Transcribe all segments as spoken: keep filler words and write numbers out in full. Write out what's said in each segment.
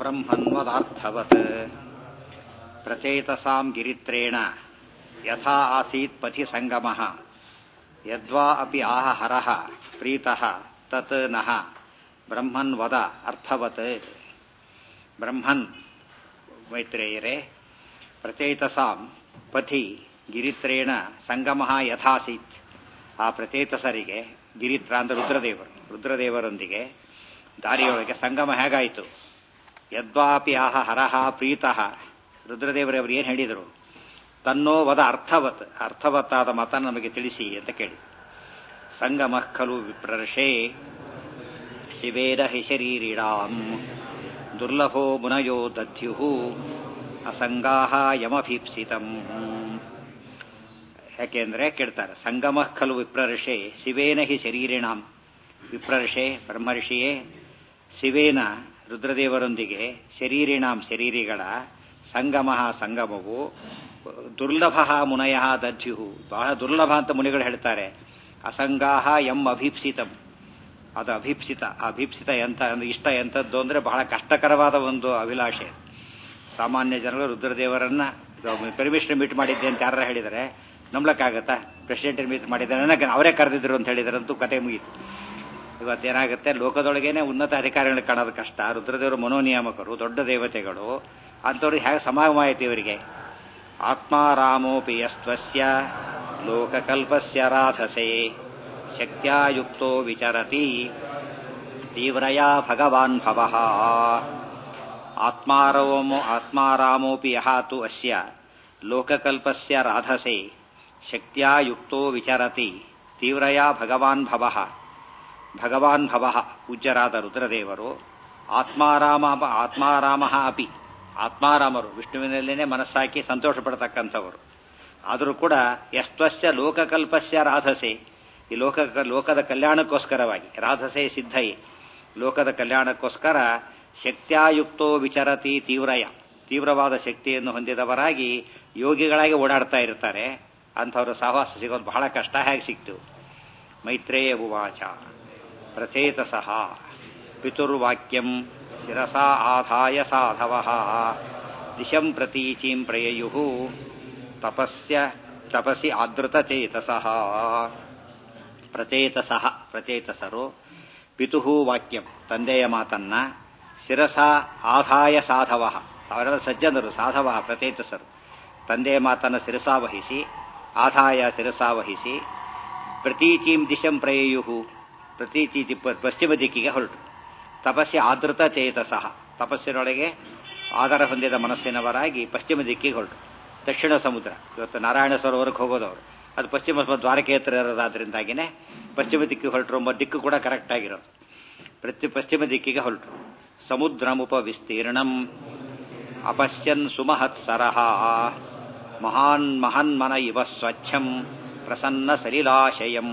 ಬ್ರಹ್ಮನ್ವದಾರ್ಥವತ್ ಪ್ರಚೇತಸಾಂ ಗಿರಿತ್ರೇಣ ಯಥಾ ಆಸೀತ್ ಪಥಿ ಸಂಗಮಃ ಯದ್ವಾ ಅಪಿ ಆಹ ಹರಃ ಪ್ರೀತಃ ತತ್ ನಃ ಬ್ರಹ್ಮನ್ ವದ ಅರ್ಥವತ್. ಬ್ರಹ್ಮನ್ ಮೈತ್ರೇಯರೇ, ಪ್ರಚೇತಸಾಂ ಪಥಿ ಗಿರಿತ್ರೇಣ ಸಂಗಮಃ ಯಥಾಸೀತ್. ಆ ಪ್ರಚೇತಸರಿಗೆ ಗಿರಿತ್ರ ಅಂದ್ರೆ ರುದ್ರದೇವರು, ರುದ್ರದೇವರೊಂದಿಗೆ ದಾರಿಯೊಳಗೆ ಸಂಗಮ ಹೇಗಾಯಿತು? ಯದ್ವಾಪಿ ಆಹ ಹರಹ ಪ್ರೀತಃ. ರುದ್ರದೇವರವರು ಏನು ಹೇಳಿದರು? ತನ್ನೋ ವದ ಅರ್ಥವತ್, ಅರ್ಥವತ್ತಾದ ಮತ ನಮಗೆ ತಿಳಿಸಿ ಅಂತ ಕೇಳಿ. ಸಂಗಮ ಖಲು ವಿಪ್ರರ್ಷೇ ಶಿವೇರ ಹಿ ಶರೀರಿಣಾಂ ದುರ್ಲಭೋ ಮುನಯೋ ದಧ್ಯುಃ ಅಸಂಗಾಹ ಯಮಭೀಪ್ಸಿತಂ. ಯಾಕೆಂದ್ರೆ ಕೇಳ್ತಾರೆ, ಸಂಗಮ ಖಲು ವಿಪ್ರರ್ಷೆ ಶಿವೇನ ಹಿ ಶರೀರಿಣಾಂ. ವಿಪ್ರರ್ಷೆ ಬ್ರಹ್ಮರ್ಷಿಯೇ, ಶಿವೇನ ರುದ್ರದೇವರೊಂದಿಗೆ ಶರೀರಿಣಾಂ ಶರೀರಿಗಳ ಸಂಗಮ ಸಂಗಮವು ದುರ್ಲಭ ಮುನಯ ದಧ್ಯು, ಬಹಳ ದುರ್ಲಭ ಅಂತ ಮುನಿಗಳು ಹೇಳ್ತಾರೆ. ಅಸಂಗಾಹ ಎಂ ಅಭೀಪ್ಸಿತಂ, ಅದು ಅಭೀಪ್ಸಿತ. ಅಭೀಪ್ಸಿತ ಎಂತ ಅಂದ್ರೆ ಇಷ್ಟ ಎಂಥದ್ದು ಅಂದ್ರೆ ಬಹಳ ಕಷ್ಟಕರವಾದ ಒಂದು ಅಭಿಲಾಷೆ. ಸಾಮಾನ್ಯ ಜನರು ರುದ್ರದೇವರನ್ನ ಪರ್ಮಿಷನ್ ಮೀಟ್ ಮಾಡಿದ್ದೆ ಅಂತ ಯಾರು ಹೇಳಿದರೆ ನಂಬ್ಲಕ್ಕಾಗತ್ತಾ? ಪ್ರೆಸಿಡೆಂಟ್ ಮೀಟ್ ಮಾಡಿದ್ದಾರೆ, ನನಗೆ ಅವರೇ ಕರೆದಿದ್ರು ಅಂತ ಹೇಳಿದರಂತೂ ಕತೆ ಮುಗೀತು. ಇವತ್ತೇನಾಗುತ್ತೆ, ಲೋಕದೊಳಗೇನೆ ಉನ್ನತ ಅಧಿಕಾರಿಗಳು ಕಾಣೋದು ಕಷ್ಟ. ರುದ್ರದೇವರು ಮನೋನಿಯಾಮಕರು, ದೊಡ್ಡ ದೇವತೆಗಳು, ಅಂಥವ್ರಿಗೆ ಹೇಗೆ ಸಮಾಗಮ ಆಯ್ತು ಇವರಿಗೆ? ಆತ್ಮಾರಾಮೋಪಿ ಯಸ್ತ್ವಸ್ಯ ಲೋಕಕಲ್ಪಸ್ಯ ರಾಧಸೆ ಶಕ್ತ್ಯಾಯುಕ್ತೋ ವಿಚರತಿ ತೀವ್ರಯಾ ಭಗವಾನ್ ಭವಃ. ಆತ್ಮಾರಾಮೋ ಆತ್ಮಾರಾಮೋಪಿ ಯಹ ತು ಅಸ್ಯ ಲೋಕಕಲ್ಪಸ್ಯ ರಾಧಸೆ ಶಕ್ತ್ಯಾಯುಕ್ತೋ ವಿಚರತಿ ತೀವ್ರಯಾ ಭಗವಾನ್ ಭವಃ. ಭಗವಾನ್ ಭವಃ ಪೂಜ್ಯರಾದ ರುದ್ರದೇವರು ಆತ್ಮಾರಾಮ ಆತ್ಮಾರಾಮ ಅಪಿ, ಆತ್ಮಾರಾಮರು, ವಿಷ್ಣುವಿನಲ್ಲೇನೆ ಮನಸ್ಸಾಕಿ ಸಂತೋಷ ಪಡ್ತಕ್ಕಂಥವರು. ಆದರೂ ಕೂಡ ಯಸ್ತ್ವಸ್ಯ ಲೋಕಕಲ್ಪಸ್ಯ ರಾಧಸೆ, ಈ ಲೋಕ ಲೋಕದ ಕಲ್ಯಾಣಕ್ಕೋಸ್ಕರವಾಗಿ, ರಾಧಸೆ ಸಿದ್ಧೈ, ಲೋಕದ ಕಲ್ಯಾಣಕ್ಕೋಸ್ಕರ ಶಕ್ತ್ಯಾಯುಕ್ತೋ ವಿಚರತಿ ತೀವ್ರಯ, ತೀವ್ರವಾದ ಶಕ್ತಿಯನ್ನು ಹೊಂದಿದವರಾಗಿ ಯೋಗಿಗಳಾಗಿ ಓಡಾಡ್ತಾ ಇರ್ತಾರೆ. ಅಂಥವ್ರ ಸಹವಾಸ ಸಿಗೋದು ಬಹಳ ಕಷ್ಟ. ಹೇಗೆ ಸಿಕ್ತು? ಮೈತ್ರೇಯ ಉವಾಚ ಪ್ರಚೇತಸಃ ಪಿತುರ್ವಾಕ್ಯಂ ಶಿರಸಾ ಆಧಾಯ ಸಾಧವಃ ದಿಶಂ ಪ್ರತೀಚೀಂ ಪ್ರಯಯುಃ ತಪಸ್ಯ ತಪಸಿ ಆದೃತಚೇತಸಃ. ಪ್ರಚೇತಸಃ ಪ್ರಚೇತಸರು ಪಿತುಃ ವಾಕ್ಯಂ ತಂದೆಯ ಮಾತನ್ನ ಶಿರಸಾ ಆಧಾಯ ಸಾಧವಃ, ಅವರೆಲ್ಲ ಸಜ್ಜನರು, ಸಾಧವಃ ಪ್ರಚೇತಸರು, ತಂದೆಯ ಮಾತನ್ನು ಶಿರಸಾವಹಿಸಿ, ಆಧಾಯ ಶಿರಸಾವಹಿಸಿ, ಪ್ರತೀಚೀಂ ದಿಶಂ ಪ್ರಯಯುಃ, ಪ್ರತೀಚಿ ಪಶ್ಚಿಮ ದಿಕ್ಕಿಗೆ ಹೊರಟು. ತಪಸ್ಸಿ ಆದೃತ ಚೇತಸಃ, ತಪಸ್ಸಿನೊಳಗೆ ಆಧಾರ ಹೊಂದಿದ ಮನಸ್ಸಿನವರಾಗಿ ಪಶ್ಚಿಮ ದಿಕ್ಕಿಗೆ ಹೊರಟು. ದಕ್ಷಿಣ ಸಮುದ್ರ, ಇವತ್ತು ನಾರಾಯಣ ಸರೋವರಕ್ಕೆ ಹೋಗೋದವರು, ಅದು ಪಶ್ಚಿಮ ದ್ವಾರಕೆ ಹತ್ರ ಇರೋದಾದ್ರಿಂದಾಗಿನೇ ಪಶ್ಚಿಮ ದಿಕ್ಕಿಗೆ ಹೊರಟರು ಎಂಬ ದಿಕ್ಕು ಕೂಡ ಕರೆಕ್ಟ್ ಆಗಿರೋದು. ಪ್ರತಿ ಪಶ್ಚಿಮ ದಿಕ್ಕಿಗೆ ಹೊರಟರು. ಸಮುದ್ರಮುಪ ವಿಸ್ತೀರ್ಣಂ ಅಪಶ್ಯನ್ ಸುಮಹತ್ಸರಃ ಮಹಾನ್ ಮಹನ್ಮನ ಇವ ಸ್ವಚ್ಛಂ ಪ್ರಸನ್ನ ಸಲಿಲಾಶಯಂ.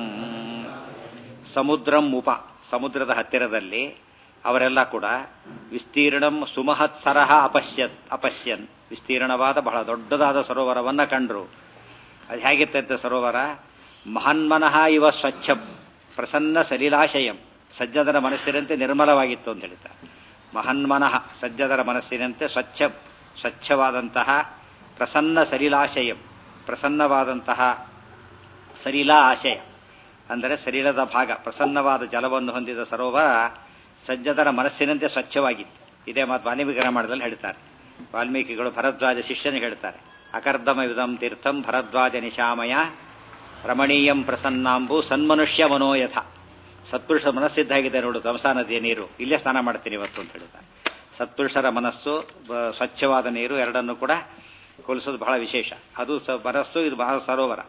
ಸಮುದ್ರಂ ಉಪ, ಸಮುದ್ರದ ಹತ್ತಿರದಲ್ಲಿ ಅವರೆಲ್ಲ ಕೂಡ ವಿಸ್ತೀರ್ಣಂ ಸುಮಹತ್ಸರಃ ಅಪಶ್ಯತ್ ಅಪಶ್ಯನ್, ವಿಸ್ತೀರ್ಣವಾದ ಬಹಳ ದೊಡ್ಡದಾದ ಸರೋವರವನ್ನ ಕಂಡ್ರು. ಅದು ಹೇಗಿತ್ತಂತೆ ಸರೋವರ? ಮಹನ್ಮನಃ ಇವ ಸ್ವಚ್ಛಂ ಪ್ರಸನ್ನ ಸಲಿಲಾಶಯಂ, ಸಜ್ಜದರ ಮನಸ್ಸಿನಂತೆ ನಿರ್ಮಲವಾಗಿತ್ತು ಅಂತ ಹೇಳ್ತಾರೆ. ಮಹನ್ಮನಃ, ಸಜ್ಜದರ ಮನಸ್ಸಿನಂತೆ ಸ್ವಚ್ಛ ಸ್ವಚ್ಛವಾದಂತಹ ಪ್ರಸನ್ನ ಸಲಿಲಾಶಯಂ, ಪ್ರಸನ್ನವಾದಂತಹ ಸಲಿಲ ಆಶಯ ಅಂದರೆ ಸಲಿಲದ ಭಾಗ, ಪ್ರಸನ್ನವಾದ ಜಲವನ್ನು ಹೊಂದಿದ ಸರೋವರ ಸಜ್ಜದರ ಮನಸ್ಸಿನಂತೆ ಸ್ವಚ್ಛವಾಗಿತ್ತು. ಇದೇ ಮಾತು ವಾಲ್ಮೀಕಿ ರಾಮಾಯಣದಲ್ಲಿ ಹೇಳ್ತಾರೆ. ವಾಲ್ಮೀಕಿಗಳು ಭರದ್ವಾಜ ಶಿಷ್ಯನಿಗೆ ಹೇಳ್ತಾರೆ, ಅಕರ್ದಮ ವಿದಂ ತೀರ್ಥಂ ಭರದ್ವಾಜ ನಿಶಾಮಯ ರಮಣೀಯಂ ಪ್ರಸನ್ನಾಂಬು ಸನ್ಮನುಷ್ಯ ಮನೋಯಥ. ಸತ್ಪುರುಷ ಮನಸ್ಸಿದ್ದಾಗಿದೆ ನೋಡು ತಮಸಾ ನದಿಯ ನೀರು, ಇಲ್ಲೇ ಸ್ನಾನ ಮಾಡ್ತೀನಿ ಇವತ್ತು ಅಂತ ಹೇಳ್ತಾರೆ. ಸತ್ಪುರುಷರ ಮನಸ್ಸು, ಸ್ವಚ್ಛವಾದ ನೀರು, ಎರಡನ್ನು ಕೂಡ ಹೋಲಿಸೋದು ಬಹಳ ವಿಶೇಷ. ಅದು ಮನಸ್ಸು, ಇದು ಬಹಳ ಸರೋವರ,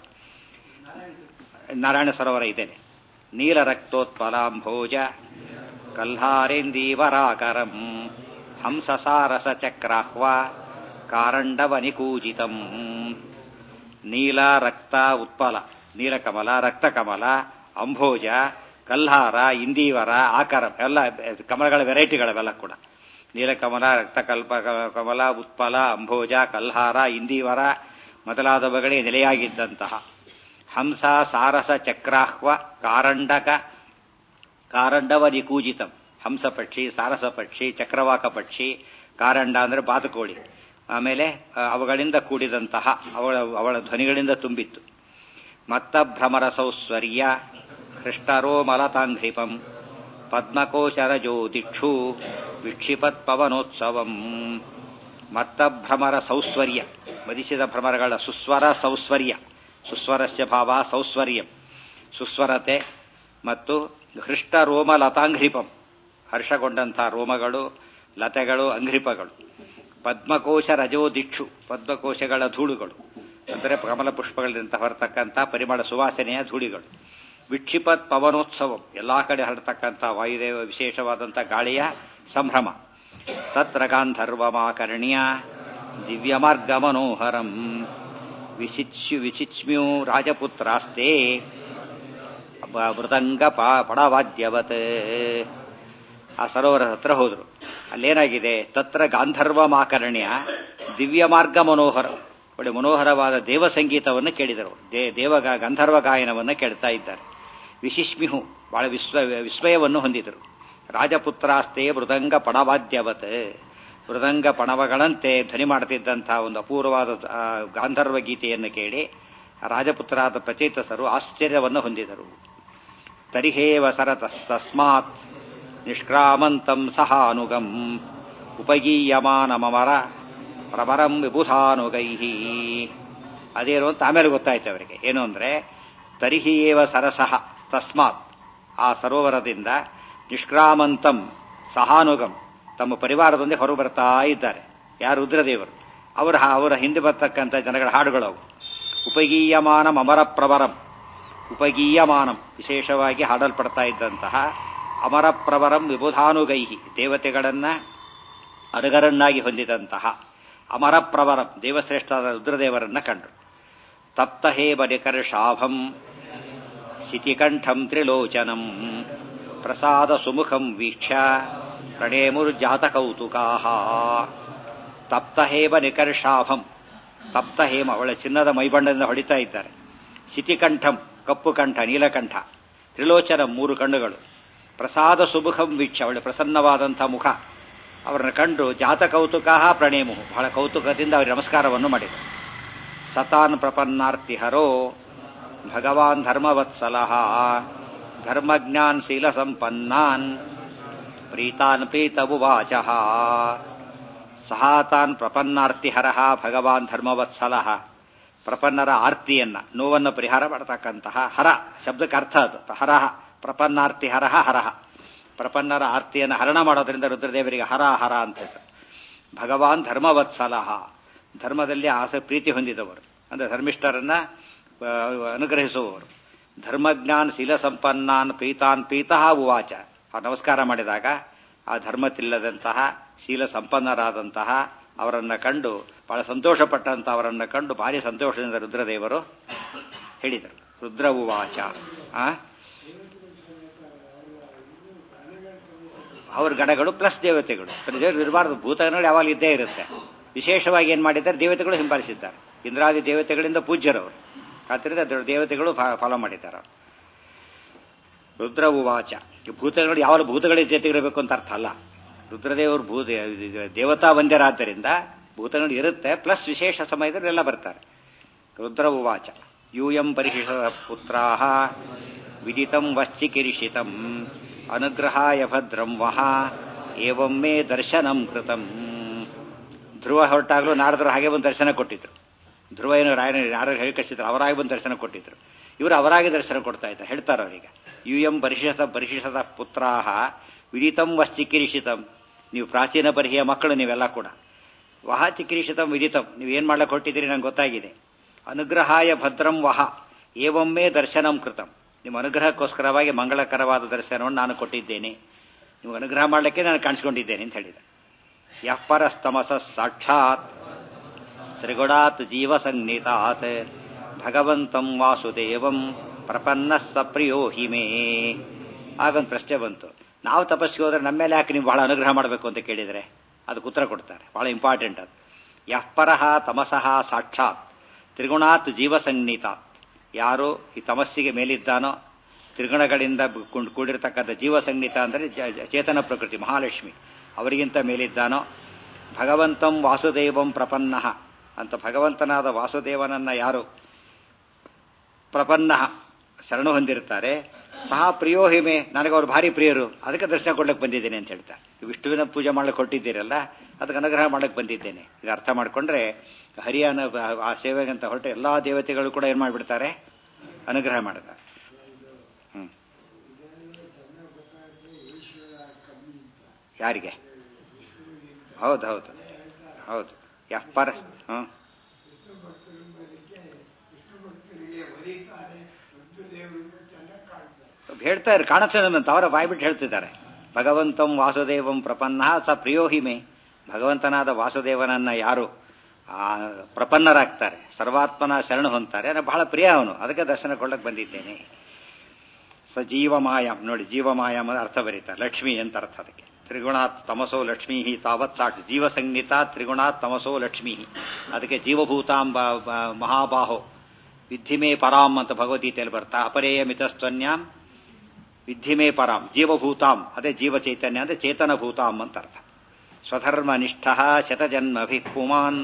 ನಾರಾಯಣ ಸರೋವರ ಇದ್ದೇನೆ. ನೀಲ ರಕ್ತೋತ್ಪಲಾಂಭೋಜ ಕಲ್ಹಾರೇಂದೀವರಾಕರಂ ಹಂಸಸಾರಸ ಚಕ್ರಾಹ್ವ ಕಾರಂಡವನಿಕೂಜಿತಂ. ನೀಲ ರಕ್ತ ಉತ್ಪಲ, ನೀಲಕಮಲ, ರಕ್ತಕಮಲ, ಅಂಭೋಜ, ಕಲ್ಹಾರ, ಇಂದೀವರ, ಆಕಾರ, ಎಲ್ಲ ಕಮಲಗಳ ವೆರೈಟಿಗಳವೆಲ್ಲ ಕೂಡ. ನೀಲಕಮಲ, ರಕ್ತಕಲ್ಪ ಕಮಲ, ಉತ್ಪಲ, ಅಂಭೋಜ, ಕಲ್ಹಾರ, ಇಂದೀವರ ಮೊದಲಾದವುಗಳೇ ನೆಲೆಯಾಗಿದ್ದಂತಹ ಹಂಸ ಸಾರಸ ಚಕ್ರಾಹ್ವ ಕಾರಂಡಕ ಕಾರಂಡವ ನಿಕೂಜಿತಂ. ಹಂಸ ಪಕ್ಷಿ, ಸಾರಸ ಪಕ್ಷಿ, ಚಕ್ರವಾಕ ಪಕ್ಷಿ, ಕಾರಂಡ ಅಂದರೆ ಬಾತುಕೋಳಿ. ಆಮೇಲೆ ಅವುಗಳಿಂದ ಕೂಡಿದಂತಹ ಅವಳ ಅವಳ ಧ್ವನಿಗಳಿಂದ ತುಂಬಿತ್ತು. ಮತ್ತ ಭ್ರಮರ ಸೌಸ್ವರ್ಯ ಹೃಷ್ಟರೋಮಲತಾಂಘ್ರಿಪಂ ಪದ್ಮಕೋಶರಜೋ ದಿಕ್ಷು ವಿಕ್ಷಿಪತ್ ಪವನೋತ್ಸವಂ. ಮತ್ತ ಭ್ರಮರ ಸೌಸ್ವರ್ಯ, ಮದಿಸಿದ ಭ್ರಮರಗಳ ಸುಸ್ವರ ಸೌಸ್ವರ್ಯ, ಸುಸ್ವರಸ್ಯ ಭಾವ ಸೌಸ್ವರ್ಯಂ, ಸುಸ್ವರತೆ ಮತ್ತು ಹೃಷ್ಟ ರೋಮ ಲತಾಂಘ್ರಿಪಂ, ಹರ್ಷಗೊಂಡಂಥ ರೋಮಗಳು, ಲತೆಗಳು, ಅಂಘ್ರಿಪಗಳು. ಪದ್ಮಕೋಶ ರಜೋ ದಿಕ್ಷು, ಪದ್ಮಕೋಶಗಳ ಧೂಳುಗಳು ಅಂದರೆ ಕಮಲ ಪುಷ್ಪಗಳಿಂದ ಹೊರತಕ್ಕಂಥ ಪರಿಮಳ ಸುವಾಸನೆಯ ಧೂಳಿಗಳು. ವಿಕ್ಷಿಪತ್ ಪವನೋತ್ಸವಂ, ಎಲ್ಲಾ ಕಡೆ ಹರಡ್ತಕ್ಕಂಥ ವಾಯುದೇವ ವಿಶೇಷವಾದಂಥ ಗಾಳಿಯ ಸಂಭ್ರಮ. ತತ್ರ ಗಾಂಧರ್ವಮಾಕರ್ಣ್ಯ ದಿವ್ಯಮಾರ್ಗ ಮನೋಹರಂ ವಿಚಿಚ್ಯು ವಿಚಿಚ್ಮ್ಯೂ ರಾಜಪುತ್ರಾಸ್ತೆ ಮೃದಂಗ ಪಡವಾದ್ಯವತ್. ಆ ಸರೋವರ ಹತ್ರ ಹೋದ್ರು. ಅಲ್ಲೇನಾಗಿದೆ? ತತ್ರ ಗಾಂಧರ್ವಮಾಕರ್ಣ್ಯ ದಿವ್ಯಮಾರ್ಗ ಮನೋಹರ, ಒಳ್ಳೆ ಮನೋಹರವಾದ ದೇವ ಸಂಗೀತವನ್ನು ಕೇಳಿದರು. ದೇ ದೇವ ಗಂಧರ್ವ ಗಾಯನವನ್ನು ಕೇಳ್ತಾ ಇದ್ದಾರೆ. ವಿಶಿಷ್ಮಿಹು, ಬಹಳ ವಿಸ್ವ ವಿಸ್ಮಯವನ್ನು ಹೊಂದಿದರು. ರಾಜಪುತ್ರಾಸ್ತೆ ಮೃದಂಗ ಪಣವಾದ್ಯವತ್, ಮೃದಂಗ ಪಣವಗಳಂತೆ ಧ್ವನಿ ಮಾಡುತ್ತಿದ್ದಂತಹ ಒಂದು ಅಪೂರ್ವವಾದ ಗಾಂಧರ್ವ ಗೀತೆಯನ್ನು ಕೇಳಿ ರಾಜಪುತ್ರಾದ ಪ್ರಚೇತಸರು ಆಶ್ಚರ್ಯವನ್ನು ಹೊಂದಿದರು. ತರಿಹೇವ ಸರತಸ್ತಸ್ಮಾತ್ ನಿಷ್ಕ್ರಾಮಂತಂ ಸಹಾನುಗಂ ಉಪಗೀಯಮಾನಮರ ಪ್ರವರಂ ವಿಬುಧಾನುಗೈಹಿ. ಅದೇನು ಅಂತ ಆಮೇಲೆ ಗೊತ್ತಾಯ್ತು ಅವರಿಗೆ. ಏನು ಅಂದರೆ ತರಿಹೇವ ಸರಸಹ ತಸ್ಮಾತ್, ಆ ಸರೋವರದಿಂದ ನಿಷ್ಕ್ರಾಮಂತಂ ಸಹಾನುಗಂ, ತಮ್ಮ ಪರಿವಾರದೊಂದಿಗೆ ಹೊರಗೆ ಬರ್ತಾ ಇದ್ದಾರೆ. ಯಾರು? ರುದ್ರದೇವರು. ಅವರ ಅವರ ಹಿಂದೆ ಬರ್ತಕ್ಕಂಥ ಜನಗಳ ಹಾಡುಗಳವು. ಉಪಗೀಯಮಾನಂ ಅಮರ ಪ್ರವರಂ, ಉಪಗೀಯಮಾನಂ ವಿಶೇಷವಾಗಿ ಹಾಡಲ್ಪಡ್ತಾ ಇದ್ದಂತಹ ಅಮರ ಪ್ರವರಂ ವಿಬುಧಾನುಗೈಹಿ, ದೇವತೆಗಳನ್ನ ಅನುಗರನ್ನಾಗಿ ಹೊಂದಿದಂತಹ ಅಮರ ಪ್ರವರಂ ದೇವಶ್ರೇಷ್ಠರಾದ ರುದ್ರದೇವರನ್ನ ಕಂಡ್ರು. ತಪ್ತಹೇವ ನಿಕರ್ಷಾಭಂ ಶಿತಿಕಂಠಂ ತ್ರಿಲೋಚನಂ ಪ್ರಸಾದ ಸುಮುಖಂ ವೀಕ್ಷ್ಯ ಪ್ರಣೇಮುರ್ಜಾತ ಕೌತುಕಾಹ. ತಪ್ತಹೇವ ನಿಕರ್ಷಾಭಂ, ತಪ್ತಹೇಮ ಅವಳ ಚಿನ್ನದ ಮೈಬಣ್ಣದಿಂದ ಹೊಡಿತಾ ಇದ್ದಾರೆ. ಶಿತಿಕಂಠಂ ಕಪ್ಪು ಕಂಠ, ನೀಲಕಂಠ, ತ್ರಿಲೋಚನ ಮೂರು ಕಣ್ಣುಗಳು, ಪ್ರಸಾದ ಸುಮುಖಂ ವೀಕ್ಷ ಅವಳ ಪ್ರಸನ್ನವಾದಂಥ ಮುಖ. ಅವರನ್ನು ಕಂಡು ಜಾತ ಕೌತುಕಾಹ ಪ್ರಣೇಮು, ಬಹಳ ಕೌತುಕದಿಂದ ಅವರಿಗೆ ನಮಸ್ಕಾರವನ್ನು ಮಾಡಿದರು. ಸತಾನ್ ಪ್ರಪನ್ನಾರ್ತಿಹರೋ ಭಗವಾನ್ ಧರ್ಮವತ್ಸಲಃ ಧರ್ಮಜ್ಞಾನ್ ಶೀಲ ಸಂಪನ್ನಾನ್ ಪ್ರೀತಾನ್ ಪ್ರೀತವುವಾಚಃ. ಸಹಾತಾನ್ ಪ್ರಪನ್ನಾರ್ತಿಹರಃ ಭಗವಾನ್ ಧರ್ಮವತ್ಸಲಃ, ಪ್ರಪನ್ನರ ಆರ್ತಿಯನ್ನ ನೋವನ್ನು ಪರಿಹಾರ ಮಾಡತಕ್ಕಂತಹ ಹರ ಶಬ್ದಕ್ಕೆ ಅರ್ಥ ಅದು. ಹರಹ ಪ್ರಪನ್ನಾರ್ತಿಹರಃ ಹರಹ, ಪ್ರಪನ್ನರ ಆರ್ತಿಯನ್ನು ಹರಣ ಮಾಡೋದ್ರಿಂದ ರುದ್ರದೇವರಿಗೆ ಹರ ಹರ ಅಂತ ಹೆಸರು. ಭಗವಾನ್ ಧರ್ಮವತ್ಸಲಃ, ಧರ್ಮದಲ್ಲಿ ಆಸೆ ಪ್ರೀತಿ ಹೊಂದಿದವರು ಅಂದ್ರೆ ಧರ್ಮಿಷ್ಠರನ್ನ ಅನುಗ್ರಹಿಸುವವರು. ಧರ್ಮಜ್ಞಾನ್ ಶೀಲ ಸಂಪನ್ನಾನ್ ಪ್ರೀತಾನ್ ಪ್ರೀತಃ ಉವಾಚ. ಆ ನಮಸ್ಕಾರ ಮಾಡಿದಾಗ ಆ ಧರ್ಮತಿಲ್ಲದಂತಹ ಶೀಲ ಸಂಪನ್ನರಾದಂತಹ ಅವರನ್ನ ಕಂಡು ಬಹಳ ಸಂತೋಷಪಟ್ಟಂತ ಅವರನ್ನ ಕಂಡು ಭಾರಿ ಸಂತೋಷದಿಂದ ರುದ್ರದೇವರು ಹೇಳಿದರು. ರುದ್ರ ಉವಾಚ, ಆ ಅವ್ರ ಗಣಗಳು ಪ್ಲಸ್ ದೇವತೆಗಳು. ದೇವರು ಇರಬಾರ್ದು, ಭೂತಗಳು ಯಾವಾಗ ಇದ್ದೇ ಇರುತ್ತೆ. ವಿಶೇಷವಾಗಿ ಏನ್ ಮಾಡಿದ್ದಾರೆ? ದೇವತೆಗಳು ಹಿಂಬಾಲಿಸಿದ್ದಾರೆ. ಇಂದ್ರಾದಿ ದೇವತೆಗಳಿಂದ ಪೂಜ್ಯರವರು, ಆದ್ದರಿಂದ ದೇವತೆಗಳು ಫಾಲೋ ಮಾಡಿದ್ದಾರೆ. ರುದ್ರ ಉವಾಚ, ಭೂತಗಳು ಯಾವ ಭೂತಗಳ ಜೊತೆಗಿರಬೇಕು ಅಂತ ಅರ್ಥ ಅಲ್ಲ. ರುದ್ರದೇವರು ಭೂ ದೇವತಾ ವಂದ್ಯರಾದ್ದರಿಂದ ಭೂತಗಳು ಇರುತ್ತೆ, ಪ್ಲಸ್ ವಿಶೇಷ ಸಮಯದಲ್ಲಿ ಎಲ್ಲ ಬರ್ತಾರೆ. ರುದ್ರ ಉವಾಚ, ಯೂಯಂ ಪರಿಶಿಷ ಪುತ್ರಾಹ ವಿದಿತಂ ವಶ್ಚಿಕಿರಿಷಿತಂ ಅನುಗ್ರಹಾಯ ಭದ್ರಂ ವಹ ಏವಂ ಮೇ ದರ್ಶನಂ ಕೃತಂ. ಧ್ರುವ ಹೊರಟಾಗಲೂ ನಾರದರು ಹಾಗೆ ಒಂದು ದರ್ಶನ ಕೊಟ್ಟಿದ್ರು. ಧ್ರುವ ಏನು ರಾಯನ ಯಾರು ಹೇಳಿ ಕಳಿಸಿದ್ರು, ಅವರಾಗಿ ಬಂದು ದರ್ಶನ ಕೊಟ್ಟಿದ್ರು. ಇವರು ಅವರಾಗಿ ದರ್ಶನ ಕೊಡ್ತಾ ಇದ್ದಾರೆ. ಹೇಳ್ತಾರೆ ಅವರಿಗೆ, ಯೂಯಂ ಪರಿಶಿಷತ ಪರಿಶಿಷತ ಪುತ್ರಾಹ ವಿದಿತಂ ವಶ್ಚಿಕಿರಿಷಿತಂ, ನೀವು ಪ್ರಾಚೀನ ಪರಿಹಿಯ ಮಕ್ಕಳು ನೀವೆಲ್ಲ ಕೂಡ. ವಹ ಚಿಕಿರಿಷಿತಂ ವಿದಿತಂ, ನೀವೇನ್ ಮಾಡ್ಲಿಕ್ಕೆ ಹೊಟ್ಟಿದ್ದೀರಿ ನಂಗೆ ಗೊತ್ತಾಗಿದೆ. ಅನುಗ್ರಹಾಯ ಭದ್ರಂ ವಹ ಏವೊಮ್ಮೆ ದರ್ಶನಂ ಕೃತಂ, ನಿಮ್ಮ ಅನುಗ್ರಹಕ್ಕೋಸ್ಕರವಾಗಿ ಮಂಗಳಕರವಾದ ದರ್ಶನವನ್ನು ನಾನು ಕೊಟ್ಟಿದ್ದೇನೆ. ನೀವು ಅನುಗ್ರಹ ಮಾಡಲಿಕ್ಕೆ ನಾನು ಕಾಣಿಸ್ಕೊಂಡಿದ್ದೇನೆ ಅಂತ ಹೇಳಿದೆ. ಯಃ ಪರಸ್ತಮಸ ಸಾಕ್ಷಾತ್ ತ್ರಿಗುಣಾತ್ ಜೀವ ಸಂಗೀತಾತ್ ಭಗವಂತಂ ವಾಸುದೇವಂ ಪ್ರಪನ್ನ ಸಪ್ರಿಯೋ ಹಿಮೇ. ಆಗೊಂದು ಪ್ರಶ್ನೆ ಬಂತು, ನಾವು ತಪಸ್ಸಿಗೆ ಹೋದ್ರೆ ನಮ್ಮ ಮೇಲೆ ಯಾಕೆ ನೀವು ಬಹಳ ಅನುಗ್ರಹ ಮಾಡಬೇಕು ಅಂತ ಕೇಳಿದರೆ ಅದಕ್ಕೆ ಉತ್ತರ ಕೊಡ್ತಾರೆ. ಬಹಳ ಇಂಪಾರ್ಟೆಂಟ್ ಅದು. ಯಃ ಪರಃ ತಮಸಃ ಸಾಕ್ಷಾತ್ ತ್ರಿಗುಣಾತ್ ಜೀವ ಸಂಗೀತಾತ್, ಯಾರು ಈ ತಮಸ್ಸಿಗೆ ಮೇಲಿದ್ದಾನೋ, ತ್ರಿಗುಣಗಳಿಂದ ಕೂಡಿರತಕ್ಕಂಥ ಜೀವ ಸಂಗೀತ ಅಂದರೆ ಚೇತನ ಪ್ರಕೃತಿ ಮಹಾಲಕ್ಷ್ಮಿ ಅವರಿಗಿಂತ ಮೇಲಿದ್ದಾನೋ, ಭಗವಂತಂ ವಾಸುದೇವಂ ಪ್ರಪನ್ನ ಅಂತ ಭಗವಂತನಾದ ವಾಸುದೇವನನ್ನ ಯಾರು ಪ್ರಪನ್ನ ಶರಣು ಹೊಂದಿರ್ತಾರೆ, ಸಹ ಪ್ರಿಯೋ ಹಿಮೆ, ನನಗೆ ಅವ್ರು ಭಾರಿ ಪ್ರಿಯರು, ಅದಕ್ಕೆ ದರ್ಶನ ಕೊಡ್ಲಿಕ್ಕೆ ಬಂದಿದ್ದೇನೆ ಅಂತ ಹೇಳ್ತಾರೆ. ವಿಷ್ಣುವಿನ ಪೂಜೆ ಮಾಡ್ಲಿಕ್ಕೆ ಕೊಟ್ಟಿದ್ದೀರಲ್ಲ, ಅದಕ್ಕೆ ಅನುಗ್ರಹ ಮಾಡಕ್ಕೆ ಬಂದಿದ್ದೇನೆ. ಇದು ಅರ್ಥ ಮಾಡ್ಕೊಂಡ್ರೆ ಹರಿಯಾನ ಆ ಸೇವೆಗಂತ ಹೊರಟು ಎಲ್ಲಾ ದೇವತೆಗಳು ಕೂಡ ಏನ್ ಮಾಡ್ಬಿಡ್ತಾರೆ, ಅನುಗ್ರಹ ಮಾಡ್ತಾರೆ. ಹ್ಮ್ ಯಾರಿಗೆ? ಹೌದು ಹೌದು ಹೌದು ಯಃ ಪರ ಹ್ಮ್ ಹೇಳ್ತಾರೆ, ಕಾಣುತ್ತಂತ ಅವರ ಬಾಯ್ಬಿಟ್ಟು ಹೇಳ್ತಿದ್ದಾರೆ. ಭಗವಂತಂ ವಾಸುದೇವಂ ಪ್ರಪನ್ನ ಸ ಪ್ರಿಯೋ ಹಿಮೆ, ಭಗವಂತನಾದ ವಾಸುದೇವನನ್ನ ಯಾರು ಆ ಪ್ರಪನ್ನರಾಗ್ತಾರೆ, ಸರ್ವಾತ್ಮನ ಶರಣು ಹೊಂತಾರೆ, ಅಂದ್ರೆ ಬಹಳ ಪ್ರಿಯ ಅವನು, ಅದಕ್ಕೆ ದರ್ಶನ ಕೊಳ್ಳಕ್ಕೆ ಬಂದಿದ್ದೇನೆ. ಸ ಜೀವಮಾಯಂ, ನೋಡಿ ಜೀವಮಾಯಂ ಅಂದ್ರೆ ಅರ್ಥ ಬರೀತಾರೆ, ಲಕ್ಷ್ಮಿ ಅಂತ ಅರ್ಥ ಅದಕ್ಕೆ. ತ್ರಿಗುಣಾತ್ ತಮಸೋ ಲಕ್ಷ್ಮೀ ತಾವತ್ ಸಾಟ್, ಜೀವ ಸಂಜ್ಞಿತ ತ್ರಿಗುಣಾತ್ ತಮಸೋ ಲಕ್ಷ್ಮೀ, ಅದಕ್ಕೆ ಜೀವಭೂತಾಂ ಮಹಾಬಾಹೋ ವಿದ್ಧಿಮೇ ಪರಾಂ ಅಂತ ಭಗವದ್ಗೀತೆಯಲ್ಲಿ ಬರ್ತಾ, ಅಪರೇಯ ಮಿತಸ್ತ್ವನ್ಯಾಂ ವಿದ್ಧಿಮೇ ಪರಾಂ ಜೀವಭೂತಾಂ, ಅದೇ ಜೀವ ಚೈತನ್ಯ ಅಂದ್ರೆ ಚೇತನ ಭೂತಾಂ ಅಂತ ಅರ್ಥ. ಸ್ವಧರ್ಮ ನಿಷ್ಠ ಶತಜನ್ಮಭಿ ಪುಮಾನ್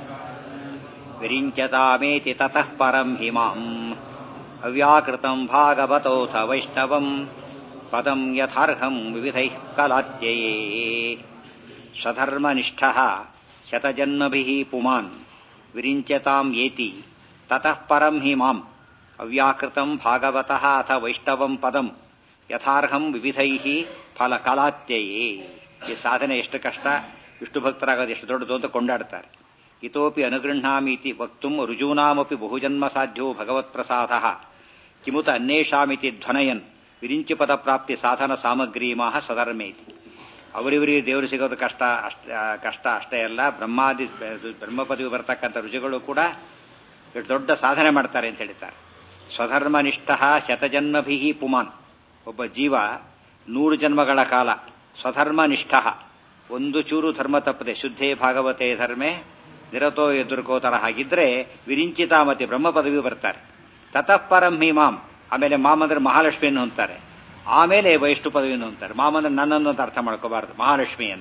ವಿರಿಂಚತಾಮೇತಿ ತತಃ ಪರಂ ಹಿಮಾಂ ಅವ್ಯಾಕೃತಂ ಭಾಗವತೋಥ ವೈಷ್ಣವಂ ಪದಂ ಯಥಾರ್ಹಂ ವಿವಿಧೈಃ ಕಲಾತ್ಯಯೇ. ಸ್ವಧರ್ಮನಿಷ್ಠ ಶತಜನ್ಮಭಿಃ ಪುಮಾನ್ ವಿರಿಂಚತಾಂ ಏತಿ ತತಃ ಪರಂ ಹಿಮಾಂ ಅವ್ಯಾಕೃತಂ ಭಾಗವತಃ ಅಥ ವೈಷ್ಣವಂ ಪದಂ ಯಥಾರ್ಹಂ ವಿವಿಧೈಃ ಫಲ ಕಲಾತ್ಯಯೇ. ಈ ಸಾಧನೆ ಎಷ್ಟು ಕಷ್ಟ, ವಿಷ್ಣು ಭಕ್ತರಾಗೋದು ಎಷ್ಟು ದೊಡ್ಡದು ಅಂತ ಕೊಂಡಾಡ್ತಾರೆ. ಇತೋಪಿ ಅನುಗೃಹ್ಣಾಮೀತಿ ವಕ್ತುಂ ರುಜೂನಾಮಪಿ ಬಹುಜನ್ಮ ಸಾಧ್ಯ ಭಗವತ್ಪ್ರಸಾದಃ ಕಿಮುತ ಅನ್ಯೇಷಾಮಿತಿ ಧ್ವನಯನ್ ವಿರಿಂಚಿ ಪದ ಪ್ರಾಪ್ತಿ ಸಾಧನ ಸಾಮಗ್ರೀಮಾಹ ಸ್ವಧರ್ಮೇತಿ. ಅವರಿವರಿಗೆ ದೇವರು ಸಿಗೋದು ಕಷ್ಟ ಅಷ್ಟ ಕಷ್ಟ ಅಷ್ಟೇ ಅಲ್ಲ, ಬ್ರಹ್ಮಾದಿ ಬ್ರಹ್ಮಪದವಿ ಬರ್ತಕ್ಕಂಥ ರುಜುಗಳು ಕೂಡ ಎಷ್ಟು ದೊಡ್ಡ ಸಾಧನೆ ಮಾಡ್ತಾರೆ ಅಂತ ಹೇಳ್ತಾರೆ. ಸ್ವಧರ್ಮನಿಷ್ಠ ಶತಜನ್ಮಭಿ ಪುಮಾನ್, ಒಬ್ಬ ಜೀವ ನೂರು ಜನ್ಮಗಳ ಕಾಲ ಸ್ವಧರ್ಮನಿಷ್ಠ, ಒಂದು ಚೂರು ಧರ್ಮ ತಪ್ಪದೆ ಶುದ್ಧೇ ಭಾಗವತೆ ಧರ್ಮೆ ನಿರತೋ ಎದುರ್ಕೋತರ ಹಾಗಿದ್ರೆ ವಿರಿಂಚಿತಾಮತಿ ಬ್ರಹ್ಮ ಪದವಿ ಬರ್ತಾರೆ. ತತಃ ಪರಂ ಹಿಮಾಂ, ಆಮೇಲೆ ಮಾಮ್ ಅಂದ್ರೆ ಮಹಾಲಕ್ಷ್ಮಿಯನ್ನು ಹೊಂತಾರೆ, ಆಮೇಲೆ ವೈಷ್ಣು ಪದವಿಯನ್ನು ಹೊಂತಾರೆ. ಮಾಮ್ ಅಂದ್ರೆ ನನ್ನನ್ನು ಅಂತ ಅರ್ಥ ಮಾಡ್ಕೋಬಾರದು, ಮಹಾಲಕ್ಷ್ಮಿಯನ್ನ.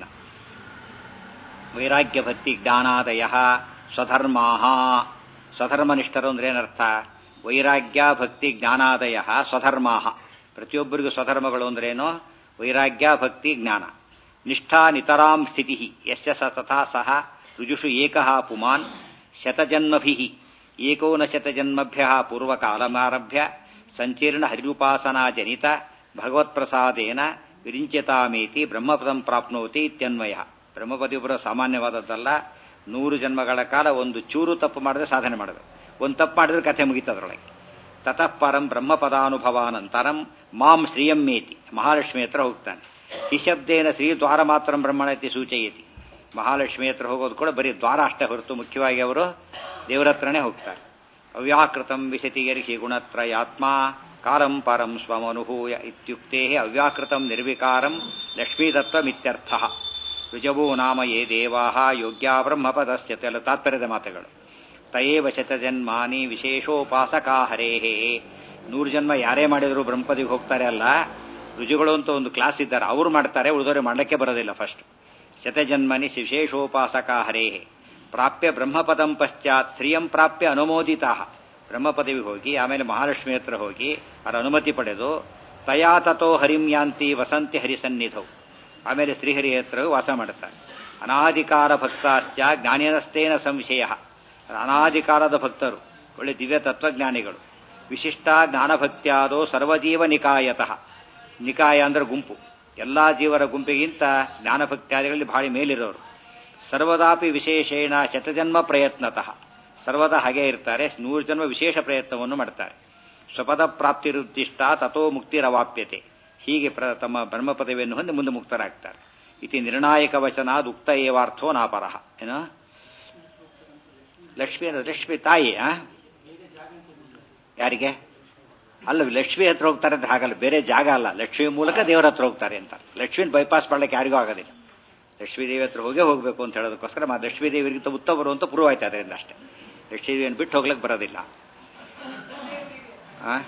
ವೈರಾಗ್ಯ ಭಕ್ತಿ ಜ್ಞಾನಾದಯ ಸ್ವಧರ್ಮಾಹ, ಸ್ವಧರ್ಮನಿಷ್ಠರು ಅಂದ್ರೆ ಏನರ್ಥ? ವೈರಾಗ್ಯ ಭಕ್ತಿ ಜ್ಞಾನಾದಯ ಸ್ವಧರ್ಮಾಹ, ಪ್ರತಿಯೊಬ್ಬರಿಗೂ ಸ್ವಧರ್ಮಗಳು ಅಂದ್ರೇನು? ವೈರಾಗ್ಯ ಭಕ್ತಿ ಜ್ಞಾನ. ನಿಷ್ಠಾ ನಿತರಾಂ ಸ್ಥಿತಿ ಯಸ್ಯ ಸ ತಥಾ ಸಹ ರುಜುಷು ಏಕಃ ಪುಮಾನ್ ಶತಜನ್ಮಭಿಃ ಏಕೋನಶತಜನ್ಮಭ್ಯ ಪೂರ್ವಕಾಲಮಾರಭ್ಯ ಸಂಚೀರ್ಣ ಹರಿರುಪಾಸನಾ ಜನಿತ ಭಗವತ್ಪ್ರಸಾದೇನ ವಿರಿಂಚತಾಮೇತಿ ಬ್ರಹ್ಮಪದಂ ಪ್ರಾಪ್ನೋತಿ ಇತ್ಯನ್ವಯ. ಬ್ರಹ್ಮಪದಿ ಬರೋ ಸಾಮಾನ್ಯವಾದದ್ದಲ್ಲ, ನೂರು ಜನ್ಮಗಳ ಕಾಲ ಒಂದು ಚೂರು ತಪ್ಪು ಮಾಡಿದ್ರೆ ಸಾಧನೆ ಮಾಡಬೇಕು, ಒಂದು ತಪ್ಪು ಮಾಡಿದ್ರೆ ಕಥೆ ಮುಗಿತದ್ರೊಳಗೆ. ತತಃ ಪರಂ ಬ್ರಹ್ಮಪದಾನುಭವಾನಂತರಂ ಮಾಂ ಶ್ರಿಯಮ್ಮೇತಿ, ಮಹಾಲಕ್ಷ್ಮಿ ಹತ್ರ ಹೋಗ್ತಾನೆ. ಈ ಶಬ್ದೇನ ಶ್ರೀ ದ್ವಾರ ಮಾತ್ರ ಬ್ರಹ್ಮಣತಿ ಸೂಚಯತಿ, ಮಹಾಲಕ್ಷ್ಮಿ ಹತ್ರ ಹೋಗೋದು ಕೂಡ ಬರೀ ದ್ವಾರ ಅಷ್ಟೇ ಹೊರತು ಮುಖ್ಯವಾಗಿ ಅವರು ದೇವರ ಹತ್ರನೇ ಹೋಗ್ತಾರೆ. ಅವ್ಯಾಕೃತಂ ವಿಶತಿ ಯರ್ಹಿ ಗುಣತ್ರಯಾತ್ಮ ಕಾಲಂ ಪರಂ ಸ್ವಮನುಭೂಯ ಇತ್ಯುಕ್ತೇ ಅವ್ಯಾಕೃತಂ ನಿರ್ವಿಕಾರಂ ಲಕ್ಷ್ಮೀತತ್ವಮಿತ್ಯರ್ಥ. ರುಜವೋ ನಾಮ ಯೇ ದೇವಾಃ ಯೋಗ್ಯ ಬ್ರಹ್ಮಪದಸ್ಯ, ಎಲ್ಲ ತಾತ್ಪರ್ಯದ ಮಾತುಗಳು. ತಯೇವ ಶತಜನ್ಮಾನಿ ವಿಶೇಷೋಪಾಸಕಾ ಹರೇಹೇ, ನೂರು ಜನ್ಮ ಯಾರೇ ಮಾಡಿದ್ರು ಬ್ರಹ್ಮಪದಿಗೆ ಹೋಗ್ತಾರೆ ಅಲ್ಲ, ರುಜುಗಳು ಅಂತ ಒಂದು ಕ್ಲಾಸ್ ಇದ್ದಾರೆ, ಅವರು ಮಾಡ್ತಾರೆ, ಉಳಿದವರು ಮಾಡಲಿಕ್ಕೆ ಬರೋದಿಲ್ಲ. ಫಸ್ಟ್ ಶತಜನ್ಮನಿ ವಿಶೇಷೋಪಾಸಕಾ ಹರೇಹೇ ಪ್ರಾಪ್ಯ ಬ್ರಹ್ಮಪದಂ ಪಶ್ಚಾತ್ ಶ್ರಿಯಂ ಪ್ರಾಪ್ಯ ಅನುಮೋದಿತಾ, ಬ್ರಹ್ಮಪದವಿ ಹೋಗಿ ಆಮೇಲೆ ಮಹಾಲಕ್ಷ್ಮಿ ಹತ್ರ ಹೋಗಿ ಅವರ ಅನುಮತಿ ಪಡೆದು ತಯಾ ತಥೋ ಹರಿಂ ಯಾಂತಿ ವಸಂತಿ ಹರಿಸನ್ನಿಧೌ, ಆಮೇಲೆ ಶ್ರೀಹರಿ ಹತ್ರ ವಾಸ ಮಾಡುತ್ತಾರೆ. ಅನಾಧಿಕಾರ ಭಕ್ತಾಶ್ಚ ಜ್ಞಾನಿನಸ್ತೇನ ಸಂಶಯ, ಅನಾಧಿಕಾರದ ಭಕ್ತರು ಒಳ್ಳೆ ದಿವ್ಯ ತತ್ವಜ್ಞಾನಿಗಳು. ವಿಶಿಷ್ಟ ಜ್ಞಾನಭಕ್ತ್ಯಾದೋ ಸರ್ವಜೀವ ನಿಕಾಯತಃ, ನಿಕಾಯ ಅಂದ್ರೆ ಗುಂಪು, ಎಲ್ಲಾ ಜೀವರ ಗುಂಪಿಗಿಂತ ಜ್ಞಾನಭಕ್ತ್ಯಾದಿಗಳಲ್ಲಿ ಭಾಳ ಮೇಲಿರೋರು. ಸರ್ವದಾಪಿ ವಿಶೇಷೇಣ ಶತಜನ್ಮ ಪ್ರಯತ್ನತಃ, ಸರ್ವದಾ ಹಾಗೆ ಇರ್ತಾರೆ, ನೂರು ಜನ್ಮ ವಿಶೇಷ ಪ್ರಯತ್ನವನ್ನು ಮಾಡ್ತಾರೆ. ಸ್ವಪದ ಪ್ರಾಪ್ತಿರುದ್ದಿಷ್ಟ ತಥೋ ಮುಕ್ತಿರವಾಪ್ಯತೆ, ಹೀಗೆ ಪ್ರ ತಮ್ಮ ಬ್ರಹ್ಮ ಪದವಿಯನ್ನು ಹೊಂದಿ ಮುಂದೆ ಮುಕ್ತರಾಗ್ತಾರೆ. ಇತಿ ನಿರ್ಣಾಯಕ ವಚನಾದ್ ಉಕ್ತ ಏವಾರ್ಥೋ ನಾಪರಃ. ಏನೋ ಲಕ್ಷ್ಮಿ ಲಕ್ಷ್ಮಿ ತಾಯಿ ಆ ಯಾರಿಗೆ ಅಲ್ಲ, ಲಕ್ಷ್ಮಿ ಹತ್ರ ಹೋಗ್ತಾರೆ ಅಂತ ಹಾಗಲ್ಲ, ಬೇರೆ ಜಾಗ ಅಲ್ಲ, ಲಕ್ಷ್ಮಿ ಮೂಲಕ ದೇವರ ಹತ್ರ ಹೋಗ್ತಾರೆ ಅಂತ. ಲಕ್ಷ್ಮಿನ ಬೈಪಾಸ್ ಮಾಡ್ಲಿಕ್ಕೆ ಯಾರಿಗೂ ಆಗೋದಿಲ್ಲ, ಲಕ್ಷ್ಮೀ ದೇವಿ ಹತ್ರ ಹೋಗೇ ಹೋಗ್ಬೇಕು ಅಂತ ಹೇಳೋದಕ್ಕೋಸ್ಕರ ಮಾ ಲಕ್ಷ್ಮೀ ದೇವಿಗಿಂತ ಉತ್ತಮರು ಅಂತ ಪ್ರೂವ್ ಆಯ್ತು ಅದರಿಂದ ಅಷ್ಟೇ. ಲಕ್ಷ್ಮೀ ದೇವಿಯನ್ನು ಬಿಟ್ಟು ಹೋಗ್ಲಿಕ್ಕೆ ಬರೋದಿಲ್ಲ. ಆ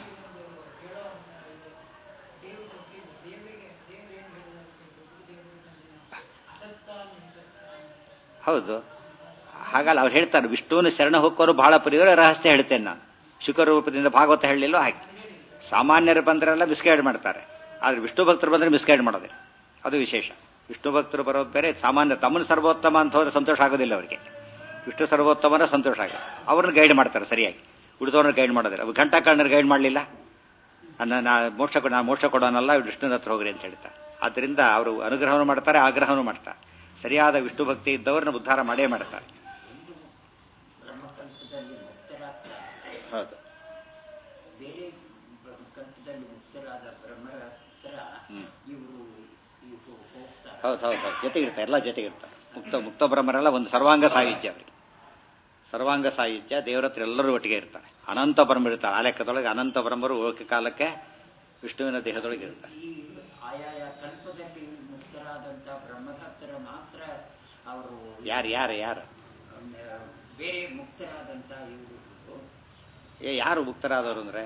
ಹೌದು, ಹಾಗಲ್ಲ ಅವ್ರು ಹೇಳ್ತಾರೆ ವಿಷ್ಣುವಿನ ಶರಣ ಹೊಕ್ಕೋರು ಬಹಳ ಪ್ರಿಯರು, ರಹಸ್ಯ ಹೇಳ್ತೇನೆ ನಾನು. ಶುಕರ ರೂಪದಿಂದ ಭಾಗವತ ಹೇಳಲಿಲ್ಲ ಹಾಗೆ. ಸಾಮಾನ್ಯರು ಬಂದರೆಲ್ಲ ಮಿಸ್ಗೈಡ್ ಮಾಡ್ತಾರೆ, ಆದ್ರೆ ವಿಷ್ಣು ಭಕ್ತರು ಬಂದರೆ ಮಿಸ್ಗೈಡ್ ಮಾಡೋದಿಲ್ಲ, ಅದು ವಿಶೇಷ. ವಿಷ್ಣು ಭಕ್ತರು ಬರೋದು ಬೇರೆ, ಸಾಮಾನ್ಯ ತಮ್ಮನ ಸರ್ವೋತ್ತಮ ಅಂತ ಹೋದ್ರೆ ಸಂತೋಷ ಆಗೋದಿಲ್ಲ ಅವರಿಗೆ. ವಿಷ್ಣು ಸರ್ವೋತ್ತಮನ ಸಂತೋಷ ಆಗುತ್ತೆ, ಅವ್ರನ್ನ ಗೈಡ್ ಮಾಡ್ತಾರೆ ಸರಿಯಾಗಿ, ಉಳಿದವ್ರನ್ನ ಗೈಡ್ ಮಾಡೋದಿಲ್ಲ. ಘಂಟಾ ಕರ್ಣರು ಗೈಡ್ ಮಾಡಲಿಲ್ಲ, ನಾ ಮೋಕ್ಷ ಕೊಡ ನಾ ಮೋಕ್ಷ ಕೊಡೋನಲ್ಲ ವಿಷ್ಣುನ ಹತ್ರ ಹೋಗ್ರಿ ಅಂತ ಹೇಳ್ತಾರೆ. ಆದ್ದರಿಂದ ಅವರು ಅನುಗ್ರಹವನ್ನು ಮಾಡ್ತಾರೆ, ಆಗ್ರಹವನ್ನು ಮಾಡ್ತಾರೆ. ಸರಿಯಾದ ವಿಷ್ಣು ಭಕ್ತಿ ಇದ್ದವ್ರನ್ನ ಉದ್ಧಾರ ಮಾಡೇ ಮಾಡ್ತಾರೆ. ಹೌದು, ಬೇರೆ ಕಲ್ಪದಲ್ಲಿ ಮುಕ್ತರಾದ ಬ್ರಹ್ಮರ ಹತ್ರ ಇವರು ಹೋಗ್ತಾರೆ. ಹೌದು ಹೌದು ಹೌದು ಜೊತೆಗಿರ್ತಾರೆ, ಎಲ್ಲ ಜೊತೆಗಿರ್ತಾರೆ. ಮುಕ್ತ ಮುಕ್ತ ಬ್ರಹ್ಮರೆಲ್ಲ ಒಂದು ಸರ್ವಾಂಗ ಸಾಹಿತ್ಯ ಅವರಿಗೆ, ಸರ್ವಾಂಗ ಸಾಹಿತ್ಯ. ದೇವರ ಹತ್ರ ಎಲ್ಲರೂ ಒಟ್ಟಿಗೆ ಇರ್ತಾರೆ. ಅನಂತ ಬ್ರಹ್ಮ ಇರ್ತಾರೆ, ಆ ಲೆಕ್ಕದೊಳಗೆ ಅನಂತ ಬ್ರಹ್ಮರು ಹೋಗಕ್ಕೆ ಕಾಲಕ್ಕೆ ವಿಷ್ಣುವಿನ ದೇಹದೊಳಗೆ ಇರ್ತಾರೆ. ಈ ಆಯಾಯ ಕಲ್ಪದಲ್ಲಿ ಮುಕ್ತರಾದಂತಹ ಬ್ರಹ್ಮರ ಹತ್ರ ಮಾತ್ರ ಅವರು ಯಾರು ಯಾರು ಯಾರು ಬೇರೆ ಮುಕ್ತರಾದಂತಹ ಇವರು ಏ ಯಾರು ಮುಕ್ತರಾದವರು ಅಂದ್ರೆ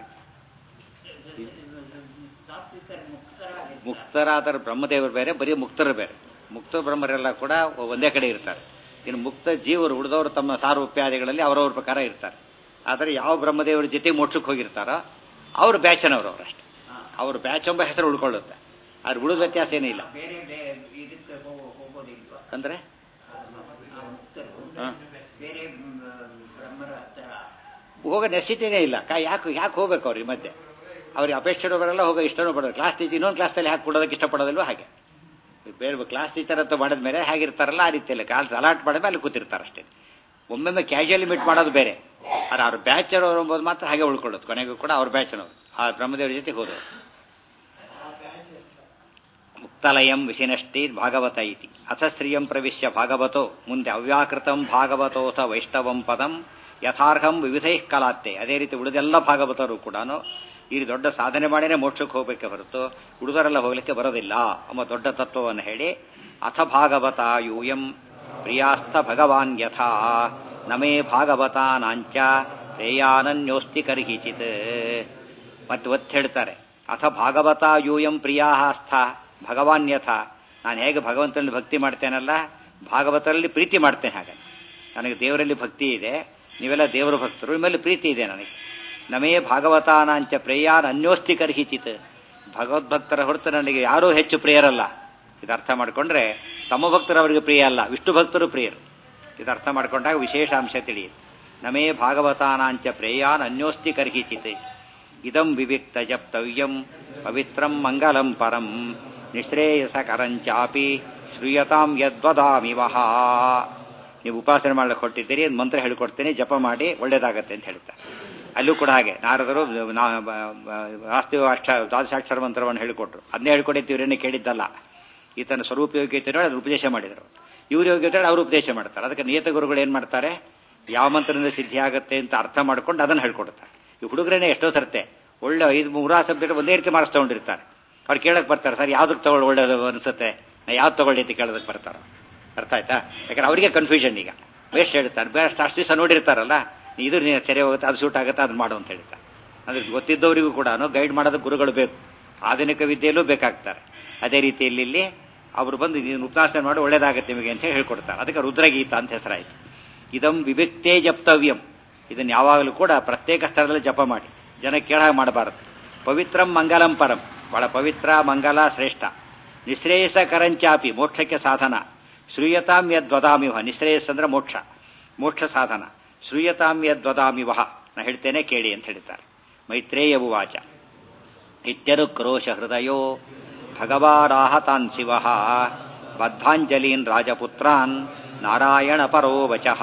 ಮುಕ್ತರಾದ ಬ್ರಹ್ಮದೇವರು ಬೇರೆ, ಬರೀ ಮುಕ್ತರು ಬೇರೆ. ಮುಕ್ತ ಬ್ರಹ್ಮರೆಲ್ಲ ಕೂಡ ಒಂದೇ ಕಡೆ ಇರ್ತಾರೆ. ಇನ್ನು ಮುಕ್ತ ಜೀವರು ಉಳಿದವರು ತಮ್ಮ ಸಾರೂಪ್ಯಾದಿಗಳಲ್ಲಿ ಅವರವ್ರ ಪ್ರಕಾರ ಇರ್ತಾರೆ. ಆದರೆ ಯಾವ ಬ್ರಹ್ಮದೇವರ ಜೊತೆ ಮೋಕ್ಷಕ್ಕೆ ಹೋಗಿರ್ತಾರೋ ಅವರು ಬ್ಯಾಚನವರು, ಅವರಷ್ಟೇ. ಅವರು ಬ್ಯಾಚ್ ಎಂಬ ಹೆಸರು ಉಳ್ಕೊಳ್ಳುತ್ತೆ, ಆದ್ರೆ ಉಳಿದ ವ್ಯತ್ಯಾಸ ಏನಿಲ್ಲ. ಅಂದ್ರೆ ಹೋಗೋ ನೆಸಿಟಿನೇ ಇಲ್ಲ. ಯಾಕೆ ಯಾಕೆ ಹೋಗ್ಬೇಕು ಅವ್ರಿಗೆ ಮಧ್ಯೆ? ಅವ್ರಿಗೆ ಅಪೇಕ್ಷೆನೂ ಬರಲ್ಲ, ಹೋಗೋ ಇಷ್ಟನೂ ಬರೋದು. ಕ್ಲಾಸ್ ಟೀಚರ್ ಇನ್ನೊಂದು ಕ್ಲಾಸಲ್ಲಿ ಹಾಕಿ ಕೊಡೋದಕ್ಕೆ ಇಷ್ಟಪಡೋದಿಲ್ವ ಹಾಗೆ. ಬೇರೆ ಕ್ಲಾಸ್ ಟೀಚರ್ ಅಂತ ಮಾಡಿದ ಮೇಲೆ ಹೇಗಿರ್ತಾರಲ್ಲ ಆ ರೀತಿಯಲ್ಲಿ ಕ್ಲಾಸ್ ಅಲಾಟ್ ಮಾಡಿದ್ಮೇಲೆ ಅಲ್ಲಿ ಕೂತಿರ್ತಾರೆ ಅಷ್ಟೇ. ಒಮ್ಮೊಮ್ಮೆ ಕ್ಯಾಶುಯಲಿ ಮೀಟ್ ಮಾಡೋದು ಬೇರೆ, ಆದ್ರೆ ಅವ್ರ ಬ್ಯಾಚನವರು ಎಂಬುದು ಮಾತ್ರ ಹಾಗೆ ಉಳ್ಕೊಳ್ಳೋದು. ಕೊನೆಗೂ ಕೂಡ ಅವ್ರ ಬ್ಯಾಚನವರು ಆ ಬ್ರಹ್ಮದೇವರ ಜೊತೆ ಹೋದವರು. ಮುಕ್ತಲಯಂ ವಿಶಿನಷ್ಟಿ ಭಾಗವತ ಇತಿ ಅಥ ಸ್ತ್ರೀಯಂ ಪ್ರವಿಶ್ಯ ಭಾಗವತೋ ಮುಂದೆ ಅವ್ಯಾಕೃತಂ ಭಾಗವತೋಥ ವೈಷ್ಣವಂ ಪದಂ ಯಥಾರ್ಹಂ ವಿವಿಧೈ ಕಲಾತ್ತೆ. ಅದೇ ರೀತಿ ಉಳಿದೆಲ್ಲ ಭಾಗವತರು ಕೂಡ ಈ ದೊಡ್ಡ ಸಾಧನೆ ಮಾಡಿನೇ ಮೋಕ್ಷಕ್ಕೆ ಹೋಗ್ಬೇಕೆ ಹೊರತು ಉಳಿದರೆಲ್ಲ ಹೋಗ್ಲಿಕ್ಕೆ ಬರೋದಿಲ್ಲ ಎಂಬ ದೊಡ್ಡ ತತ್ವವನ್ನು ಹೇಳಿ ಅಥ ಭಾಗವತ ಯೂಯಂ ಪ್ರಿಯಾಸ್ಥ ಭಗವಾನ್ ಯಥಾ ನಮೇ ಭಾಗವತಾನಾಂಚ ಶ್ರೇಯಾನನ್ಯೋಸ್ತಿ ಕರ್ಹಿಚಿತ್. ಮತ್ತೆ ಒತ್ತು ಹೇಳ್ತಾರೆ, ಅಥ ಭಾಗವತ ಯೂಯಂ ಪ್ರಿಯಾಸ್ಥ ಭಗವಾನ್ ಯಥ. ನಾನು ಹೇಗೆ ಭಗವಂತನಲ್ಲಿ ಭಕ್ತಿ ಮಾಡ್ತೇನಲ್ಲ, ಭಾಗವತರಲ್ಲಿ ಪ್ರೀತಿ ಮಾಡ್ತೇನೆ. ಹಾಗೆ ನನಗೆ ದೇವರಲ್ಲಿ ಭಕ್ತಿ ಇದೆ, ನೀವೆಲ್ಲ ದೇವರ ಭಕ್ತರು, ನಿಮ್ಮಲ್ಲಿ ಪ್ರೀತಿ ಇದೆ ನನಗೆ. ನಮೇ ಭಾಗವತಾನಾಂಚ ಪ್ರೇಯಾನ್ ಅನ್ಯೋಸ್ತಿ ಕರ್ಹಿಚಿತ್. ಭಗವದ್ಭಕ್ತರ ಹೊರತು ನನಗೆ ಯಾರೂ ಹೆಚ್ಚು ಪ್ರಿಯರಲ್ಲ. ಇದು ಅರ್ಥ ಮಾಡಿಕೊಂಡ್ರೆ ತಮ್ಮ ಭಕ್ತರು ಅವರಿಗೆ ಪ್ರಿಯ ಅಲ್ಲ, ವಿಷ್ಣು ಭಕ್ತರು ಪ್ರಿಯರು. ಇದು ಅರ್ಥ ಮಾಡಿಕೊಂಡಾಗ ವಿಶೇಷ ಅಂಶ ತಿಳಿಯಿತು. ನಮೇ ಭಾಗವತಾನಾಂಚ ಪ್ರೇಯಾನ್ ಅನ್ಯೋಸ್ತಿ ಕರ್ಹಿಚಿತ್. ಇದಂ ವಿವಿಕ್ತ ಜಪ್ತವ್ಯಂ ಪವಿತ್ರಂ ಮಂಗಲಂ ಪರಂ ನಿಶ್ರೇಯಸ ಕರಂಚಾಪಿ ಶ್ರೂಯತಾಂ ಯದ್ವದಾಮಿ ವಹ. ನೀವು ಉಪಾಸನೆ ಮಾಡಲಿಕ್ಕೆ ಹೊಟ್ಟಿದ್ದೀರಿ, ಮಂತ್ರ ಹೇಳಿಕೊಡ್ತೇನೆ, ಜಪ ಮಾಡಿ ಒಳ್ಳೇದಾಗತ್ತೆ ಅಂತ ಹೇಳ್ತಾರೆ. ಅಲ್ಲೂ ಕೂಡ ಹಾಗೆ ನಾರದರು ವಾಸ್ತವ ಅಕ್ಷ ದ್ವಾದಶಾಕ್ಷರ ಮಂತ್ರವನ್ನು ಹೇಳಿಕೊಟ್ರು. ಅದನ್ನೇ ಹೇಳ್ಕೊಟ್ಟಿದ್ದು ಇವರನ್ನೇ ಕೇಳಿದ್ದಲ್ಲ. ಈತನ ಸ್ವರೂಪ ಯೋಗ್ಯತೆ ನೋಡಿ ಅದ್ರ ಉಪದೇಶ ಮಾಡಿದರು. ಇವ್ರ ಯೋಗ್ಯತೆ ಅವರು ಉಪದೇಶ ಮಾಡ್ತಾರೆ. ಅದಕ್ಕೆ ನಿಯತ ಗುರುಗಳು ಏನ್ ಮಾಡ್ತಾರೆ, ಯಾವ ಮಂತ್ರದಿಂದ ಸಿದ್ಧಿ ಆಗುತ್ತೆ ಅಂತ ಅರ್ಥ ಮಾಡ್ಕೊಂಡು ಅದನ್ನು ಹೇಳ್ಕೊಡ್ತಾರೆ. ಈ ಹುಡುಗರೇನೆ ಎಷ್ಟೋ ಸರ್ತೆ ಒಳ್ಳೆ ಐದು ಮೂರಾ ಸಬ್ಜೆಕ್ಟ್ ಒಂದೇ ರೀತಿ ಮಾರ್ಕ್ಸ್ ತಗೊಂಡಿರ್ತಾರೆ. ಅವ್ರು ಕೇಳಕ್ ಬರ್ತಾರೆ, ಸರ್ ಯಾವ್ದಕ್ಕೆ ತಗೊಳ್ಳಿ ಒಳ್ಳೇದು ಅನ್ಸುತ್ತೆ, ನಾ ಯಾವ್ದು ತಗೊಳ್ಳಿ ಅಂತ ಕೇಳೋದಕ್ಕೆ ಬರ್ತಾರ. ಅರ್ಥ ಆಯ್ತಾ? ಯಾಕಂದ್ರೆ ಅವರಿಗೆ ಕನ್ಫ್ಯೂಷನ್. ಈಗ ವೇಸ್ಟ್ ಹೇಳ್ತಾರೆ, ಬೇರೆ ಅಷ್ಟು ದಿವಸ ನೋಡಿರ್ತಾರಲ್ಲ, ಇದು ಸರಿ ಹೋಗುತ್ತೆ, ಅದು ಸೂಟ್ ಆಗುತ್ತೆ, ಅದನ್ನ ಮಾಡು ಅಂತ ಹೇಳ್ತಾರೆ. ಅಂದ್ರೆ ಗೊತ್ತಿದ್ದವರಿಗೂ ಕೂಡ ಗೈಡ್ ಮಾಡೋದು ಗುರುಗಳು ಬೇಕು, ಆಧುನಿಕ ವಿದ್ಯೆಯಲ್ಲೂ ಬೇಕಾಗ್ತಾರೆ. ಅದೇ ರೀತಿಯಲ್ಲಿ ಇಲ್ಲಿ ಅವರು ಬಂದು ಇದನ್ನು ಉಪಾಸನೆ ಮಾಡಿ ಒಳ್ಳೇದಾಗತ್ತೆ ನಿಮಗೆ ಅಂತ ಹೇಳಿ ಹೇಳ್ಕೊಡ್ತಾರೆ. ಅದಕ್ಕೆ ರುದ್ರಗೀತ ಅಂತ ಹೆಸರಾಯಿತು. ಇದಂ ವಿವಿಕ್ತೇ ಜಪ್ತವ್ಯಂ. ಇದನ್ನು ಯಾವಾಗಲೂ ಕೂಡ ಪ್ರತ್ಯೇಕ ಸ್ಥಳದಲ್ಲಿ ಜಪ ಮಾಡಿ, ಜನ ಕೇಳಾಗ ಮಾಡಬಾರದು. ಪವಿತ್ರಂ ಮಂಗಲಂ ಪರಂ, ಬಹಳ ಪವಿತ್ರ, ಮಂಗಲ, ಶ್ರೇಷ್ಠ. ನಿಶ್ರೇಯಸ ಕರಂಚಾಪಿ, ಮೋಕ್ಷಕ್ಕೆ ಸಾಧನ. ಶ್ರೂಯತಾಂ ಯದ್ವದಾಮಿವಹ, ನಿಶ್ರೇಯಸ್ ಅಂದ್ರೆ ಮೋಕ್ಷ, ಮೋಕ್ಷ ಸಾಧನ. ಶ್ರೂಯತಾಂ ಯದ್ವದಾಮಿವಹ, ನಾ ಹೇಳ್ತೇನೆ ಕೇಳಿ ಅಂತ ಹೇಳ್ತಾರೆ. ಮೈತ್ರೇಯ ಉವಾಚ ಇತ್ಯನುಕ್ರೋಶ ಹೃದಯೋ ಭಗವಾರಾಹತಾನ್ ಶಿವಃ ಬದ್ಧಾಂಜಲೀನ್ ರಾಜಪುತ್ರಾನ್ ನಾರಾಯಣ ಪರೋ ವಚಃ.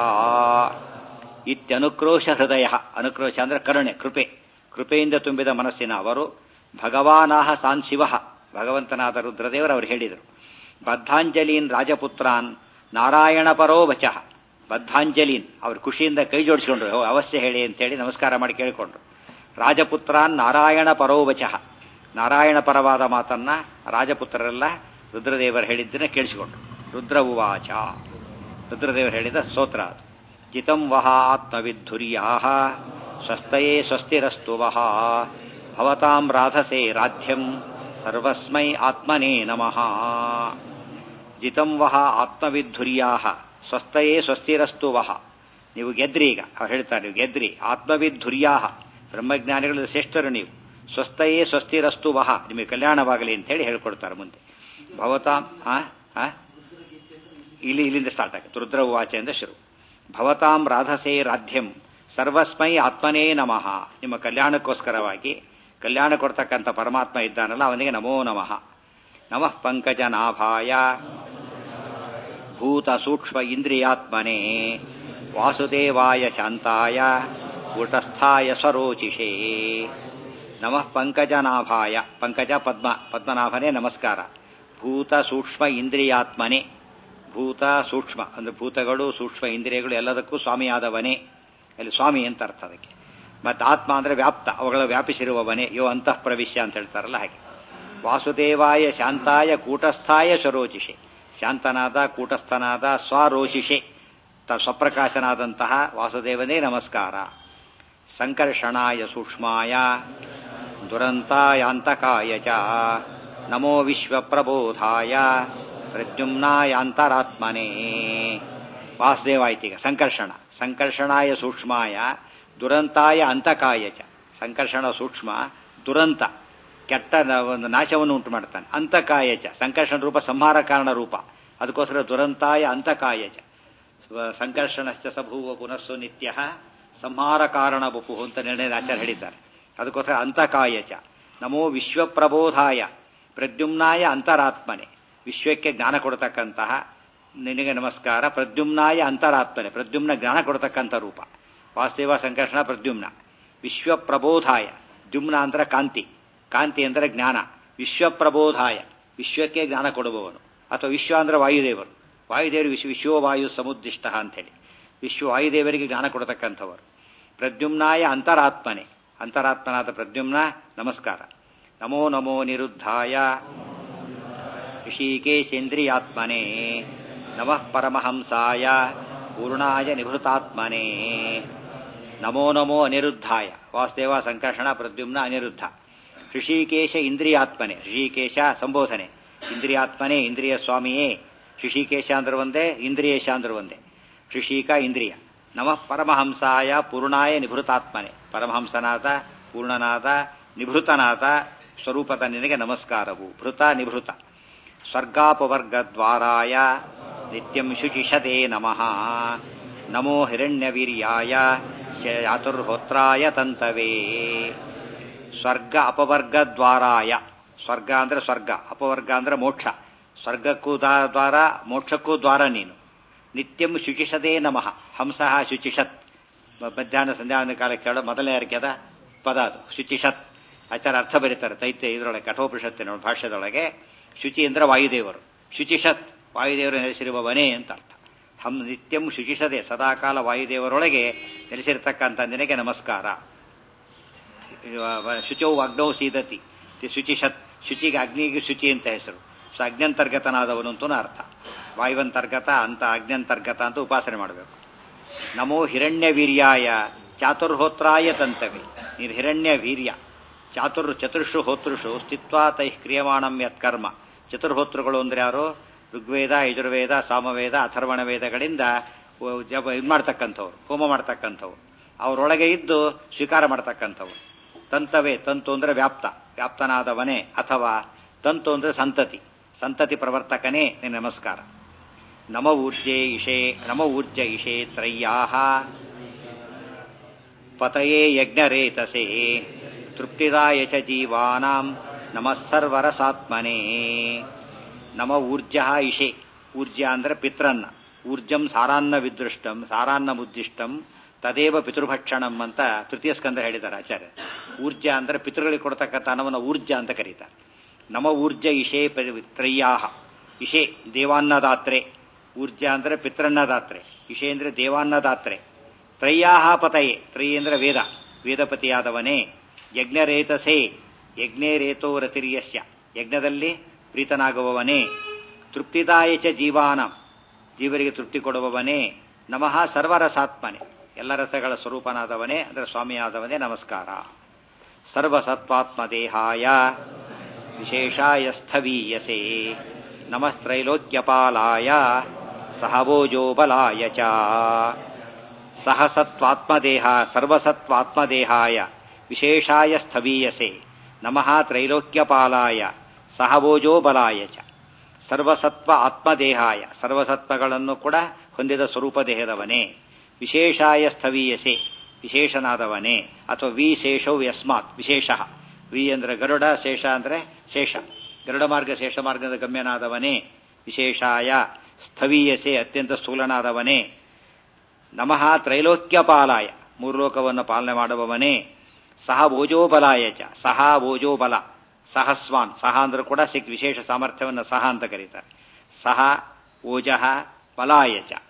ಇತ್ಯನುಕ್ರೋಶ ಹೃದಯ, ಅನುಕ್ರೋಶ ಅಂದ್ರೆ ಕರುಣೆ, ಕೃಪೆ, ಕೃಪೆಯಿಂದ ತುಂಬಿದ ಮನಸ್ಸಿನ ಅವರು ಭಗವಾನಾಹ ತಾನ್ ಶಿವಃ, ಭಗವಂತನಾದ ರುದ್ರದೇವರು ಅವರು ಹೇಳಿದರು. ಬದ್ಧಾಂಜಲೀನ್ ರಾಜಪುತ್ರಾನ್ ನಾರಾಯಣ ಪರೋ ವಚಃ. ಬದ್ಧಾಂಜಲೀನ್ ಅವರು ಖುಷಿಯಿಂದ ಕೈ ಜೋಡಿಸಿಕೊಂಡ್ರು, ಅವಶ್ಯ ಹೇಳಿ ಅಂತೇಳಿ ನಮಸ್ಕಾರ ಮಾಡಿ ಕೇಳಿಕೊಂಡ್ರು. ರಾಜಪುತ್ರಾನ್ ನಾರಾಯಣ ಪರೋ ವಚಃ, ನಾರಾಯಣ ಪರವಾದ ಮಾತನ್ನ ರಾಜಪುತ್ರರೆಲ್ಲ ರುದ್ರದೇವರು ಹೇಳಿದ್ದನ್ನ ಕೇಳಿಸಿಕೊಂಡ್ರು. ರುದ್ರ ಉವಾಚ, ರುದ್ರದೇವರು ಹೇಳಿದ ಸ್ತೋತ್ರ ಅದು. ಜಿತಂ ವಹ ಆತ್ಮವಿದ್ಧುರ್ಯಾಹ ಸ್ವಸ್ತಯೇ ಸ್ವಸ್ತಿರಸ್ತು ವಹ ಭವತಾಂ ರಾಧಸೆ ರಾಧ್ಯಂ ಸರ್ವಸ್ಮೈ ಆತ್ಮನೇ ನಮಃ. ಜಿತಂ ವಹ ಆತ್ಮವಿದ್ಧುರ್ಯಾಹ ಸ್ವಸ್ಥಯೇ ಸ್ವಸ್ತಿರಸ್ತು ವಹ. ನೀವು ಗೆದ್ರಿ, ಈಗ ಅವ್ರು ಹೇಳ್ತಾರೆ ನೀವು ಗೆದ್ರಿ. ಆತ್ಮವಿದ್ಧುರ್ಯಾಹ, ಬ್ರಹ್ಮಜ್ಞಾನಿಗಳ ಶ್ರೇಷ್ಠರು ನೀವು. ಸ್ವಸ್ಥಯೇ ಸ್ವಸ್ತಿರಸ್ತು ವಹ, ನಿಮಗೆ ಕಲ್ಯಾಣವಾಗಲಿ ಅಂತ ಹೇಳಿ ಹೇಳ್ಕೊಡ್ತಾರೆ ಮುಂದೆ. ಭವತಾಂ ಆ ಆ ಇಲ್ಲಿ ಇಲ್ಲಿಂದ ಸ್ಟಾರ್ಟ್ ಆಗುತ್ತೆ. ರುದ್ರ ವಾಚ ಎಂದ ಶುರು. ಭವತಾಂ ರಾಧಸೇ ರಾಧ್ಯಂ ಸರ್ವಸ್ಮೈ ಆತ್ಮನೇ ನಮಃ. ನಿಮ್ಮ ಕಲ್ಯಾಣಕ್ಕೋಸ್ಕರವಾಗಿ ಕಲ್ಯಾಣ ಕೊಡ್ತಕ್ಕಂಥ ಪರಮಾತ್ಮ ಇದ್ದಾನಲ್ಲ, ಅವನಿಗೆ ನಮೋ ನಮಃ. ನಮಃ ಪಂಕಜನಾಭಾಯ ಭೂತ ಸೂಕ್ಷ್ಮ ಇಂದ್ರಿಯಾತ್ಮನೇ ವಾಸುದೇವಾಯ ಶಾಂತಾಯ ಕೂಟಸ್ಥಾಯ ಸರೋಚಿಷೇ. ನಮಃ ಪಂಕಜನಾಭಾಯ, ಪಂಕಜ ಪದ್ಮ, ಪದ್ಮನಾಭನೇ ನಮಸ್ಕಾರ. ಭೂತ ಸೂಕ್ಷ್ಮ ಇಂದ್ರಿಯಾತ್ಮನೇ, ಭೂತ ಸೂಕ್ಷ್ಮ ಅಂದ್ರೆ ಭೂತಗಳು ಸೂಕ್ಷ್ಮ ಇಂದ್ರಿಯಗಳು ಎಲ್ಲದಕ್ಕೂ ಸ್ವಾಮಿಯಾದವನೇ, ಅಲ್ಲಿ ಸ್ವಾಮಿ ಅಂತ ಅರ್ಥ ಅದಕ್ಕೆ. ಮತ್ತು ಆತ್ಮ ಅಂದ್ರೆ ವ್ಯಾಪ್ತ, ಅವುಗಳ ವ್ಯಾಪಿಸಿರುವವನೇ, ಯೋ ಅಂತಃ ಪ್ರವಿಶ್ಯ ಅಂತ ಹೇಳ್ತಾರಲ್ಲ ಹಾಗೆ. ವಾಸುದೇವಾಯ ಶಾಂತಾಯ ಕೂಟಸ್ಥಾಯ ಸರೋಚಿಷೆ, ಶಾಂತನಾದ ಕೂಟಸ್ಥನಾದ ಸ್ವರೋಚಿಷೆ ತ ಸ್ವಪ್ರಕಾಶನಾದಂತಹ ವಾಸುದೇವನೇ ನಮಸ್ಕಾರ. ಸಂಕರ್ಷಣಾಯ ಸೂಕ್ಷ್ಮಾಯ ದುರಂತಾಯಾಂತಕಾಯ ಚ ನಮೋ ವಿಶ್ವಪ್ರಬೋಧಾಯ ಪ್ರದ್ಯುಮ್ನಾಯಾಂತರಾತ್ಮನೇ. ವಾಸುದೇವಾಯ್ತೀಗ ಸಂಕರ್ಷಣ. ಸಂಕರ್ಷಣಾಯ ಸೂಕ್ಷ್ಮಾಯ ದುರಂತಾಯ ಅಂತಕಾಯ ಚ. ಸಂಕರ್ಷಣ ಸೂಕ್ಷ್ಮ, ದುರಂತ ಕೆಟ್ಟ ಒಂದು ನಾಶವನ್ನು ಉಂಟು ಮಾಡ್ತಾನೆ. ಅಂತಕಾಯ ಚ, ಸಂಕರ್ಷಣ ರೂಪ ಸಂಹಾರ ಕಾರಣ ರೂಪ, ಅದಕ್ಕೋಸ್ಕರ ದುರಂತಾಯ ಅಂತಕಾಯ ಚ. ಸಂಕರ್ಷಣಶ್ಚ ಸಭೂವ ಪುನಸ್ಸು ನಿತ್ಯ ಸಂಹಾರ ಕಾರಣ ಬಪು ಅಂತ ನಿರ್ಣಯದ ಆಚಾರ್ಯ ಹೇಳಿದ್ದಾರೆ. ಅದಕ್ಕೋಸ್ಕರ ಅಂತಕಾಯ ಚ. ನಮೋ ವಿಶ್ವಪ್ರಬೋಧಾಯ ಪ್ರದ್ಯುಮ್ನಾಯ ಅಂತರಾತ್ಮನೆ, ವಿಶ್ವಕ್ಕೆ ಜ್ಞಾನ ಕೊಡತಕ್ಕಂತಹ ನಿನಗೆ ನಮಸ್ಕಾರ. ಪ್ರದ್ಯುಮ್ನಾಯ ಅಂತರಾತ್ಮನೆ, ಪ್ರದ್ಯುಮ್ನ ಜ್ಞಾನ ಕೊಡತಕ್ಕಂಥ ರೂಪ. ವಾಸುದೇವ ಸಂಕರ್ಷಣ ಪ್ರದ್ಯುಮ್ನ. ವಿಶ್ವಪ್ರಬೋಧಾಯ, ದ್ಯುಮ್ನ ಅಂದ್ರೆ ಕಾಂತಿ, ಕಾಂತಿ ಅಂದರೆ ಜ್ಞಾನ. ವಿಶ್ವಪ್ರಬೋಧಾಯ, ವಿಶ್ವಕ್ಕೆ ಜ್ಞಾನ ಕೊಡುವವನು. ಅಥವಾ ವಿಶ್ವ ಅಂದ್ರೆ ವಾಯುದೇವರು, ವಾಯುದೇವರು ವಿಶ್ವ ವಿಶ್ವೋ ವಾಯು ಸಮುದ್ದಿಷ್ಟ ಅಂತೇಳಿ ವಿಶ್ವ ವಾಯುದೇವರಿಗೆ ಜ್ಞಾನ ಕೊಡತಕ್ಕಂಥವರು. ಪ್ರದ್ಯುಮ್ನಾಯ ಅಂತರಾತ್ಮನೆ, ಅಂತರಾತ್ಮನಾದ ಪ್ರದ್ಯುಮ್ನ ನಮಸ್ಕಾರ. ನಮೋ ನಮೋ ನಿರುದ್ಧಾಯ ಋಷಿಕೇಶೇಂದ್ರಿಯಾತ್ಮನೇ ನಮಃ ಪರಮಹಂಸಾಯ ಪೂರ್ಣಾಯ ನಿಭೃತಾತ್ಮನೇ. ನಮೋ ನಮೋ ಅನಿರುದ್ಧಾಯ, ವಾಸುದೇವ ಸಂಕರ್ಷಣ ಪ್ರದ್ಯುಮ್ನ ಅನಿರುದ್ಧ. ಋಷಿಕೇಶ ಇಂದ್ರಿಯಾತ್ಮನೆ, ಋಷಿಕೇಶ ಸಂಬೋಧನೆ. ಇಂದ್ರಿಯಾತ್ಮನೇ, ಇಂದ್ರಿಯ ಸ್ವಾಮಿಯೇ. ಋಷಿಕೇಶ ಅಂದ್ರೆ ಒಂದೇ, ಇಂದ್ರಿಯೇಶ ಅಂದ್ರೆ ಒಂದೇ. ಋಷಿಕ ಇಂದ್ರಿಯ. ನಮಃ ಪರಮಹಂಸಾಯ ಪೂರ್ಣಾಯ ನಿಭೃತಾತ್ಮನೆ, ಪರಮಹಂಸನಾದ ಪೂರ್ಣನಾದ ನಿಭೃತನಾದ ಸ್ವರೂಪದ ನಿನಗೆ ನಮಸ್ಕಾರವು. ಭೃತ ನಿಭೃತ. ಸ್ವರ್ಗಾಪವರ್ಗದ್ವಾರಾಯ ನಿತ್ಯಂ ಶುಚಿಷತೆ ನಮಃ. ನಮೋ ಹಿರಣ್ಯವೀರ್ಯಾಯ ಚಾತುರ್ಹೋತ್ರಾಯ ತಂತವೇ. ಸ್ವರ್ಗ ಅಪವರ್ಗದ್ವಾರಾಯ, ಸ್ವರ್ಗ ಅಂದ್ರೆ ಸ್ವರ್ಗ, ಅಪವರ್ಗ ಅಂದ್ರೆ ಮೋಕ್ಷ. ಸ್ವರ್ಗಕ್ಕೂ ದ್ವಾರ, ಮೋಕ್ಷಕ್ಕೂ ದ್ವಾರ ನೀನು. ನಿತ್ಯಂ ಶುಚಿಷದೇ ನಮಃ. ಹಂಸಃ ಶುಚಿಷತ್, ಮಧ್ಯಾಹ್ನ ಸಂಧ್ಯಾವಂದ ಕಾಲಕ್ಕೆ ಹೇಳೋ ಮೊದಲನೇ ಅರ್ಘ್ಯದ ಪದ ಅದು ಶುಚಿಷತ್. ಆಚಾರ ಅರ್ಥ ಬರೀತಾರೆ ತೈತ್ಯ ಇದರೊಳಗೆ, ಕಠೋಪನಿಷತ್ತಿನ ಭಾಷ್ಯದೊಳಗೆ. ಶುಚಿ ಅಂದ್ರೆ ವಾಯುದೇವರು, ಶುಚಿಷತ್ ವಾಯುದೇವರು ನೆಲೆಸಿರುವವನೇ ಅಂತ ಅರ್ಥ. ಹಂ ನಿತ್ಯಂ ಶುಚಿಷದೆ, ಸದಾಕಾಲ ವಾಯುದೇವರೊಳಗೆ ನೆಲೆಸಿರ್ತಕ್ಕಂಥ ನಿನಗೆ ನಮಸ್ಕಾರ. ಶುಚೌ ಅಗ್ನೌ ಸೀದತಿ ಶುಚಿಷತ್, ಶುಚಿಗೆ ಅಗ್ನಿಗೆ ಶುಚಿ ಅಂತ ಹೆಸರು. ಸೊ ಅಗ್ನ್ಯಂತರ್ಗತನಾದವನು ಅಂತೂ ಅರ್ಥ. ವಾಯುವಂತರ್ಗತ ಅಂತ ಅಗ್ನ್ಯಂತರ್ಗತ ಅಂತ ಉಪಾಸನೆ ಮಾಡಬೇಕು. ನಮೋ ಹಿರಣ್ಯ ವೀರ್ಯಾಯ ಚಾತುರ್ಹೋತ್ರಾಯ ತಂತವೆ. ನೀನು ಹಿರಣ್ಯ ವೀರ್ಯ. ಚಾತುರ್ ಚತುರ್ಷು ಹೋತೃಷು ಸ್ಥಿತ್ವಾ ತೈಃ ಕ್ರಿಯಮಾಣಂ ಯತ್ಕರ್ಮ. ಚತುರ್ಹೋತೃಗಳು ಅಂದ್ರೆ ಯಾರು? ಋಗ್ವೇದ, ಯಜುರ್ವೇದ, ಸಾಮವೇದ, ಅಥರ್ವಣ ವೇದಗಳಿಂದ ಜಪ ಇದು ಮಾಡ್ತಕ್ಕಂಥವ್ರು, ಹೋಮ ಮಾಡ್ತಕ್ಕಂಥವ್ರು, ಅವರೊಳಗೆ ಇದ್ದು ಸ್ವೀಕಾರ ಮಾಡ್ತಕ್ಕಂಥವ್ರು. ತಂತವೇ, ತಂತು ಅಂದ್ರೆ ವ್ಯಾಪ್ತ, ವ್ಯಾಪ್ತನಾದವನೇ. ಅಥವಾ ತಂತು ಅಂದ್ರೆ ಸಂತತಿ, ಸಂತತಿ ಪ್ರವರ್ತಕನೇ ನಿನ್ನ ನಮಸ್ಕಾರ. ನಮ ಊರ್ಜೆ ಇಷೇ ನಮ ಊರ್ಜ ಇಷೇ ತ್ರಯ್ಯಾಹ ಪತಯೇ ಯಜ್ಞರೇತಸೇ ತೃಪ್ತಿದಾಯ ಚ ಜೀವಾನಾಂ ನಮಃ ಸರ್ವರಸಾತ್ಮನೇ. ನಮ ಊರ್ಜ ಇಷೇ, ಊರ್ಜ ಅಂದ್ರೆ ಪಿತ್ರನ್ನ. ಊರ್ಜಂ ಸಾರಾನ್ನ ವಿದೃಷ್ಟಂ ಸಾರಾನ್ನ ಮುದ್ದಿಷ್ಟಂ ತದೇವ ಪಿತೃಭಕ್ಷಣಂ ಅಂತ ತೃತೀಯ ಸ್ಕಂದ ಹೇಳಿದ್ದಾರೆ ಆಚಾರ್ಯ. ಊರ್ಜ ಅಂದ್ರೆ ಪಿತೃಗಳಿಗೆ ಕೊಡ್ತಕ್ಕಂಥ ಅನ್ನವನ್ನು ಊರ್ಜ ಅಂತ ಕರೀತಾರೆ. ನಮ ಊರ್ಜ ಇಷೇ ತ್ರಯ್ಯಾಹ. ಇಷೇ ದೇವಾನ್ನದಾತ್ರೆ, ಊರ್ಜ ಅಂದ್ರೆ ಪಿತ್ರನ್ನದಾತ್ರೆ, ಇಷೇ ಅಂದ್ರೆ ದೇವಾನ್ನದಾತ್ರೆ. ತ್ರಯ್ಯಾಹ ಪತಯೇ, ತ್ರಯಿ ಅಂದ್ರೆ ವೇದ, ವೇದಪತಿಯಾದವನೇ. ಯಜ್ಞರೇತಸೇ, ಯಜ್ಞೇ ರೇತೋ ರತಿರ್ಯಸ್ಯ, ಯಜ್ಞದಲ್ಲಿ ಪ್ರೀತನಾಗುವವನೇ. ತೃಪ್ತಿದಾಯ ಚ ಜೀವಾನಂ, ಜೀವರಿಗೆ ತೃಪ್ತಿ ಕೊಡುವವನೇ. ನಮಃ ಸರ್ವರಸಾತ್ಮನೆ, ಎಲ್ಲ ರಸಗಳ ಸ್ವರೂಪನಾದವನೇ ಅಂದರೆ ಸ್ವಾಮಿಯಾದವನೇ ನಮಸ್ಕಾರ. ಸರ್ವಸತ್ವಾತ್ಮದೇಹಾಯ ವಿಶೇಷಾಯ ಸ್ಥವೀಯಸೇ ನಮಃ ತ್ರೈಲೋಕ್ಯಪಾಲಾಯ ಸಹವೋಜೋ ಬಲಾಯ ಚ ಸಹಸತ್ವಾತ್ಮದೇಹ ಸರ್ವಸತ್ವಾತ್ಮದೇಹಾಯ ವಿಶೇಷಾಯ ಸ್ಥವೀಯಸೆ ನಮಃ ತ್ರೈಲೋಕ್ಯಪಾಲಾಯ ಸಹವೋಜೋ ಬಲಾಯ ಚ ಸರ್ವಸತ್ವ ಆತ್ಮದೇಹಾಯ ಸರ್ವಸತ್ವಗಳನ್ನು ಕೂಡ ಹೊಂದಿದ ಸ್ವರೂಪ ದೇಹದವನೇ ವಿಶೇಷಾಯ ಸ್ಥವೀಯಸೆ ವಿಶೇಷನಾದವನೇ ಅಥವಾ ವಿ ಶೇಷವು ಯಸ್ಮಾತ್ ವಿಶೇಷ ವಿ ಅಂದ್ರೆ ಗರುಡ ಶೇಷ ಅಂದ್ರೆ ಶೇಷ ಗರುಡ ಮಾರ್ಗ ಶೇಷ ಮಾರ್ಗದ ಗಮ್ಯನಾದವನೇ ವಿಶೇಷಾಯ ಸ್ಥವೀಯಸೆ ಅತ್ಯಂತ ಸ್ಥೂಲನಾದವನೇ ನಮಃ ತ್ರೈಲೋಕ್ಯಪಾಲಾಯ ಮೂರು ಲೋಕವನ್ನು ಪಾಲನೆ ಮಾಡುವವನೇ ಸಹ ಓಜೋಬಲಾಯ ಚ ಸಹ ಓಜೋಬಲ ಸಹಸ್ವಾನ್ ಸಹ ಅಂದ್ರೂ ಕೂಡ ಸಿಕ್ ವಿಶೇಷ ಸಾಮರ್ಥ್ಯವನ್ನು ಸಹ ಅಂತ ಕರೀತಾರೆ ಸಹ ಓಜಃ ಬಲಾಯ ಚ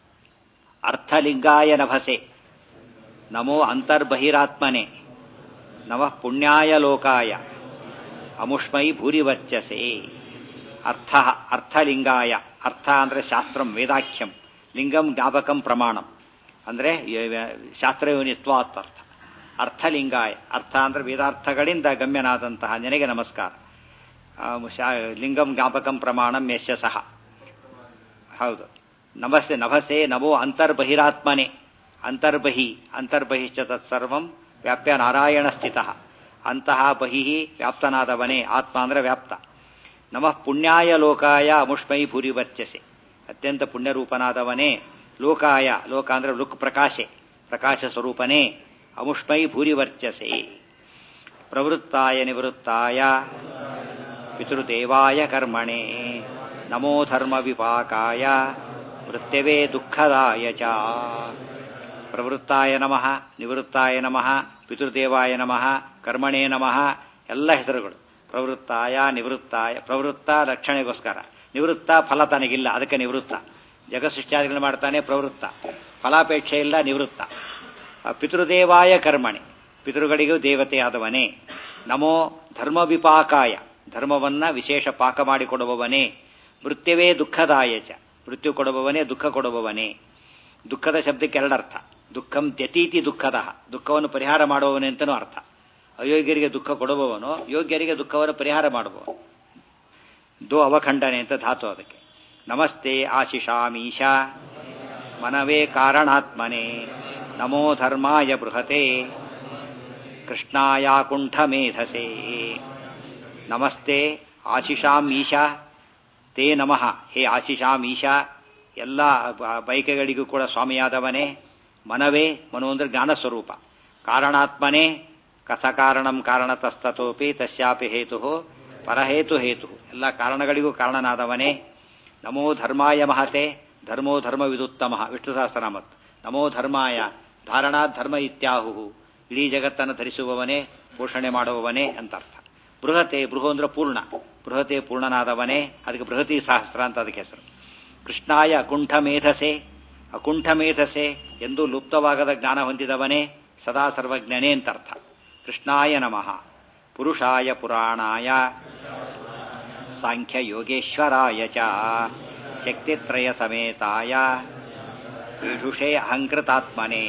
ಅರ್ಥಲಿಂಗಾಯ ನಭಸೆ ನಮೋ ಅಂತರ್ಬಹಿರಾತ್ಮನೆ ನಮಃ ಪುಣ್ಯಾಯ ಲೋಕಾಯ ಅಮುಷ್ಮೈ ಭೂರಿವರ್ಚಸೆ ಅರ್ಥ ಅರ್ಥಲಿಂಗಾಯ ಅರ್ಥ ಅಂದ್ರೆ ಶಾಸ್ತ್ರಂ ವೇದಾಖ್ಯಂ ಲಿಂಗಂ ಜ್ಞಾಪಕಂ ಪ್ರಮಾಣಂ ಅಂದ್ರೆ ಶಾಸ್ತ್ರಯೋನಿತ್ವಾತ್ ಅರ್ಥ ಅರ್ಥಲಿಂಗಾಯ ಅರ್ಥ ಅಂದ್ರೆ ವೇದಾರ್ಥಗಳಿಂದ ಗಮ್ಯನಾದಂತಹ ನಿನಗೆ ನಮಸ್ಕಾರ ಲಿಂಗಂ ಜ್ಞಾಪಕಂ ಪ್ರಮಾಣಂ ಯಶ್ಯ ಸಹ ಹೌದು ನಮಸ್ತೆ ನಭಸೆ ನಮೋ ಅಂತರ್ಬಹಿರಾತ್ಮನೆ ಅಂತರ್ಬಹಿ ಅಂತರ್ಬಹಿಶ್ಚ ತತ್ಸರ್ವಂ ವ್ಯಾಪ್ಯ ನಾರಾಯಣ ಸ್ಥಿತ ಅಂತಹ ಬಹಿ ವ್ಯಾಪ್ತನಾದವನೇ ಆತ್ಮ ಅಂದ್ರೆ ವ್ಯಾಪ್ತ ನಮಃ ಪುಣ್ಯಾಯ ಲೋಕಾಯ ಅಮುಷ್ಮೈ ಭೂರಿ ವರ್ಚಸೆ ಅತ್ಯಂತ ಪುಣ್ಯರೂಪನಾದವನೇ ಲೋಕಾಯ ಲೋಕ ಅಂದ್ರೆ ಲುಕ್ ಪ್ರಕಾಶೆ ಪ್ರಕಾಶ ಸ್ವರೂಪನೇ ಅಮುಷ್ಮೈ ಭೂರಿ ವರ್ಚಸೆ ಪ್ರವೃತ್ತಾಯ ನಿವೃತ್ತಾಯ ಪಿತೃದೇವಾಯ ಕರ್ಮಣೆ ನಮೋ ಧರ್ಮ ವಿಪಾಕಾಯ ಮೃತ್ಯವೇ ದುಃಖದಾಯ ಚ ಪ್ರವೃತ್ತಾಯ ನಮಃ ನಿವೃತ್ತಾಯ ನಮಃ ಪಿತೃದೇವಾಯ ನಮಃ ಕರ್ಮಣೇ ನಮಃ ಎಲ್ಲ ಹೆಸರುಗಳು ಪ್ರವೃತ್ತಾಯ ನಿವೃತ್ತಾಯ ಪ್ರವೃತ್ತ ರಕ್ಷಣೆಗೋಸ್ಕರ ನಿವೃತ್ತ ಫಲ ತನಗಿಲ್ಲ ಅದಕ್ಕೆ ನಿವೃತ್ತ ಜಗಸೃಷ್ಟ್ಯಾದಿಗಳನ್ನು ಮಾಡ್ತಾನೆ ಪ್ರವೃತ್ತ ಫಲಾಪೇಕ್ಷೆ ಇಲ್ಲ ನಿವೃತ್ತ ಪಿತೃದೇವಾಯ ಕರ್ಮಣೆ ಪಿತೃಗಳಿಗೂ ದೇವತೆಯಾದವನೇ ನಮೋ ಧರ್ಮ ವಿಪಾಕಾಯ ಧರ್ಮವನ್ನ ವಿಶೇಷ ಪಾಕ ಮಾಡಿಕೊಡುವವನೇ ಮೃತ್ಯವೇ ದುಃಖದಾಯ ಚ ಮೃತ್ಯು ಕೊಡುವವನೇ ದುಃಖ ಕೊಡುವವನೇ ದುಃಖದ ಶಬ್ದಕ್ಕೆ ಎರಡರ್ಥ ದುಃಖಂ ತ್ಯತೀತಿ ದುಃಖದ ದುಃಖವನ್ನು ಪರಿಹಾರ ಮಾಡುವವನೇ ಅಂತನೂ ಅರ್ಥ ಅಯೋಗ್ಯರಿಗೆ ದುಃಖ ಕೊಡುವವನು ಯೋಗ್ಯರಿಗೆ ದುಃಖವನ್ನು ಪರಿಹಾರ ಮಾಡುವವನು ದೋ ಅವಖಂಡನೆ ಅಂತ ಧಾತು ಅದಕ್ಕೆ ನಮಸ್ತೆ ಆಶಿಷಾಮೀಶ ಮನವೇ ಕಾರಣಾತ್ಮನೆ ನಮೋ ಧರ್ಮಾಯ ಬೃಹತೆ ಕೃಷ್ಣಾಯ ಕುಂಠ ಮೇಧಸೆ ನಮಸ್ತೆ ಆಶಿಷಾಂ ಈಶಾ ತೇ ನಮಃ ಹೇ ಆಶಿಷಾಂ ಈಶಾ ಎಲ್ಲ ಬೈಕೆಗಳಿಗೂ ಕೂಡ ಸ್ವಾಮಿಯಾದವನೇ ಮನವೇ ಮನು ಅಂದ್ರೆ ಜ್ಞಾನಸ್ವರೂಪ ಕಾರಣಾತ್ಮನೇ ಕಸಕಾರಣಂ ಕಾರಣತಸ್ತತೋಪಿ ತಸ್ಯಾಪಿ ಹೇತು ಪರಹೇತು ಹೇತು ಎಲ್ಲ ಕಾರಣಗಳಿಗೂ ಕಾರಣನಾದವನೇ ನಮೋ ಧರ್ಮಾಯ ಮಹತೆ ಧರ್ಮೋ ಧರ್ಮವಿದುತ್ತಮ ವಿಷ್ಣು ಸಹಸ್ರನಾಮತ್ ನಮೋ ಧರ್ಮಾಯ ಧಾರಣಾ ಧರ್ಮ ಇತ್ಯಾಹು ಇಡೀ ಜಗತ್ತನ್ನು ಧರಿಸುವವನೇ ಪೋಷಣೆ ಮಾಡುವವನೇ ಅಂತ ಅರ್ಥ ಬೃಹತೆ ಬೃಹ ಅಂದ್ರೆ ಪೂರ್ಣ ಬೃಹತೆ ಪೂರ್ಣನಾದವನೇ ಅದಕ್ಕೆ ಬೃಹತಿ ಸಹಸ್ರ ಅಂತ ಅದಕ್ಕೆ ಹೆಸರು ಕೃಷ್ಣಾಯ ಅಕುಂಠ ಮೇಧಸೆ ಅಕುಂಠ ಮೇಧಸೆ ಎಂದು ಲುಪ್ತವಾಗದ ಜ್ಞಾನ ಹೊಂದಿದವನೇ ಸದಾ ಸರ್ವಜ್ಞನೇ ಅಂತ ಅರ್ಥ ಕೃಷ್ಣಾಯ ನಮಃ ಪುರುಷಾಯ ಪುರಾಣಾಯ ಸಾಂಖ್ಯ ಯೋಗೇಶ್ವರಾಯ ಚ ಶಕ್ತಿತ್ರಯ ಸಮೇತಾಯ ಪೀಠುಷೇ ಅಹಂಕೃತಾತ್ಮನೇ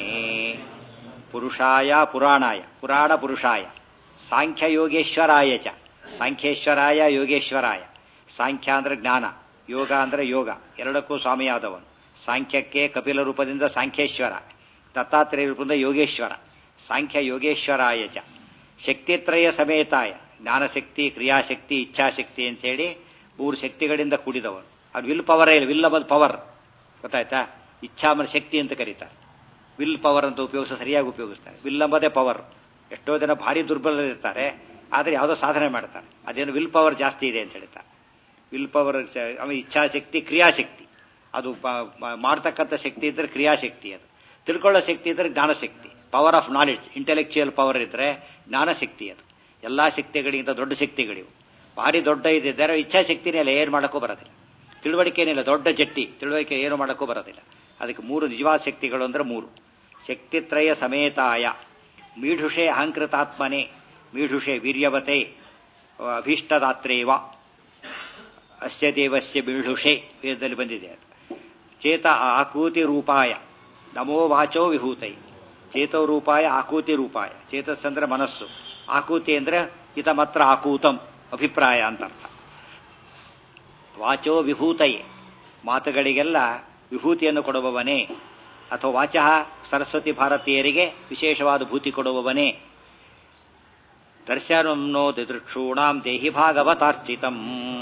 ಪುರುಷಾಯ ಪುರಾಣಾಯ ಪುರಾಣ ಪುರುಷಾಯ ಸಾಂಖ್ಯ ಯೋಗೇಶ್ವರಾಯ ಚ ಸಾಂಖ್ಯೇಶ್ವರಾಯ ಯೋಗೇಶ್ವರಾಯ ಸಾಂಖ್ಯ ಅಂದ್ರೆ ಜ್ಞಾನ ಯೋಗ ಅಂದ್ರೆ ಯೋಗ ಎರಡಕ್ಕೂ ಸ್ವಾಮಿಯಾದವನು ಸಾಂಖ್ಯಕ್ಕೆ ಕಪಿಲ ರೂಪದಿಂದ ಸಾಂಖ್ಯೇಶ್ವರ ದತ್ತಾತ್ರೇಯ ರೂಪದಿಂದ ಯೋಗೇಶ್ವರ ಸಾಂಖ್ಯ ಯೋಗೇಶ್ವರಾಯ ಚ ಶಕ್ತಿತ್ರಯ ಸಮೇತಾಯ ಜ್ಞಾನಶಕ್ತಿ ಕ್ರಿಯಾಶಕ್ತಿ ಇಚ್ಛಾಶಕ್ತಿ ಅಂತೇಳಿ ಮೂರು ಶಕ್ತಿಗಳಿಂದ ಕೂಡಿದವನು ಅದು ವಿಲ್ ಪವರೇ ಇಲ್ಲ ವಿಲ್ ಅನ್ನೋದು ಪವರ್ ಗೊತ್ತಾಯ್ತಾ ಇಚ್ಛಾ ಮತ್ತು ಶಕ್ತಿ ಅಂತ ಕರೀತಾರೆ ವಿಲ್ ಪವರ್ ಅಂತ ಉಪಯೋಗಿಸ ಸರಿಯಾಗಿ ಉಪಯೋಗಿಸ್ತಾರೆ ವಿಲ್ ಎಂಬುದೇ ಪವರ್ ಎಷ್ಟೋ ಜನ ಭಾರಿ ದುರ್ಬಲರಿರ್ತಾರೆ ಆದರೆ ಯಾವುದೋ ಸಾಧನೆ ಮಾಡ್ತಾರೆ ಅದೇನು ವಿಲ್ ಪವರ್ ಜಾಸ್ತಿ ಇದೆ ಅಂತ ಹೇಳ್ತಾರೆ ವಿಲ್ ಪವರ್ ಆಮೇಲೆ ಇಚ್ಛಾಶಕ್ತಿ ಕ್ರಿಯಾಶಕ್ತಿ ಅದು ಮಾಡ್ತಕ್ಕಂಥ ಶಕ್ತಿ ಇದ್ರೆ ಕ್ರಿಯಾಶಕ್ತಿ ಅದು ತಿಳ್ಕೊಳ್ಳೋ ಶಕ್ತಿ ಇದ್ರೆ ಜ್ಞಾನಶಕ್ತಿ power of knowledge intellectual power ಇದ್ರೆ ಜ್ಞಾನಶಕ್ತಿ ಅದು ಎಲ್ಲಾ ಶಕ್ತಿಗಳಿಗಿಂತ ದೊಡ್ಡ ಶಕ್ತಿಗಳಿವು ಭಾರಿ ದೊಡ್ಡ ಇದ್ದಿದ್ದಾರೆ ಇಚ್ಛಾಶಕ್ತಿನೇ ಇಲ್ಲ ಏನು ಮಾಡೋಕ್ಕೂ ಬರೋದಿಲ್ಲ ತಿಳುವಳಿಕೆನೇನಿಲ್ಲ ದೊಡ್ಡ ಜಟ್ಟಿ ತಿಳುವಳಿಕೆ ಏನು ಮಾಡೋಕ್ಕೂ ಬರೋದಿಲ್ಲ ಅದಕ್ಕೆ ಮೂರು ನಿಜವಾದ ಶಕ್ತಿಗಳು ಅಂದ್ರೆ ಮೂರು ಶಕ್ತಿತ್ರಯ ಸಮೇತಾಯ ಮೀಢುಷೆ ಅಹಂಕೃತಾತ್ಮನೆ ಮೀಢುಷೆ ವೀರ್ಯವತೆ ಅಭೀಷ್ಟದಾತ್ರೇವ ಅಸ್ಯ ದೇವಸ್ಯ ಮೀಢುಷೆ ವೇದದಲ್ಲಿ ಬಂದಿದೆ ಅದು ಚೇತ ಆಕೂತಿ ರೂಪಾಯ ನಮೋ ವಾಚೋ ವಿಭೂತೈ ಚೇತೋ ರೂಪಾಯ ಆಕೂತಿ ರೂಪಾಯ ಚೇತಸ್ ಅಂದ್ರೆ ಮನಸ್ಸು ಆಕೂತಿ ಅಂದ್ರೆ ಹಿತ ಮಾತ್ರ ಆಕೂತಂ ಅಭಿಪ್ರಾಯ ಅಂತ ಅರ್ಥ ವಾಚೋ ವಿಭೂತೈ ಮಾತುಗಳಿಗೆಲ್ಲ ವಿಭೂತಿಯನ್ನು ಕೊಡುವವನೇ, ಅಥವಾ ವಾಚಃ ಸರಸ್ವತಿ ಭಾರತೀಯರಿಗೆ ವಿಶೇಷವಾದ ಭೂತಿ ಕೊಡುವವನೇ. ದರ್ಶನಂ ನೋ ದಿದೃಕ್ಷೂಣಾಂ ದೇಹಿ ಭಾಗವತಾರ್ಚಿತಂ.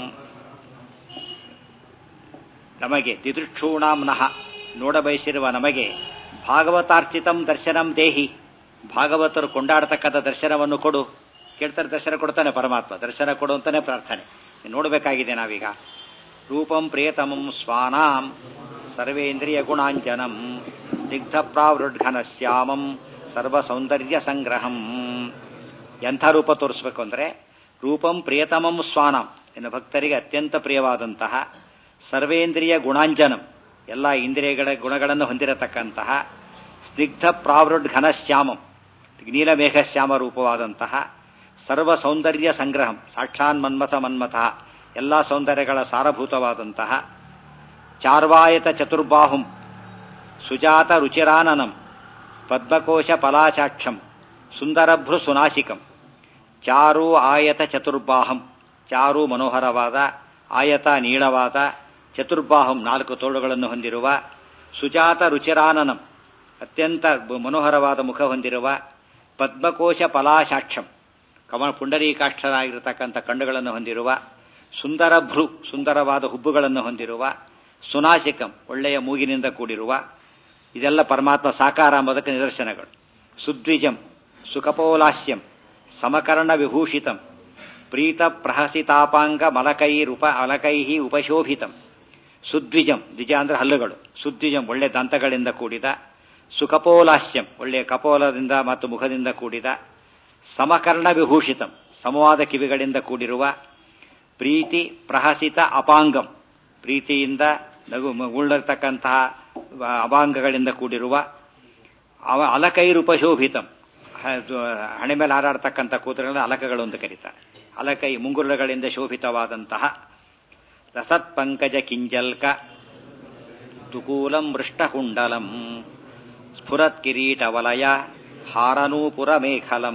ನಮಗೆ ದಿದೃಕ್ಷೂಣಾಂ ನಃ ನೋಡಬಯಸಿರುವ ನಮಗೆ ಭಾಗವತಾರ್ಚಿತಂ ದರ್ಶನಂ ದೇಹಿ, ಭಾಗವತರು ಕೊಂಡಾಡತಕ್ಕಂಥ ದರ್ಶನವನ್ನು ಕೊಡು. ಕೇಳ್ತಾರೆ, ದರ್ಶನ ಕೊಡ್ತಾನೆ ಪರಮಾತ್ಮ, ದರ್ಶನ ಕೊಡು ಅಂತಾನೆ ಪ್ರಾರ್ಥನೆ. ನೋಡಬೇಕಾಗಿದೆ ನಾವೀಗ. ರೂಪಂ ಪ್ರಿಯತಮಂ ಸ್ವಾನಾಂ ಸರ್ವೇಂದ್ರಿಯ ಗುಣಾಂಜನಂ ಸ್ನಿಗ್ಧ ಪ್ರಾವೃಢಘನ ಶ್ಯಾಮಂ ಸರ್ವ ಸೌಂದರ್ಯ ಸಂಗ್ರಹಂ. ಎಂಥ ರೂಪ ತೋರಿಸ್ಬೇಕು ಅಂದ್ರೆ, ರೂಪಂ ಪ್ರಿಯತಮಂ ಸ್ವಾನಾಂ, ಇನ್ನು ಭಕ್ತರಿಗೆ ಅತ್ಯಂತ ಪ್ರಿಯವಾದಂತಹ, ಸರ್ವೇಂದ್ರಿಯ ಗುಣಾಂಜನಂ, ಎಲ್ಲ ಇಂದ್ರಿಯಗಳ ಗುಣಗಳನ್ನು ಹೊಂದಿರತಕ್ಕಂತಹ, ಸ್ನಿಗ್ಧ ಪ್ರಾವೃಢ ಘನಶ್ಯಾಮಂ, ನೀಲಮೇಘ ಶ್ಯಾಮ ರೂಪವಾದಂತಹ, ಸರ್ವ ಸೌಂದರ್ಯ ಸಂಗ್ರಹಂ, ಸಾಕ್ಷಾನ್ ಮನ್ಮಥ ಮನ್ಮಥ, ಎಲ್ಲ ಸೌಂದರ್ಯಗಳ ಸಾರಭೂತವಾದಂತಹ, ಚಾರ್ವಾಯತ ಚತುರ್ಬಾಹುಂ ಸುಜಾತ ರುಚಿರಾನನಂ ಪದ್ಮಕೋಶ ಫಲಾಚಾಕ್ಷಂ ಸುಂದರಭೃ ಸುನಾಸಿಕಂ. ಚಾರು ಆಯತ ಚತುರ್ಬಾಹಂ, ಚಾರು ಮನೋಹರವಾದ, ಆಯತ ನೀಳವಾದ, ಚತುರ್ಬಾಹಂ ನಾಲ್ಕು ತೋಳುಗಳನ್ನು ಹೊಂದಿರುವ, ಸುಜಾತ ರುಚಿರಾನನಂ ಅತ್ಯಂತ ಮನೋಹರವಾದ ಮುಖ ಹೊಂದಿರುವ, ಪದ್ಮಕೋಶ ಫಲಾಶಾಕ್ಷಂ ಕಮಲ ಪುಂಡರೀಕಾಕ್ಷರಾಗಿರತಕ್ಕಂಥ ಕಣ್ಣುಗಳನ್ನು ಹೊಂದಿರುವ, ಸುಂದರಭೃ ಸುಂದರವಾದ ಹುಬ್ಬುಗಳನ್ನು ಹೊಂದಿರುವ, ಸುನಾಸಿಕಂ ಒಳ್ಳೆಯ ಮೂಗಿನಿಂದ ಕೂಡಿರುವ. ಇದೆಲ್ಲ ಪರಮಾತ್ಮ ಸಾಕಾರ ಎಂಬುದಕ್ಕೆ ನಿದರ್ಶನಗಳು. ಸುದ್ವಿಜಂ ಸುಕಪೋಲಾಸ್ಯಂ ಸಮಕರ್ಣ ವಿಭೂಷಿತಂ ಪ್ರೀತ ಪ್ರಹಸಿತಾಪಾಂಗ ಮಲಕೈರುಪ ಅಲಕೈ ಉಪಶೋಭಿತಂ. ಸುದ್ವಿಜಂ, ದ್ವಿಜ ಅಂದ್ರೆ ಹಲ್ಲುಗಳು, ಸುದ್ವಿಜಂ ಒಳ್ಳೆ ದಂತಗಳಿಂದ ಕೂಡಿದ, ಸುಕಪೋಲಾಸ್ಯಂ ಒಳ್ಳೆಯ ಕಪೋಲದಿಂದ ಮತ್ತು ಮುಖದಿಂದ ಕೂಡಿದ, ಸಮಕರ್ಣ ವಿಭೂಷಿತಂ ಸಮವಾದ ಕಿವಿಗಳಿಂದ ಕೂಡಿರುವ, ಪ್ರೀತಿ ಪ್ರಹಸಿತ ಅಪಾಂಗಂ ಪ್ರೀತಿಯಿಂದ ನಗು ಉಳ್ಳತಕ್ಕಂತಹ ಅಪಾಂಗಗಳಿಂದ ಕೂಡಿರುವ, ಅವ ಅಲಕೈರುಪಶೋಭಿತಂ ಹಣೆ ಮೇಲೆ ಹಾರಾಡ್ತಕ್ಕಂಥ ಕೂದಲುಗಳನ್ನು ಅಲಕಗಳು ಅಂತ ಕರೀತಾರೆ. ಅಲಕೈ ಮುಂಗುರುಗಳಿಂದ ಶೋಭಿತವಾದಂತಹ, ರಸತ್ ಪಂಕಜ ಕಿಂಜಲ್ಕ ತುಕೂಲಂ ಮೃಷ್ಟಕುಂಡಲಂ ಸ್ಫುರತ್ ಕಿರೀಟ ವಲಯ ಹಾರನೂಪುರ ಮೇಖಲಂ.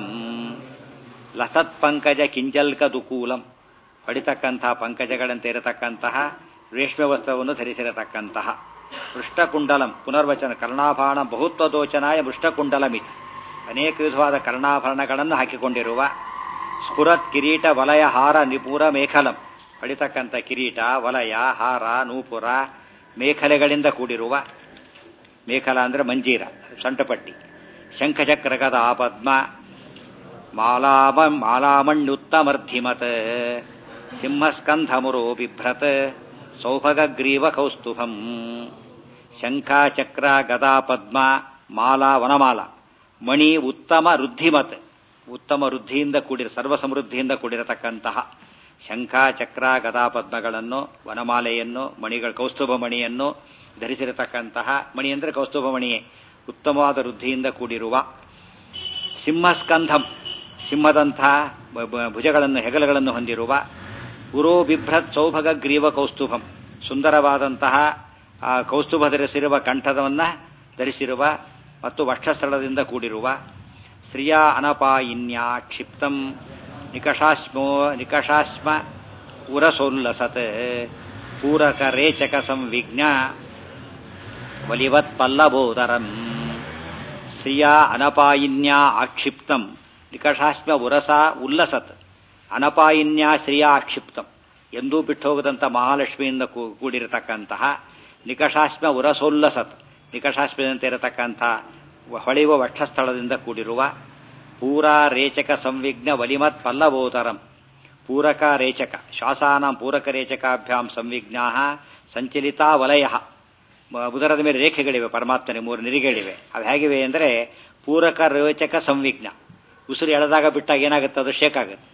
ಲಸತ್ ಪಂಕಜ ಕಿಂಜಲ್ಕ ದುಕೂಲಂ ಹೊಡಿತಕ್ಕಂತಹ ಪಂಕಜಗಳಂತೆ ಇರತಕ್ಕಂತಹ ರೇಷ್ಮೆ ವಸ್ತ್ರವನ್ನು ಧರಿಸಿರತಕ್ಕಂತಹ, ಮೃಷ್ಟಕುಂಡಲಂ ಪುನರ್ವಚನ ಕರ್ಣಾಭರಣ ಬಹುತ್ವದೋಚನಾಯ ಮೃಷ್ಟಕುಂಡಲಮಿತಿ ಅನೇಕ ವಿಧವಾದ ಕರ್ಣಾಭರಣಗಳನ್ನು ಹಾಕಿಕೊಂಡಿರುವ, ಸ್ಫುರತ್ ಕಿರೀಟ ವಲಯ ಹಾರ ನಿಪುರ ಮೇಖಲಂ ಹೊಡಿತಕ್ಕಂಥ ಕಿರೀಟ, ವಲಯ, ಹಾರ, ನೂಪುರ, ಮೇಖಲೆಗಳಿಂದ ಕೂಡಿರುವ, ಮೇಖಲ ಅಂದ್ರೆ ಮಂಜೀರ ಸೊಂಟಪಟ್ಟಿ, ಶಂಖಚಕ್ರ ಗದಾ ಪದ್ಮ ಮಾಲಾಮ ಮಾಲಾಮಣ್ಯುತ್ತಮರ್ಧಿಮತ್ ಸಿಂಹಸ್ಕಂಧಮುರೋ ಬಿಭ್ರತ್ ಸೌಭಗಗ್ರೀವ ಕೌಸ್ತುಭಂ. ಶಂಖ ಚಕ್ರ ಗದಾ ಪದ್ಮ ಮಾಲಾ ವನಮಾಲ, ಮಣಿ ಉತ್ತಮ ವೃದ್ಧಿಮತ್ ಉತ್ತಮ ವೃದ್ಧಿಯಿಂದ ಕೂಡಿರ ಸರ್ವ ಸಮೃದ್ಧಿಯಿಂದ ಕೂಡಿರತಕ್ಕಂತಹ ಶಂಖ ಚಕ್ರ ಗದಾ ಪದ್ಮಗಳನ್ನು, ವನಮಾಲೆಯನ್ನು, ಮಣಿಗಳ ಕೌಸ್ತುಭ ಮಣಿಯನ್ನು ಧರಿಸಿರತಕ್ಕಂತಹ, ಮಣಿ ಅಂದರೆ ಕೌಸ್ತುಭ ಮಣಿಯೇ, ಉತ್ತಮವಾದ ವೃದ್ಧಿಯಿಂದ ಕೂಡಿರುವ, ಸಿಂಹಸ್ಕಂಧಂ ಸಿಂಹದಂತಹ ಭುಜಗಳನ್ನು ಹೆಗಲುಗಳನ್ನು ಹೊಂದಿರುವ, ಉರೋ ಬಿಭ್ರತ್ ಸೌಭಗ ಗ್ರೀವ ಕೌಸ್ತುಭಂ ಸುಂದರವಾದಂತಹ ಕೌಸ್ತುಭ ಧರಿಸಿರುವ ಕಂಠದವನ್ನ ಧರಿಸಿರುವ ಮತ್ತು ವಕ್ಷಸ್ಥಳದಿಂದ ಕೂಡಿರುವ, ಶ್ರಿಯ ಅನಪಾಯಿನ್ಯ ಕ್ಷಿಪ್ತಂ ನಿಕಷಾಶ್ಮೋ ನಿಕಷಾಶ್ಮ ಉರಸೋಲ್ಲಸತ್ ಪೂರಕ ರೇಚಕ ಸಂವಿಜ್ಞ ವಲಿವತ್ ಪಲ್ಲಬೋದರಂ. ಶ್ರಿಯ ಅನಪಾಯಿನ್ಯ ಆಕ್ಷಿಪ್ತಂ ನಿಕಷಾಶ್ಮ ಉರಸ ಉಲ್ಲಸತ್. ಅನಪಾಯಿನ್ಯ ಶ್ರಿಯ ಆಕ್ಷಿಪ್ತಂ ಎಂದೂ ಬಿಟ್ಟು ಹೋಗದಂಥ ಮಹಾಲಕ್ಷ್ಮಿಯಿಂದ ಕೂಡಿರತಕ್ಕಂತಹ, ನಿಕಷಾಶ್ಮ ಉರಸೋಲ್ಲಸತ್ ನಿಕಷಾಶ್ಮದಂತೆ ಇರತಕ್ಕಂಥ ಹೊಳೆಯುವ ವಕ್ಷಸ್ಥಳದಿಂದ ಕೂಡಿರುವ, ಪೂರ ರೇಚಕ ಸಂವಿಘ್ನ ವಲಿಮತ್ ಪಲ್ಲಬೋದರಂ. ಪೂರಕ ರೇಚಕ ಶ್ವಾಸಾನಾಂ ಪೂರಕ ರೇಚಕಾಭ್ಯಾಂ ಸಂವಿಘ್ನಾ ಸಂಚಲಿತಾ ವಲಯ. ಉದರದ ಮೇಲೆ ರೇಖೆಗಳಿವೆ, ಪರಮಾತ್ಮನೆ ಮೂರು ನಿರಿಗಳಿವೆ. ಅವು ಹೇಗಿವೆ ಅಂದರೆ ಪೂರಕ ರೇಚಕ ಸಂವಿಘ್ನ. ಉಸಿರು ಎಳೆದಾಗ ಬಿಟ್ಟಾಗ ಏನಾಗುತ್ತೆ, ಅದು ಶೇಕ್ ಆಗುತ್ತೆ,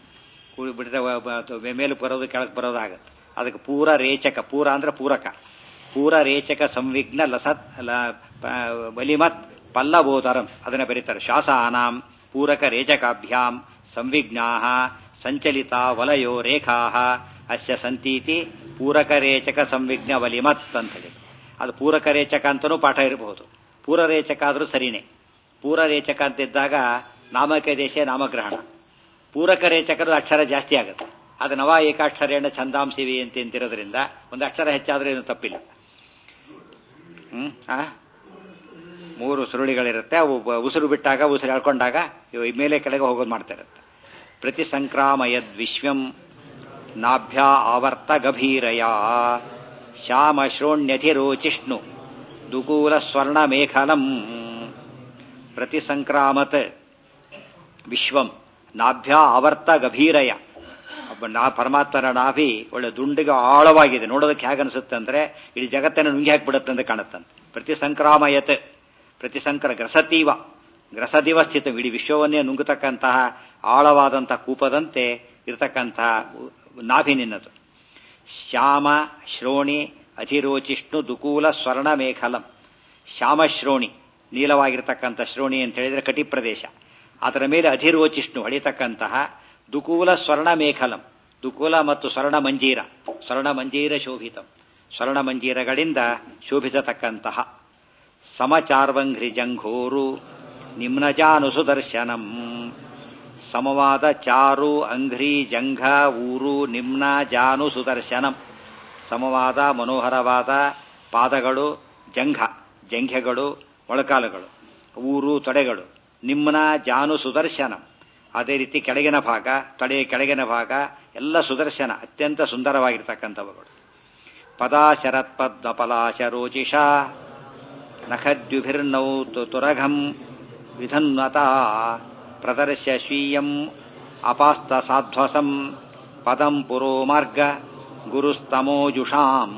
ಬಿಡಿದ ಮೇಲೆ ಬರೋದು ಕೆಳಗೆ ಬರೋದಾಗತ್ತೆ. ಅದಕ್ಕೆ ಪೂರ ರೇಚಕ, ಪೂರ ಅಂದ್ರೆ ಪೂರಕ, ಪೂರ ರೇಚಕ ಸಂವಿಘ್ನ ಲಸತ್ ಬಲಿಮತ್ ಪಲ್ಲಬೋದರಂ ಅದನ್ನ ಬರೀತಾರೆ. ಶ್ವಾಸಾನಾಂ ಪೂರಕ ರೇಚಕಾಭ್ಯಾಂ ಸಂವಿಘ್ನಾ ಸಂಚಲಿತ ವಲಯೋ ರೇಖಾ ಅಸ್ಯ ಸಂತೀತಿ ಪೂರಕ ರೇಚಕ ಸಂವಿಘ್ನ ವಲಿಮತ್ ಅಂತ ಹೇಳಿ. ಅದು ಪೂರಕ ರೇಚಕ ಅಂತನೂ ಪಾಠ ಇರಬಹುದು. ಪೂರರೇಚಕ ಆದರೂ ಸರಿನೇ. ಪೂರರೇಚಕ ಅಂತಿದ್ದಾಗ ನಾಮಕ ದೇಶ ನಾಮಗ್ರಹಣ. ಪೂರಕ ರೇಚಕರು ಅಕ್ಷರ ಜಾಸ್ತಿ ಆಗುತ್ತೆ. ಅದು ನವ ಏಕಾಕ್ಷರೇಣ ಛಂದಾಂಸಿವಿ ಅಂತ ಅಂತಿರೋದ್ರಿಂದ ಒಂದು ಅಕ್ಷರ ಹೆಚ್ಚಾದ್ರೆ ಏನು ತಪ್ಪಿಲ್ಲ. ಹ್ಮ್ ಆ ಮೂರು ಸುರುಳಿಗಳಿರುತ್ತೆ. ಅವು ಉಸಿರು ಬಿಟ್ಟಾಗ ಉಸಿರು ಎಳ್ಕೊಂಡಾಗ ಇವು ಮೇಲೆ ಕೆಳಗೆ ಹೋಗೋದು ಮಾಡ್ತಾ ಇರುತ್ತೆ. ಪ್ರತಿ ಸಂಕ್ರಾಮಯದ್ ವಿಶ್ವಂ ನಾಭ್ಯಾ ಆವರ್ತ ಗಭೀರಯ ಶ್ಯಾಮ ಶ್ರೋಣ್ಯಧಿರೋಚಿಷ್ಣು ದುಕೂಲ ಸ್ವರ್ಣ ಮೇಖಲಂ. ಪ್ರತಿ ಸಂಕ್ರಾಮತ್ ವಿಶ್ವಂ ನಾಭ್ಯಾ ಆವರ್ತ ಗಭೀರಯ. ನಾ ಪರಮಾತ್ಮನ ನಾಭಿ ಒಳ್ಳೆ ದುಂಡಿಗೆ ಆಳವಾಗಿದೆ. ನೋಡೋದಕ್ಕೆ ಹೇಗೆ ಅನಿಸುತ್ತೆ ಅಂದ್ರೆ ಇಡೀ ಜಗತ್ತನ್ನು ನುಂಗಿ ಹಾಕಿಬಿಡುತ್ತೆ ಅಂತ ಕಾಣುತ್ತಂತೆ. ಪ್ರತಿ ಸಂಕ್ರಾಮಯತ್ ಪ್ರತಿ ಸಂಕ್ರ ಗ್ರಸತೀವ ಗ್ರಸದಿವ ಸ್ಥಿತ ಇಡೀ ವಿಶ್ವವನ್ನೇ ನುಂಗತಕ್ಕಂತಹ ಆಳವಾದಂತಹ ಕೂಪದಂತೆ ಇರತಕ್ಕಂತಹ ನಾಭಿ ನಿನ್ನದು. ಶ್ಯಾಮ ಶ್ರೋಣಿ ಅಧಿರೋಚಿಷ್ಣು ದುಕೂಲ ಸ್ವರ್ಣ ಮೇಖಲಂ. ಶ್ಯಾಮಶ್ರೋಣಿ ನೀಲವಾಗಿರ್ತಕ್ಕಂಥ ಶ್ರೋಣಿ ಅಂತ ಹೇಳಿದ್ರೆ ಕಟಿ ಪ್ರದೇಶ. ಅದರ ಮೇಲೆ ಅಧಿರೋಚಿಷ್ಣು ಹೊಳಿತಕ್ಕಂತಹ ದುಕೂಲ ಸ್ವರ್ಣ ಮೇಖಲಂ. ದುಕೂಲ ಮತ್ತು ಸ್ವರ್ಣ ಮಂಜೀರ ಸ್ವರ್ಣ ಮಂಜೀರ ಶೋಭಿತಂ ಸ್ವರ್ಣ ಮಂಜೀರಗಳಿಂದ ಶೋಭಿಸತಕ್ಕಂತಹ. ಸಮಚಾರ್ವಂಘ್ರಿ ಜಂಘೋರು ನಿಮ್ನಜಾನು ಸುದರ್ಶನಂ. ಸಮವಾದ ಚಾರು ಅಂಘ್ರಿ ಜಂಘ ಊರು ನಿಮ್ನ ಜಾನು ಸುದರ್ಶನಂ. ಸಮವಾದ ಮನೋಹರವಾದ ಪಾದಗಳು, ಜಂಘ ಜಂಘೆಗಳು, ಮೊಳಕಾಲುಗಳು, ಊರು ತೊಡೆಗಳು, ನಿಮ್ನ ಜಾನು ಸುದರ್ಶನಂ. ಅದೇ ರೀತಿ ಕೆಳಗಿನ ಭಾಗ, ತೊಡೆಯ ಕೆಳಗಿನ ಭಾಗ ಎಲ್ಲ ಸುದರ್ಶನ, ಅತ್ಯಂತ ಸುಂದರವಾಗಿರ್ತಕ್ಕಂಥವುಗಳು. ಪದಾ ಶರತ್ಪದ್ಮ ಪಲಾಶ ರೋಚಿಷ ನಖದ್ಯುಭಿರ್ನೌ ತುರಘಂ ವಿಧನ್ವತಾ ಪ್ರದರ್ಶ್ಯ ಸ್ವೀಯಂ ಅಪಾಸ್ತ ಸಾಧ್ವಸಂ ಪದಂ ಪುರೋ ಮಾರ್ಗ ಗುರುಸ್ತಮೋಜುಷಾಂ.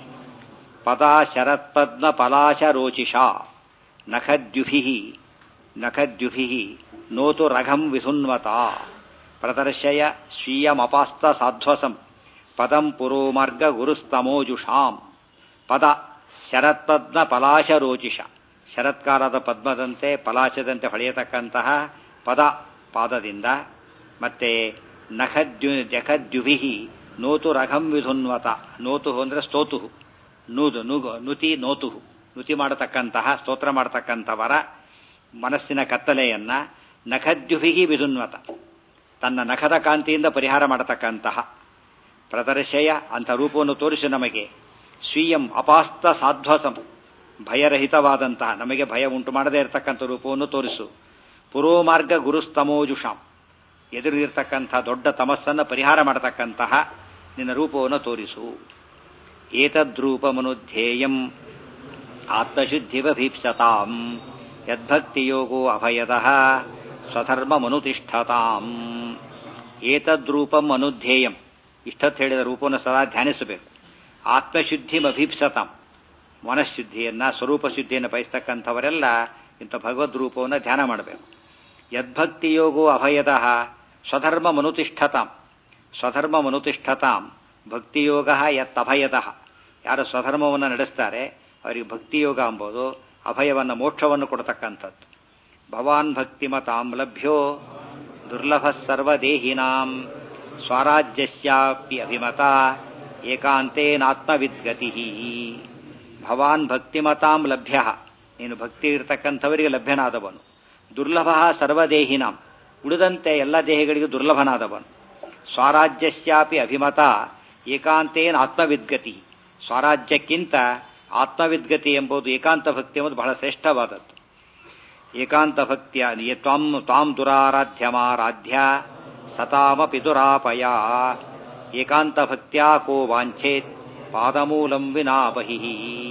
ಪದಾ ಶರತ್ಪದ್ಮ ಪಲಾಶ ರೋಚಿಷ ನಖದ್ಯುಭಿಃ ನಖದ್ಯುಭಿಃ ನೋತು ರಘಂ ವಿಧುನ್ವತಾ ಪ್ರದರ್ಶಯ ಸ್ವೀಯಮಪಾಸ್ತ ಸಾಧ್ವಸಂ ಪದಂ ಪುರೋ ಮಾರ್ಗ ಗುರುಸ್ತಮೋಜುಷಾಂ. ಪದ ಶರತ್ಪದ್ಮ ಪಲಾಶ ರೋಚಿಷ ಶರತ್ಕಾಲದ ಪದ್ಮದಂತೆ ಪಲಾಶದಂತೆ ಹೊಳೆಯತಕ್ಕಂತಹ ಪದ ಪಾದದಿಂದ, ಮತ್ತೆ ನಖದ್ಯು ಜಖದ್ಯುಭಿಃ ನೋತು ರಘಂ ವಿಧುನ್ವತ. ನೋತು ಅಂದ್ರೆ ಸ್ತೋತು, ನೂದು ನೂಗು ನುತಿ ನೋತು ನುತಿ ಮಾಡತಕ್ಕಂತಹ ಸ್ತೋತ್ರ ಮಾಡತಕ್ಕಂಥವರ ಮನಸ್ಸಿನ ಕತ್ತಲೆಯನ್ನ ನಖದ್ಯುಭಿಃ ವಿಧುನ್ವತ ತನ್ನ ನಖದ ಕಾಂತಿಯಿಂದ ಪರಿಹಾರ ಮಾಡತಕ್ಕಂತಹ. ಪ್ರದರ್ಶಯ ಅಂಥ ರೂಪವನ್ನು ತೋರಿಸಿ ನಮಗೆ. ಸ್ವೀಯಂ ಅಪಾಸ್ತ ಸಾಧ್ವಸಂ ಭಯರಹಿತವಾದಂತಹ ನಮಗೆ ಭಯ ಉಂಟು ಮಾಡದೇ ಇರತಕ್ಕಂಥ ರೂಪವನ್ನು ತೋರಿಸು. ಪುರೋಮಾರ್ಗ ಗುರುಸ್ತಮೋಜುಷಾಂ ಎದುರು ಇರತಕ್ಕಂಥ ದೊಡ್ಡ ತಮಸ್ಸನ್ನು ಪರಿಹಾರ ಮಾಡತಕ್ಕಂತಹ ನಿನ್ನ ರೂಪವನ್ನು ತೋರಿಸು. ಏತದ್ರೂಪಮನುಧ್ಯೇಯಂ ಆತ್ಮಶುದ್ಧಿವಭೀಪ್ಸತಾಂ ಯದ್ಭಕ್ತಿಯೋಗೋ ಅಭಯದಃ ಸ್ವಧರ್ಮಮನುತಿಷ್ಠತಾಂ. ಏತದ್ರೂಪಂ ಅನುಧ್ಯೇಯಂ ಇಷ್ಟೊತ್ತು ಹೇಳಿದ ರೂಪವನ್ನು ಸದಾ ಧ್ಯಾನಿಸಬೇಕು. ಆತ್ಮಶುದ್ಧಿಮಭೀಪ್ಸತಾಂ ಮನಃಶುದ್ಧಿಯನ್ನ ಸ್ವರೂಪ ಶುದ್ಧಿಯನ್ನು ಬಯಸ್ತಕ್ಕಂಥವರೆಲ್ಲ ಇಂಥ ಭಗವದ್ ರೂಪವನ್ನು ಧ್ಯಾನ ಮಾಡಬೇಕು. ಯದ್ಭಕ್ತಿಯೋಗೋ ಅಭಯದಃ ಸ್ವಧರ್ಮ ಮನುತಿಷ್ಠತಾಂ ಸ್ವಧರ್ಮ ಮನುತಿಷ್ಠತಾಂ ಭಕ್ತಿಯೋಗ ಯತ್ತಭಯದಃ. ಯಾರು ಸ್ವಧರ್ಮವನ್ನು ನಡೆಸ್ತಾರೆ ಅವರಿಗೆ ಭಕ್ತಿಯೋಗ ಎಂಬುದು ಅಭಯವನ್ನು ಮೋಕ್ಷವನ್ನು ಕೊಡತಕ್ಕಂಥದ್ದು. ಭವಾನ್ ಭಕ್ತಿಮತಾಂ ಲಭ್ಯೋ ದುರ್ಲಭ ಸರ್ವದೇಹಿನಾಂ ಸ್ವರಾಜ್ಯಸ್ಯಾಪಿ ಅಭಿಮತ ಏಕಾಂತೇನಾತ್ಮವಿದ್ಗತಿ. ಭವಾನ್ ಭಕ್ತಿಮತಾಂ ಲಭ್ಯ ನೀನು ಭಕ್ತಿ ಇರತಕ್ಕಂಥವರಿಗೆ ಲಭ್ಯನಾದವನು. ದುರ್ಲಭ ಸರ್ವದೇಹಿನಾಂ ಉಳಿದಂತೆ ಎಲ್ಲ ದೇಹಿಗಳಿಗೂ ದುರ್ಲಭನಾದವನು. ಸ್ವರಾಜ್ಯಸ್ಯಾಪಿ ಅಭಿಮತ ಏಕಾಂತೇನ ಆತ್ಮವಿದ್ಗತಿ. ಸ್ವರಾಜ್ಯಕ್ಕಿಂತ ಆತ್ಮವಿದ್ಗತಿ ಎಂಬುದು ಏಕಾಂತ ಭಕ್ತಿ ಎಂಬುದು ಬಹಳ ಶ್ರೇಷ್ಠವಾದದ್ದು. ಏಕಾಂತ ಭಕ್ತಿಯ ತ್ವಾಂ ತ್ವಾಂ ದುರಾರಾಧ್ಯಮಾರಾಧ್ಯ ಸತಾಮಪಿ ದುರಾಪಯ ಏಕಾಂತ ಭಕ್ತ್ಯಾ ಕೋ ವಾಂಛೇತ್ ಪಾದಮೂಲಂ ವಿನಾ ಬಹಿಃ.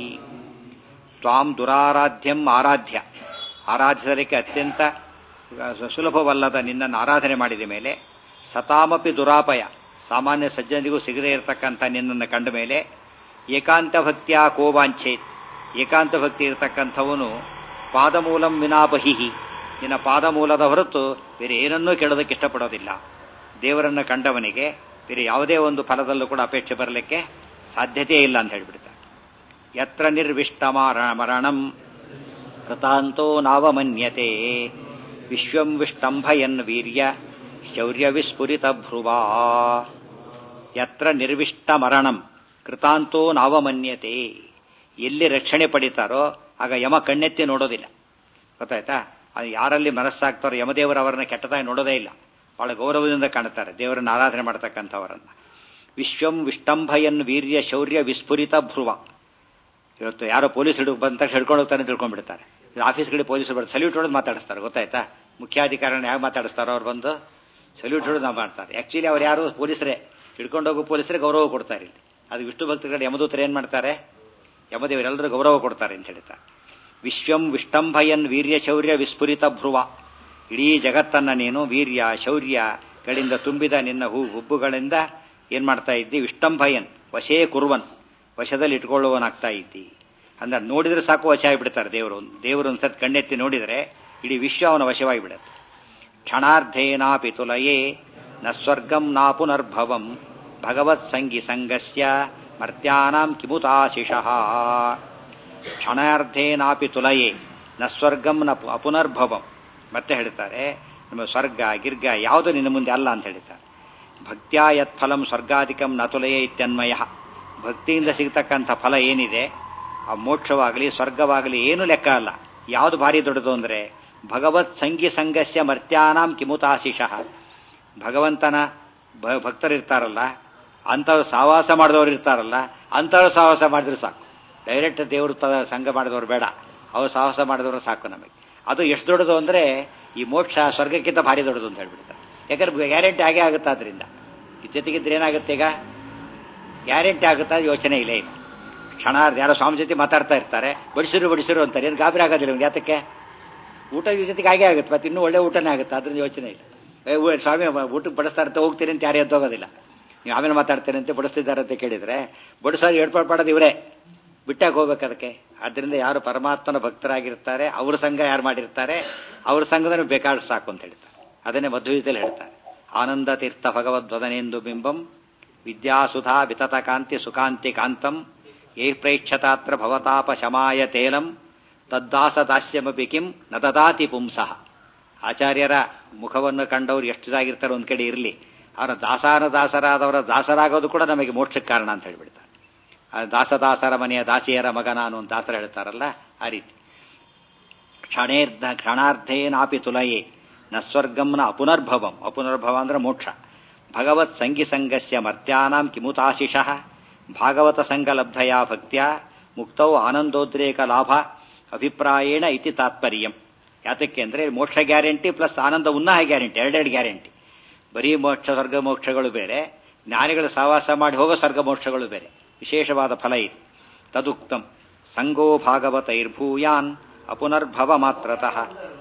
ತ್ವಾಂ ದುರಾರಾಧ್ಯಂ ಆರಾಧ್ಯ ಆರಾಧಿಸಲಿಕ್ಕೆ ಅತ್ಯಂತ ಸುಲಭವಲ್ಲದ ನಿನ್ನನ್ನು ಆರಾಧನೆ ಮಾಡಿದ ಮೇಲೆ, ಸತಾಮಪಿ ದುರಾಪಯ ಸಾಮಾನ್ಯ ಸಜ್ಜನಿಗೂ ಸಿಗದೇ ಇರತಕ್ಕಂಥ ನಿನ್ನನ್ನು ಕಂಡ ಮೇಲೆ, ಏಕಾಂತ ಭಕ್ತಿಯ ಕೋವಾಂಛೇತ್ ಏಕಾಂತ ಭಕ್ತಿ ಇರತಕ್ಕಂಥವನು ಪಾದಮೂಲಂ ವಿನಾಬಹಿಹಿ ನಿನ್ನ ಪಾದಮೂಲದ ಹೊರತು ಬೇರೆ ಏನನ್ನೂ ಕೇಳೋದಕ್ಕೆ ಇಷ್ಟಪಡೋದಿಲ್ಲ. ದೇವರನ್ನು ಕಂಡವನಿಗೆ ಬೇರೆ ಯಾವುದೇ ಒಂದು ಫಲದಲ್ಲೂ ಕೂಡ ಅಪೇಕ್ಷೆ ಬರಲಿಕ್ಕೆ ಸಾಧ್ಯತೆಯೇ ಇಲ್ಲ ಅಂತ ಹೇಳಿಬಿಡ್ತಾರೆ. ಯತ್ರ ನಿರ್ವಿಷ್ಟ ಮರಣಂ ಕೃತಾಂತೋ ನಾವಮನ್ಯತೆ ವಿಶ್ವಂ ವಿಷ್ಟಂಭಯನ್ ವೀರ್ಯ ಶೌರ್ಯ ವಿಸ್ಫುರಿತ ಭ್ರುವಾ. ಯತ್ರ ನಿರ್ವಿಷ್ಟ ಮರಣಂ ಕೃತಾಂತೋ ನಾವಮನ್ಯತೆ ಎಲ್ಲಿ ರಕ್ಷಣೆ ಪಡಿತಾರೋ ಆಗ ಯಮ ಕಣ್ಣೆತ್ತಿ ನೋಡೋದಿಲ್ಲ. ಗೊತ್ತಾಯ್ತಾ? ಅದು ಯಾರಲ್ಲಿ ಮನಸ್ಸಾಗ್ತಾರೋ ಯಮದೇವರು ಅವರನ್ನ ಕೆಟ್ಟದಾಗಿ ನೋಡೋದೇ ಇಲ್ಲ. ಬಹಳ ಗೌರವದಿಂದ ಕಾಣುತ್ತಾರೆ ದೇವರನ್ನು ಆರಾಧನೆ ಮಾಡತಕ್ಕಂಥವರನ್ನ. ವಿಶ್ವಂ ವಿಷ್ಟಂಭಯನ್ ವೀರ್ಯ ಶೌರ್ಯ ವಿಸ್ಫುರಿತ ಭ್ರುವ ಇವತ್ತು ಯಾರೋ ಪೊಲೀಸ್ ಹಿಡಿದು ಬಂದ ತಕ್ಷಣ ಹಿಡ್ಕೊಂಡು ಹೋಗ್ತಾನೆ ತಿಳ್ಕೊಂಡ್ಬಿಡ್ತಾರೆ. ಆಫೀಸ್ಗಳಿಗೆ ಪೊಲೀಸರು ಬರ್ತಾರೆ, ಸಲ್ಯೂಟ್ ಹೊಡೆದು ಮಾತಾಡಿಸ್ತಾರೆ. ಗೊತ್ತಾಯ್ತಾ? ಮುಖ್ಯಾಧಿಕಾರಿನ ಹೇಗೆ ಮಾತಾಡಿಸ್ತಾರೋ ಅವ್ರು ಬಂದು ಸಲ್ಯೂಟ್ ಹೊಡೆದು ನಾವು ಮಾಡ್ತಾರೆ. ಆಕ್ಚುಲಿ ಅವ್ರು ಯಾರು ಪೊಲೀಸರೇ, ಹಿಡ್ಕೊಂಡೋಗೋ ಪೊಲೀಸರೇ ಗೌರವ ಕೊಡ್ತಾರೆ ಇಲ್ಲಿ. ಅದು ವಿಷ್ಣು ಭಕ್ತರುಗಳು ಯಮದೂತರು ಏನ್ ಮಾಡ್ತಾರೆ, ಯಮದೇವರೆಲ್ಲರೂ ಗೌರವ ಕೊಡ್ತಾರೆ ಅಂತ ಹೇಳ್ತಾರೆ. ವಿಶ್ವಂ ವಿಷ್ಟಂಭಯನ್ ವೀರ್ಯ ಶೌರ್ಯ ವಿಸ್ಫುರಿತ ಭ್ರುವ. ಇಡೀ ಜಗತ್ತನ್ನ ನೀನು ವೀರ್ಯ ಶೌರ್ಯಗಳಿಂದ ತುಂಬಿದ ನಿನ್ನ ಹೂ ಹುಬ್ಬುಗಳಿಂದ ಏನ್ ಮಾಡ್ತಾ ಇದ್ದಿ, ವಿಷ್ಟಂಭಯನ್ ವಶೇ ಕುರುವನ್, ವಶದಲ್ಲಿ ಇಟ್ಕೊಳ್ಳುವನಾಗ್ತಾ ಇದ್ದಿ. ಅಂದ್ರೆ ನೋಡಿದ್ರೆ ಸಾಕು ವಶ ಆಗಿಬಿಡ್ತಾರೆ ದೇವರು. ದೇವರು ಒಂದ್ಸತ್ ಕಣ್ಣೆತ್ತಿ ನೋಡಿದರೆ ಇಡೀ ವಿಶ್ವ ಅವನ ವಶವಾಗಿ ಬಿಡುತ್ತೆ. ಕ್ಷಣಾರ್ಧೇನಾಪಿ ತುಲಯೇ ನ ಸ್ವರ್ಗಂ ನಾ ಪುನರ್ಭವಂ ಭಗವತ್ ಸಂಗಿ ಸಂಗಸ್ಯ ಮರ್ತ್ಯಾನಾಂ ಕಿಮುತಾಶಿಷಃ. ಕ್ಷಣಾರ್ಧೇನಾಪಿ ತುಲಯೇ ನ ಸ್ವರ್ಗಂ ನ ಅಪುನರ್ಭವಂ. ಮತ್ತೆ ಹೇಳ್ತಾರೆ, ನಮ್ಮ ಸ್ವರ್ಗ ಗಿರ್ಗ ಯಾವುದು ನಿನ್ನ ಮುಂದೆ ಅಲ್ಲ ಅಂತ ಹೇಳ್ತಾರೆ. ಭಕ್ತ್ಯಾ ಯತ್ಫಲಂ ಸ್ವರ್ಗಾಧಿಕಂ ನ ತುಲಯೇ ಇತ್ಯನ್ಮಯ. ಭಕ್ತಿಯಿಂದ ಸಿಗ್ತಕ್ಕಂಥ ಫಲ ಏನಿದೆ, ಆ ಮೋಕ್ಷವಾಗಲಿ ಸ್ವರ್ಗವಾಗಲಿ ಏನು ಲೆಕ್ಕ ಅಲ್ಲ. ಯಾವುದು ಭಾರಿ ದೊಡ್ಡದು ಅಂದ್ರೆ ಭಗವತ್ ಸಂಗಿ ಸಂಗಸ್ಯ ಮರ್ತ್ಯಾನಾಂ ಕಿಮುತಾಶಿಷಃ. ಭಗವಂತನ ಭಕ್ತರಿರ್ತಾರಲ್ಲ, ಅಂಥವ್ರು ಸಹವಾಸ ಮಾಡಿದವರು ಇರ್ತಾರಲ್ಲ, ಅಂಥವ್ರು ಸಹವಾಸ ಮಾಡಿದ್ರೆ ಸಾಕು. ಡೈರೆಕ್ಟ್ ದೇವ್ರ ಸಂಘ ಮಾಡಿದವರು ಬೇಡ, ಅವ್ರು ಸಹವಾಸ ಮಾಡಿದವರು ಸಾಕು ನಮಗೆ. ಅದು ಎಷ್ಟು ದೊಡ್ಡದು ಅಂದ್ರೆ ಈ ಮೋಕ್ಷ ಸ್ವರ್ಗಕ್ಕಿಂತ ಭಾರಿ ದೊಡ್ಡದು ಅಂತ ಹೇಳ್ಬಿಡ್ತಾರೆ. ಯಾಕಂದ್ರೆ ಗ್ಯಾರಂಟಿ ಆಗೇ ಆಗುತ್ತೆ. ಆದ್ರಿಂದ ಈ ಜೊತೆಗಿದ್ರೆ ಏನಾಗುತ್ತೆ, ಈಗ ಗ್ಯಾರಂಟಿ ಆಗುತ್ತಾ ಯೋಚನೆ ಇಲ್ಲ. ಇಲ್ಲ ಕ್ಷಣಾರ್ಧ ಯಾರೋ ಸ್ವಾಮಿ ಜೊತೆ ಮಾತಾಡ್ತಾ ಇರ್ತಾರೆ, ಬಡಿಸಿರು ಬಡಿಸಿರು ಅಂತಾರೆ, ಏನು ಗಾಬರಿ ಆಗೋದಿಲ್ಲ ಅವ್ನಿಗೆ. ಯಾತಕ್ಕೆ? ಊಟ ಈ ಜೊತೆಗೆ ಹಾಗೆ ಆಗುತ್ತೆ, ಮತ್ತೆ ಇನ್ನೂ ಒಳ್ಳೆ ಊಟನೇ ಆಗುತ್ತೆ. ಅದ್ರಿಂದ ಯೋಚನೆ ಇಲ್ಲ. ಸ್ವಾಮಿ ಊಟಕ್ಕೆ ಬಡಿಸ್ತಾ ಇರ್ತಾ ಹೋಗ್ತೀನಿ ಅಂತ ಯಾರು ಎದ್ದೋಗೋದಿಲ್ಲ. ನೀವು ಆಮೇಲೆ ಮಾತಾಡ್ತೇನೆ ಅಂತ ಬಡಿಸ್ತಿದ್ದಾರೆ ಅಂತ ಕೇಳಿದ್ರೆ ಬಡಿಸೋರು ಏರ್ಪಾಡು ಮಾಡೋದು ಇವರೇ, ಬಿಟ್ಟಾಗ ಹೋಗ್ಬೇಕು ಅದಕ್ಕೆ. ಆದ್ರಿಂದ ಯಾರು ಪರಮಾತ್ಮನ ಭಕ್ತರಾಗಿರ್ತಾರೆ ಅವ್ರ ಸಂಘ ಯಾರು ಮಾಡಿರ್ತಾರೆ ಅವ್ರ ಸಂಘದನ್ನು ಬೇಕಾದ್ರೆ ಸಾಕು ಅಂತ ಹೇಳ್ತಾರೆ. ಅದನ್ನೇ ಮಧ್ವಯುಗದಲ್ಲಿ ಹೇಳ್ತಾರೆ, ಆನಂದ ತೀರ್ಥ ಭಗವದ್ವದನೆಂದು ಬಿಂಬಂ ವಿದ್ಯಾಸುಧಾ ವಿತತ ಕಾಂತಿ ಸುಕಾಂತಿ ಕಾಂತಂ ಯೇ ಪ್ರೇಕ್ಷತಾತ್ರ ಭವತಾಪ ಶಮಾಯ ತೇಲಂ ತದ್ದಾಸ ದಾಸ್ಯಮಪಿ ಕಿಂ ನ ದದಾತಿ ಪುಂಸಃ. ಆಚಾರ್ಯರ ಮುಖವನ್ನು ಕಂಡವ್ರು ಎಷ್ಟುದಾಗಿರ್ತಾರೆ ಒಂದ್ ಕಡೆ ಇರಲಿ, ಅವರ ದಾಸಾನ ದಾಸರಾದವರ ದಾಸರಾಗೋದು ಕೂಡ ನಮಗೆ ಮೋಕ್ಷಕ್ಕೆ ಕಾರಣ ಅಂತ ಹೇಳ್ಬಿಡ್ತಾರೆ. ದಾಸದಾಸರ ಮನೆಯ ದಾಸಿಯರ ಮಗನ ಅನ್ನೋ ಒಂದು ದಾಸರ ಹೇಳ್ತಾರಲ್ಲ, ಆ ರೀತಿ. ಕ್ಷಣೇರ್ಧ ಕ್ಷಣಾರ್ಧೇನಾಪಿ ತುಲಯೇ ನ ಸ್ವರ್ಗಂ ನ ಅಪುನರ್ಭವಂ. ಅಪುನರ್ಭವ ಅಂದ್ರೆ ಮೋಕ್ಷ. ಭಗವತ್ ಸಂಗಿ ಸಂಗಸ್ಯ ಮರ್ತ್ಯಾನಾಂ ಕಿಮುತಾಶಿಷಃ. ಭಾಗವತ ಸಂಘಲಬ್ಧಯ ಭಕ್ತ್ಯ ಮುಕ್ತೌ ಆನಂದೋದ್ರೇಕ ಲಾಭ ಅಭಿಪ್ರಾಯೇಣ ಇತಿ ತಾತ್ಪರ್ಯಂ. ಯಾತಕ್ಕೆ ಅಂದ್ರೆ ಮೋಕ್ಷ ಗ್ಯಾರಂಟಿ ಪ್ಲಸ್ ಆನಂದ ಉನ್ನಾಹ ಗ್ಯಾರಂಟಿ, ಎರಡೆರಡು ಗ್ಯಾರಂಟಿ. ಬರೀ ಮೋಕ್ಷ ಸ್ವರ್ಗ ಮೋಕ್ಷಗಳು ಬೇರೆ, ಜ್ಞಾನಿಗಳು ಸಹವಾಸ ಮಾಡಿ ಹೋಗೋ ಸ್ವರ್ಗ ಮೋಕ್ಷಗಳು ಬೇರೆ. ವಿಶೇಷವಾದ ಫಲ ಇದೆ. ತದುಕ್ತಂ ಸಂಗೋ ಭಾಗವತೈರ್ಭೂಯಾನ್ ಅಪುನರ್ಭವ ಮಾತ್ರತಃ.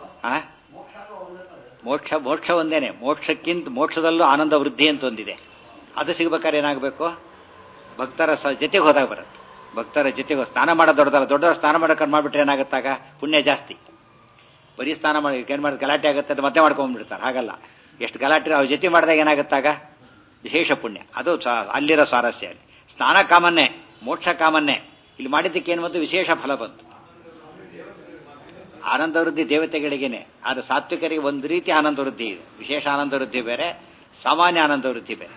ಮೋಕ್ಷ ಮೋಕ್ಷ ಒಂದೇನೆ, ಮೋಕ್ಷಕ್ಕಿಂತ ಮೋಕ್ಷದಲ್ಲೂ ಆನಂದ ವೃದ್ಧಿ ಅಂತ ಒಂದಿದೆ. ಅದು ಸಿಗ್ಬೇಕಾದ್ರೆ ಏನಾಗಬೇಕು, ಭಕ್ತರ ಸ ಜೊತೆಗೆ ಹೋದಾಗ ಬರುತ್ತೆ. ಭಕ್ತರ ಜೊತೆಗೆ ಸ್ನಾನ ಮಾಡೋದು ದೊಡ್ಡದಲ್ಲ, ದೊಡ್ಡವರು ಸ್ನಾನ ಮಾಡೋಕೆ ಮಾಡಿಬಿಟ್ರೆ ಏನಾಗುತ್ತಾಗ ಪುಣ್ಯ ಜಾಸ್ತಿ. ಬರೀ ಸ್ನಾನ ಮಾಡಿ ಏನ್ ಮಾಡೋದು, ಗಲಾಟೆ ಆಗುತ್ತೆ ಅದು ಮತ್ತೆ ಮಾಡ್ಕೊಂಡ್ಬಿಡ್ತಾರೆ. ಹಾಗಲ್ಲ, ಎಷ್ಟು ಗಲಾಟೆ ಅವ್ರ ಜೊತೆ ಮಾಡಿದಾಗ ಏನಾಗುತ್ತಾಗ ವಿಶೇಷ ಪುಣ್ಯ. ಅದು ಅಲ್ಲಿರೋ ಸ್ವಾರಸ್ಯ. ಅಲ್ಲಿ ಸ್ನಾನ ಕಾಮನ್ನೇ, ಮೋಕ್ಷ ಕಾಮನ್ನೇ. ಇಲ್ಲಿ ಮಾಡಿದ್ದಕ್ಕೆ ಏನು ಬಂತು, ವಿಶೇಷ ಫಲ ಬಂತು. ಆನಂದ ವೃದ್ಧಿ ದೇವತೆಗಳಿಗೇನೆ, ಆದರೆ ಸಾತ್ವಿಕರಿಗೆ ಒಂದು ರೀತಿ ಆನಂದ ವೃದ್ಧಿ ಇದೆ. ವಿಶೇಷ ಆನಂದ ವೃದ್ಧಿ ಬೇರೆ, ಸಾಮಾನ್ಯ ಆನಂದ ವೃದ್ಧಿ ಬೇರೆ.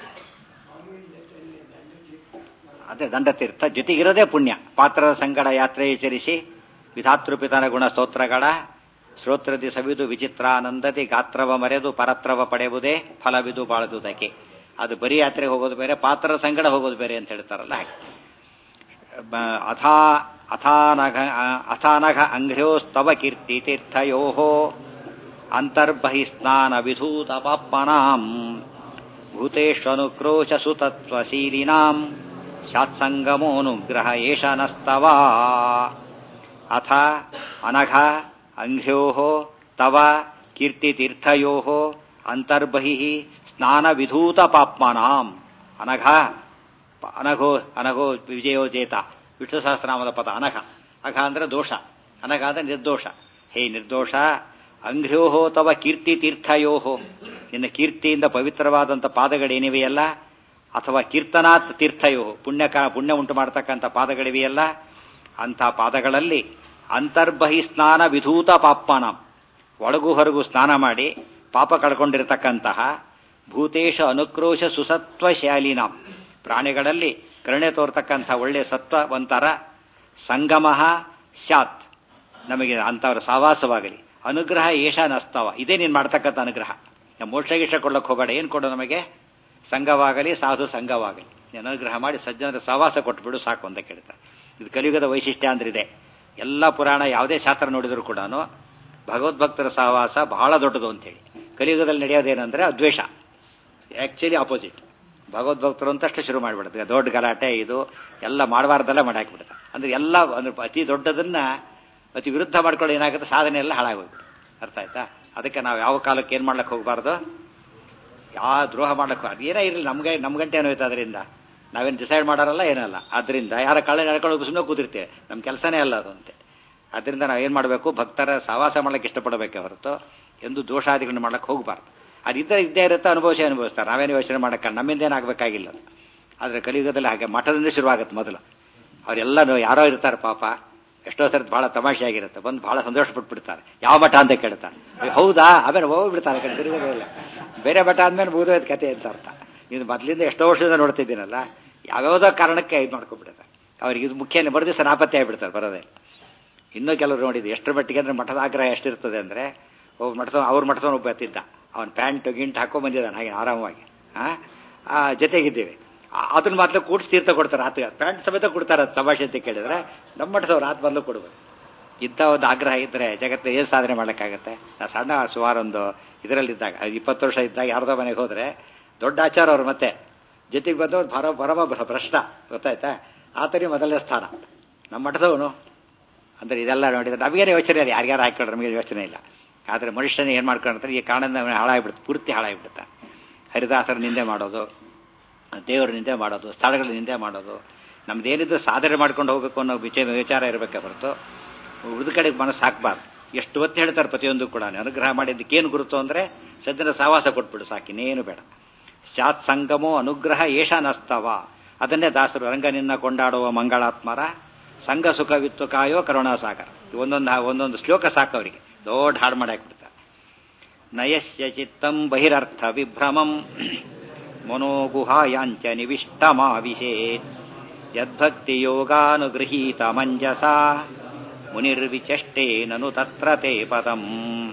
ಅದೇ ದಂಡತೀರ್ಥ ಜೊತೆಗಿರೋದೇ ಪುಣ್ಯ. ಪಾತ್ರದ ಸಂಗಡ ಯಾತ್ರೆ ಚರಿಸಿ ವಿಧಾತೃಪಿತನ ಗುಣ ಸ್ತೋತ್ರಗಳ ಶ್ರೋತ್ರದಿ ಸವಿದು ವಿಚಿತ್ರಾನಂದತಿ ಗಾತ್ರವ ಮರೆದು ಪರತ್ರವ ಪಡೆಯುವುದೇ ಫಲವಿದು ಬಾಳದುದಕ್ಕೆ. ಅದು ಬರೀ ಯಾತ್ರೆಗೆ ಹೋಗೋದು ಬೇರೆ, ಪಾತ್ರದ ಸಂಗಡ ಹೋಗೋದು ಬೇರೆ ಅಂತ ಹೇಳ್ತಾರಲ್ಲ ಹಾಗೆ. ಅಥಾ ಅಥಾನಘ ಅಥಾನಘ ಅಂಘ್ರ್ಯೋಸ್ತವ ಕೀರ್ತಿ ತೀರ್ಥಯೋ ಅಂತರ್ಬಹಿ ಸ್ನಾನ ವಿಧೂತ ಪಾಪ್ಮನಾಂ ಭೂತೇಶ್ವನುಕ್ರೋಶ ಸುತತ್ವಶೀಲಿನಾಂ ಶಾತ್ಸಂಗಮೋನುಗ್ರಹ ಏಷ ನಸ್ತವ. ಅಥ ಅನಘ ಅಂಘ್ರ್ಯೋ ತವ ಕೀರ್ತಿತೀರ್ಥಯೋ ಅಂತರ್ಬಹಿ ಸ್ನಾನ ವಿಧೂತ ಪಾಪ್ಮನಾಂ. ಅನಘ ಅನಘೋ ಅನಘೋ ವಿಜಯೋ ಜೇತ, ವಿಷ್ಣು ಸಹಸ್ರನಾಮದ ಪದ ಅನಘ. ಅಘ ಅಂದ್ರೆ ದೋಷ, ಅನಘ ಅಂದ್ರೆ ನಿರ್ದೋಷ. ಹೇ ನಿರ್ದೋಷ, ಅಂಘ್ರ್ಯೋ ತವ ಕೀರ್ತಿ ತೀರ್ಥಯೋ, ನಿನ್ನ ಕೀರ್ತಿಯಿಂದ ಪವಿತ್ರವಾದಂಥ ಪಾದಗಳೇನಿವೆಯಲ್ಲ, ಅಥವಾ ಕೀರ್ತನಾತ್ ತೀರ್ಥಯೋ, ಪುಣ್ಯ ಪುಣ್ಯ ಉಂಟು ಮಾಡತಕ್ಕಂಥ ಪಾದಗಳಿವೆಯಲ್ಲ, ಅಂಥ ಪಾದಗಳಲ್ಲಿ ಅಂತರ್ಬಹಿ ಸ್ನಾನ ವಿಧೂತ ಪಾಪ್ಮನಾಂ, ಒಳಗು ಹೊರಗು ಸ್ನಾನ ಮಾಡಿ ಪಾಪ ಕಳ್ಕೊಂಡಿರತಕ್ಕಂತಹ ಭೂತೇಶ ಅನುಕ್ರೋಶ ಸುಸತ್ವಶಾಲಿನಾಂ, ಪ್ರಾಣಿಗಳಲ್ಲಿ ಕರುಣೆ ತೋರ್ತಕ್ಕಂಥ ಒಳ್ಳೆಯ ಸತ್ವವಂತರ ಸಂಗಮ ಸ್ಯಾತ್, ನಮಗೆ ಅಂಥವ್ರ ಸಹವಾಸವಾಗಲಿ. ಅನುಗ್ರಹ ಏಷ ನಸ್ತವ, ಇದೇ ನೀನು ಮಾಡ್ತಕ್ಕಂಥ ಅನುಗ್ರಹ. ಮೋಕ್ಷ ಗೀಕ್ಷ ಕೊಡ್ಲಕ್ಕೆ ಹೋಗಬೇಡ, ಏನು ಕೊಡು ನಮಗೆ, ಸಂಘವಾಗಲಿ ಸಾಧು ಸಂಘವಾಗಲಿ, ನೀನು ಅನುಗ್ರಹ ಮಾಡಿ ಸಜ್ಜನರ ಸಹವಾಸ ಕೊಟ್ಬಿಡು ಸಾಕು ಅಂತ ಕೇಳ್ತಾರೆ. ಇದು ಕಲಿಯುಗದ ವೈಶಿಷ್ಟ್ಯ ಅಂದ್ರೆ ಇದೆ. ಎಲ್ಲ ಪುರಾಣ ಯಾವುದೇ ಶಾಸ್ತ್ರ ನೋಡಿದ್ರು ಕೂಡ ಭಗವದ್ಭಕ್ತರ ಸಹವಾಸ ಬಹಳ ದೊಡ್ಡದು ಅಂತೇಳಿ. ಕಲಿಯುಗದಲ್ಲಿ ನಡೆಯೋದೇನೆಂದ್ರೆ ಅದ್ವೇಷ, ಆಕ್ಚುಲಿ ಆಪೋಸಿಟ್. ಭಗವದ್ಭಕ್ತರು ಅಂತಷ್ಟು ಶುರು ಮಾಡಿಬಿಡುತ್ತೆ, ದೊಡ್ಡ ಗಲಾಟೆ ಇದು ಎಲ್ಲ ಮಾಡಬಾರ್ದೆಲ್ಲ ಮಾಡಾಕ್ಬಿಡುತ್ತೆ. ಅಂದ್ರೆ ಎಲ್ಲ ಅಂದ್ರೆ ಅತಿ ದೊಡ್ಡದನ್ನ ಅತಿ ವಿರುದ್ಧ ಮಾಡ್ಕೊಳ್ಳೋ ಏನಾಗುತ್ತೆ, ಸಾಧನೆ ಎಲ್ಲ ಹಾಳಾಗೋಗ್ಬಿಡುತ್ತೆ. ಅರ್ಥ ಆಯ್ತಾ? ಅದಕ್ಕೆ ನಾವು ಯಾವ ಕಾಲಕ್ಕೆ ಏನ್ ಮಾಡ್ಲಿಕ್ಕೆ ಹೋಗಬಾರ್ದು, ಯಾವ ದ್ರೋಹ ಮಾಡ್ಲಿಕ್ಕೆ ಅದು ಏನೇ ಇರಲಿ, ನಮ್ಗೆ ನಮ್ ಗಂಟೆ ಏನೋಯ್ತು ಅದರಿಂದ, ನಾವೇನು ಡಿಸೈಡ್ ಮಾಡೋರಲ್ಲ ಏನಲ್ಲ. ಆದ್ರಿಂದ ಯಾರ ಕಳ್ಳ ನಡ್ಕೊಂಡು ಸುಮ್ಮನೆ ಕೂತಿರ್ತೇವೆ, ನಮ್ಮ ಕೆಲಸನೇ ಅಲ್ಲ ಅದು ಅಂತೆ. ಅದರಿಂದ ನಾವು ಏನ್ ಮಾಡಬೇಕು, ಭಕ್ತರ ಸಹವಾಸ ಮಾಡ್ಲಿಕ್ಕೆ ಇಷ್ಟಪಡಬೇಕೆ ಹೊರತು ಎಂದು ದೋಷಾದಿಗಳನ್ನು ಮಾಡ್ಲಿಕ್ಕೆ ಹೋಗಬಾರ್ದು. ಅದಿದ್ದರೆ ಇದ್ದೇ ಇರುತ್ತೆ, ಅನುಭವಿಸಿ ಅನುಭವಿಸ್ತಾರೆ, ನಾವೇನು ಯೋಚನೆ ಮಾಡಕ್ಕ, ನಮ್ಮಿಂದ ಏನಾಗಬೇಕಾಗಿಲ್ಲ ಅದು. ಆದರೆ ಕಲಿಯುಗದಲ್ಲಿ ಹಾಗೆ ಮಠದಿಂದ ಶುರುವಾಗುತ್ತೆ ಮೊದಲು. ಅವರೆಲ್ಲ ಯಾರೋ ಇರ್ತಾರೆ ಪಾಪ, ಎಷ್ಟೋ ಸರ್ತಿ ಬಹಳ ತಮಾಷೆ ಆಗಿರುತ್ತೆ, ಬಂದು ಬಹಳ ಸಂತೋಷ ಪಟ್ಬಿಡ್ತಾರೆ. ಯಾವ ಮಠ ಅಂತ ಕೇಳ್ತಾರೆ, ಹೌದಾ, ಆಮೇಲೆ ಹೋಗ್ಬಿಡ್ತಾರೆ ತಿರುಗಲ್ಲ. ಬೇರೆ ಮಠ ಆದ್ಮೇಲೆ ಮುಗಿದೋಯ್ತು ಕತೆ ಅಂತ ಅರ್ಥ. ಇದು ಮೊದಲಿಂದ ಎಷ್ಟೋ ವರ್ಷದಿಂದ ನೋಡ್ತಿದ್ದೀನಲ್ಲ, ಯಾವ್ಯಾವುದೋ ಕಾರಣಕ್ಕೆ ಇದು ಮಾಡ್ಕೊಂಡ್ಬಿಡ್ತಾರೆ. ಅವ್ರಿಗೆ ಇದು ಮುಖ್ಯ, ಬರೋ ದಿವಸ ನಾಪತ್ತೆ ಆಗಿಬಿಡ್ತಾರೆ ಬರೋದೇ. ಇನ್ನೂ ಕೆಲವರು ನೋಡಿದ್ದು ಎಷ್ಟರ ಮಟ್ಟಿಗೆ ಅಂದ್ರೆ ಮಠದ ಆಗ್ರಹ ಎಷ್ಟಿರ್ತದೆ ಅಂದ್ರೆ, ಒಬ್ಬ ಮಠದ ಅವ್ರ ಮಠದವನು ಒಬ್ಬ ಎತ್ತಿದ್ದ, ಅವನು ಪ್ಯಾಂಟ್ ಗಿಂಟ್ ಹಾಕೊಂಡ್ ಬಂದಿದ್ದಾನೆ ಹಾಗೆ ಆರಾಮವಾಗಿ, ಆ ಜೊತೆಗಿದ್ದೀವಿ. ಅದನ್ನ ಮಾತ್ರ ಕೂಡಿಸಿ ತೀರ್ಥ ಕೊಡ್ತಾರೆ, ಆತ ಪ್ಯಾಂಟ್ ಸಮೇತ ಕೊಡ್ತಾರೆ. ಅದು ತಮಾಷೆ ಅಂತ ಕೇಳಿದ್ರೆ ನಮ್ಮ ಮಠದವ್ರು ಆತ ಮೊದಲು ಕೊಡ್ಬೇಕು. ಇಂಥ ಒಂದು ಆಗ್ರಹ ಇದ್ರೆ ಜಗತ್ತು ಏನು ಸಾಧನೆ ಮಾಡೋಕ್ಕಾಗತ್ತೆ. ನಾ ಸಣ್ಣ ಸುಮಾರೊಂದು ಇದರಲ್ಲಿದ್ದಾಗ, ಇಪ್ಪತ್ತು ವರ್ಷ ಇದ್ದಾಗ ಯಾರ್ದೋ ಮನೆಗೆ ಹೋದ್ರೆ ದೊಡ್ಡ ಆಚಾರ ಅವ್ರು ಮತ್ತೆ ಜೊತೆಗೆ ಬಂದವ್ರು ಬರ ಬರಬ ಭ್ರಷ್ಟ, ಗೊತ್ತಾಯ್ತಾ, ಆತನಿಗೆ ಮೊದಲನೇ ಸ್ಥಾನ ನಮ್ಮ ಮಠದವನು. ಅಂದ್ರೆ ಇದೆಲ್ಲ ನೋಡಿದ್ರೆ ನಮಗೇನು ಯೋಚನೆ ಇಲ್ಲ, ಯಾರ್ಯಾರು ಹಾಕೊಂಡ್ರೆ ನಮಗೆ ಯೋಚನೆ ಇಲ್ಲ. ಆದರೆ ಮನುಷ್ಯನ ಏನು ಮಾಡ್ಕೊಂಡ್ರೆ ಈ ಕಾರಣದಿಂದ ಹಾಳಾಗ್ಬಿಡುತ್ತೆ, ಪೂರ್ತಿ ಹಾಳಾಗ್ಬಿಡುತ್ತೆ. ಹರಿದಾಸರ ನಿಂದೆ ಮಾಡೋದು, ದೇವರ ನಿಂದೆ ಮಾಡೋದು, ಸ್ಥಳಗಳ ನಿಂದೆ ಮಾಡೋದು, ನಮ್ದೇನಿದ್ರು ಸಾಧನೆ ಮಾಡ್ಕೊಂಡು ಹೋಗ್ಬೇಕು ಅನ್ನೋ ವಿಚಾರ ವಿಚಾರ ಇರಬೇಕೆ ಹೊರತು ಉಳಿದ ಕಡೆಗೆ ಮನಸ್ಸು ಹಾಕಬಾರ್ದು. ಎಷ್ಟು ಹೊತ್ತು ಹೇಳ್ತಾರೆ ಪ್ರತಿಯೊಂದು ಕೂಡ, ಅನುಗ್ರಹ ಮಾಡಿದ್ದಕ್ಕೇನು ಗುರುತು ಅಂದ್ರೆ ಸಜ್ಜನ ಸಹವಾಸ ಕೊಟ್ಬಿಡು ಸಾಕಿನೇನು ಬೇಡ. ಶಾತ್ ಸಂಗಮೋ ಅನುಗ್ರಹ ಏಷ ನಸ್ತವ, ಅದನ್ನೇ ದಾಸರು ರಂಗ ನಿನ್ನ ಕೊಂಡಾಡುವ ಮಂಗಳಾತ್ಮರ ಸಂಘ ಸುಖವಿತ್ತು ಕಾಯೋ ಕರುಣಾಸಾಗರ. ಒಂದೊಂದು ಒಂದೊಂದು ಶ್ಲೋಕ ಸಾಕು ಅವರಿಗೆ, ದೊಡ್ಡ ಹಾಡು ಮಾಡಾಕ್ಬಿಡ್ತಾರೆ. ನಯಸ್ಯ ಚಿತ್ತಂ ಬಹಿರರ್ಥ ವಿಭ್ರಮಂ ಮನೋಗುಹಾಯಾಂಚ ನಿವಿಷ್ಟಮಾವಿಶೇತ್ ಯದ್ಭಕ್ತಿ ಯೋಗಾನುಗೃಹೀತ ಮಂಜಸ ಮುನಿರ್ವಿಚಷ್ಟೇ ನನು ತತ್ರ ತೇ ಪದಂ.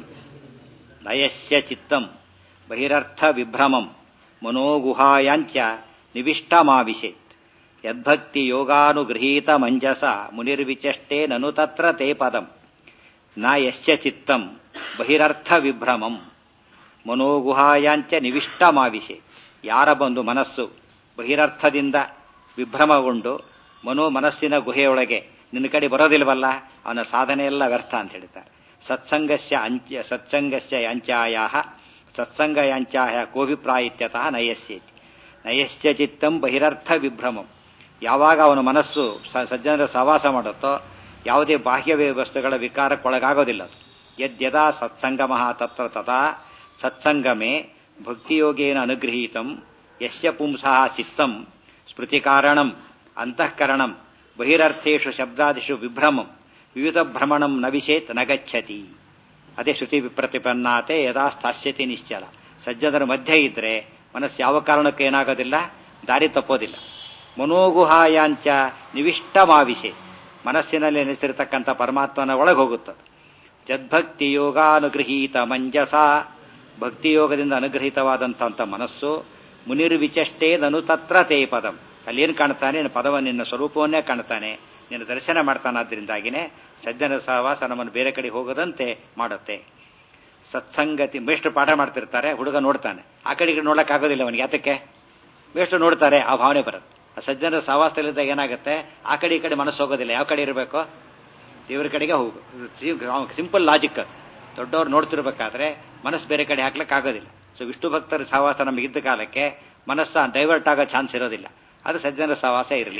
ನಯಸ್ಯ ಚಿತ್ತಂ ಬಹಿರರ್ಥ ವಿಭ್ರಮಂ ಮನೋಗುಹಾಯಾಂಚ ನಿವಿಷ್ಟಮಾವಿಶೇತ್ ಯದ್ಭಕ್ತಿ ಯೋಗಾನುಗೃಹೀತ ಮಂಜಸ ಮುನಿರ್ವಿಚಷ್ಟೇ ನನು ತತ್ರ ತೇ ಪದಂ. ನ ಯಸ್ಯ ಚಿತ್ತಂ ಬಹಿರರ್ಥ ವಿಭ್ರಮಂ ಮನೋಗುಹಾಯಾಂಚ ನಿವಿಷ್ಟಮಾವಿಶೇತ್, ಯಾರ ಬಂದು ಮನಸ್ಸು ಬಹಿರರ್ಥದಿಂದ ವಿಭ್ರಮಗೊಂಡು ಮನೋ ಮನಸ್ಸಿನ ಗುಹೆಯೊಳಗೆ ನಿನ್ನ ಕಡೆ ಬರೋದಿಲ್ವಲ್ಲ, ಅವನ ಸಾಧನೆ ಎಲ್ಲ ವ್ಯರ್ಥ ಅಂತ ಹೇಳ್ತಾರೆ. ಸತ್ಸಂಗಸ್ಯ ಅಂಚ ಸತ್ಸಂಗಸ್ಯ ಯಾಂಚಾಯ ಸತ್ಸಂಗ ಯಾಂಚಾಯ ಕೋಭಿಪ್ರಾಯಿತ್ಯತಃ ನಯಸ್ಯೇತಿ. ನಯಸ್ಯ ಚಿತ್ತಂ ಬಹಿರರ್ಥ ವಿಭ್ರಮಂ, ಯಾವಾಗ ಅವನ ಮನಸ್ಸು ಸಜ್ಜನರ ಸಹವಾಸ ಮಾಡುತ್ತೋ ಯಾವುದೇ ಬಾಹ್ಯ ವಸ್ತುಗಳ ವಿಕಾರಕ್ಕೊಳಗಾಗೋದಿಲ್ಲ. ಯದ್ಯದಾ ಸತ್ಸಂಗಮಃ ತತ್ರ ತಥಾ ಸತ್ಸಂಗಮೇ ಭಕ್ತಿಯೋಗೇನ ಅನುಗೃಹೀತಂ ಯಸ್ಯ ಪುಂಸಃ ಚಿತ್ತಂ ಸ್ಮೃತಿಕಾರಣಂ ಅಂತಃಕರಣಂ ಬಹಿರರ್ಥೇಷು ಶಬ್ದಾದಿಷು ವಿಭ್ರಮಂ ವಿವಿಧ ಭ್ರಮಣಂ ನ ವಿಶೇತ್ ನ ಗಚ್ಚತಿ. ಅದೇ ಶ್ರುತಿ ವಿಪ್ರತಿಪನ್ನಾತೆ ಯದಾ ಸ್ಥಾಸ್ಯತಿ ನಿಶ್ಚಲ. ಸಜ್ಜನರ ಮಧ್ಯೆ ಇದ್ರೆ ಮನಸ್ಸು ಯಾವ ಕಾರಣಕ್ಕೂ ಏನಾಗೋದಿಲ್ಲ, ದಾರಿ ತಪ್ಪೋದಿಲ್ಲ. ಮನೋಗುಹಾಯಾಂಚ ನಿವಿಷ್ಟಮಾವಿಶೆ, ಮನಸ್ಸಿನಲ್ಲಿ ನೆಲೆಸಿರತಕ್ಕಂಥ ಪರಮಾತ್ಮನ ಒಳಗೆ ಹೋಗುತ್ತದೆ. ಯದ್ಭಕ್ತಿ ಯೋಗಾನುಗೃಹೀತ ಮಂಜಸ, ಭಕ್ತಿಯೋಗದಿಂದ ಅನುಗ್ರಹಿತವಾದಂಥ ಮನಸ್ಸು ಮುನಿರ್ವಿಚಷ್ಟೇ ನನು ತತ್ರ ತೇ ಪದಂ, ಅಲ್ಲೇನು ಕಾಣ್ತಾನೆ, ನಿನ್ನ ಪದವನ್ನು ನಿನ್ನ ಸ್ವರೂಪವನ್ನೇ ಕಾಣ್ತಾನೆ, ನಿನ್ನ ದರ್ಶನ ಮಾಡ್ತಾನಾದ್ರಿಂದಾಗಿನೇ ಸಜ್ಜನ ಸಹವಾಸ ನಮ್ಮನ್ನು ಬೇರೆ ಕಡೆ ಹೋಗದಂತೆ ಮಾಡುತ್ತೆ. ಸತ್ಸಂಗತಿ, ಮೇಷ್ಟ್ರು ಪಾಠ ಮಾಡ್ತಿರ್ತಾರೆ, ಹುಡುಗ ನೋಡ್ತಾನೆ, ಆ ಕಡೆಗೆ ನೋಡಕ್ಕಾಗೋದಿಲ್ಲ ಅವನಿಗೆ, ಯಾತಕ್ಕೆ ಮೇಷ್ಟ್ರು ನೋಡ್ತಾರೆ, ಆ ಭಾವನೆ ಬರುತ್ತೆ. ಆ ಸಜ್ಜನರ ಸಹವಾಸದಲ್ಲಿದ್ದಾಗ ಏನಾಗುತ್ತೆ, ಆ ಕಡೆ ಈ ಕಡೆ ಮನಸ್ಸು ಹೋಗೋದಿಲ್ಲ. ಯಾವ ಕಡೆ ಇರಬೇಕು, ದೇವರ ಕಡೆಗೆ ಹೋಗು. ಸಿಂಪಲ್ ಲಾಜಿಕ್ ಅದು. ದೊಡ್ಡವ್ರು ನೋಡ್ತಿರ್ಬೇಕಾದ್ರೆ ಮನಸ್ಸು ಬೇರೆ ಕಡೆ ಹಾಕ್ಲಿಕ್ಕಾಗೋದಿಲ್ಲ. ಸೊ ವಿಷ್ಣು ಭಕ್ತರ ಸಹವಾಸ ನಮಗಿದ್ದ ಕಾಲಕ್ಕೆ ಮನಸ್ಸ ಡೈವರ್ಟ್ ಆಗೋ ಚಾನ್ಸ್ ಇರೋದಿಲ್ಲ. ಅದು ಸಜ್ಜನರ ಸಹವಾಸ ಇರಲಿ.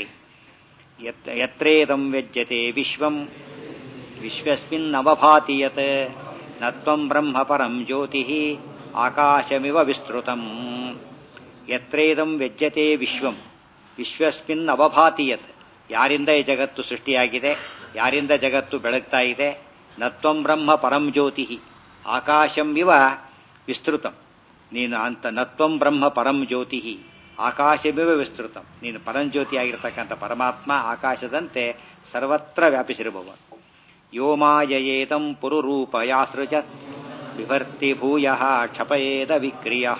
ಯತ್ರೇದಂ ವ್ಯಜ್ಯತೆ ವಿಶ್ವಂ ವಿಶ್ವಸ್ಮಿನ್ ಅವಭಾತಿ ಯತ್ ನತ್ವಂ ಬ್ರಹ್ಮ ಪರಂ ಜ್ಯೋತಿ ಆಕಾಶಮಿವ ವಿಸ್ತೃತಂ. ಯತ್ರೇದಂ ವ್ಯಜ್ಯತೆ ವಿಶ್ವಂ ವಿಶ್ವಸ್ಮಿನ್ ಅವಭಾತಿ ಯತ್, ಯಾರಿಂದ ಈ ಜಗತ್ತು ಸೃಷ್ಟಿಯಾಗಿದೆ, ಯಾರಿಂದ ಜಗತ್ತು ಬೆಳಗ್ತಾ ಇದೆ. ನತ್ವಂ ಬ್ರಹ್ಮ ಪರಂ ಜ್ಯೋತಿ ಆಕಾಶಂ ಇವ ವಿಸ್ತೃತಂ, ನೀನು ಅಂತ ನತ್ವಂ ಬ್ರಹ್ಮ ಪರಂ ಜ್ಯೋತಿ ಆಕಾಶಮಿವ ವಿಸ್ತೃತಂ, ನೀನು ಪರಂಜ್ಯೋತಿಯಾಗಿರ್ತಕ್ಕಂಥ ಪರಮಾತ್ಮ ಆಕಾಶದಂತೆ ಸರ್ವತ್ರ ವ್ಯಾಪಿಸಿರಬಹುದು. ಯೋ ಮಾಯಯೇದಂ ಪುರುರೂಪಯಾಸೃಜತ್ ವಿಭರ್ತಿ ಭೂಯ ಕ್ಷಪಯೇದ ವಿಕ್ರಿಯ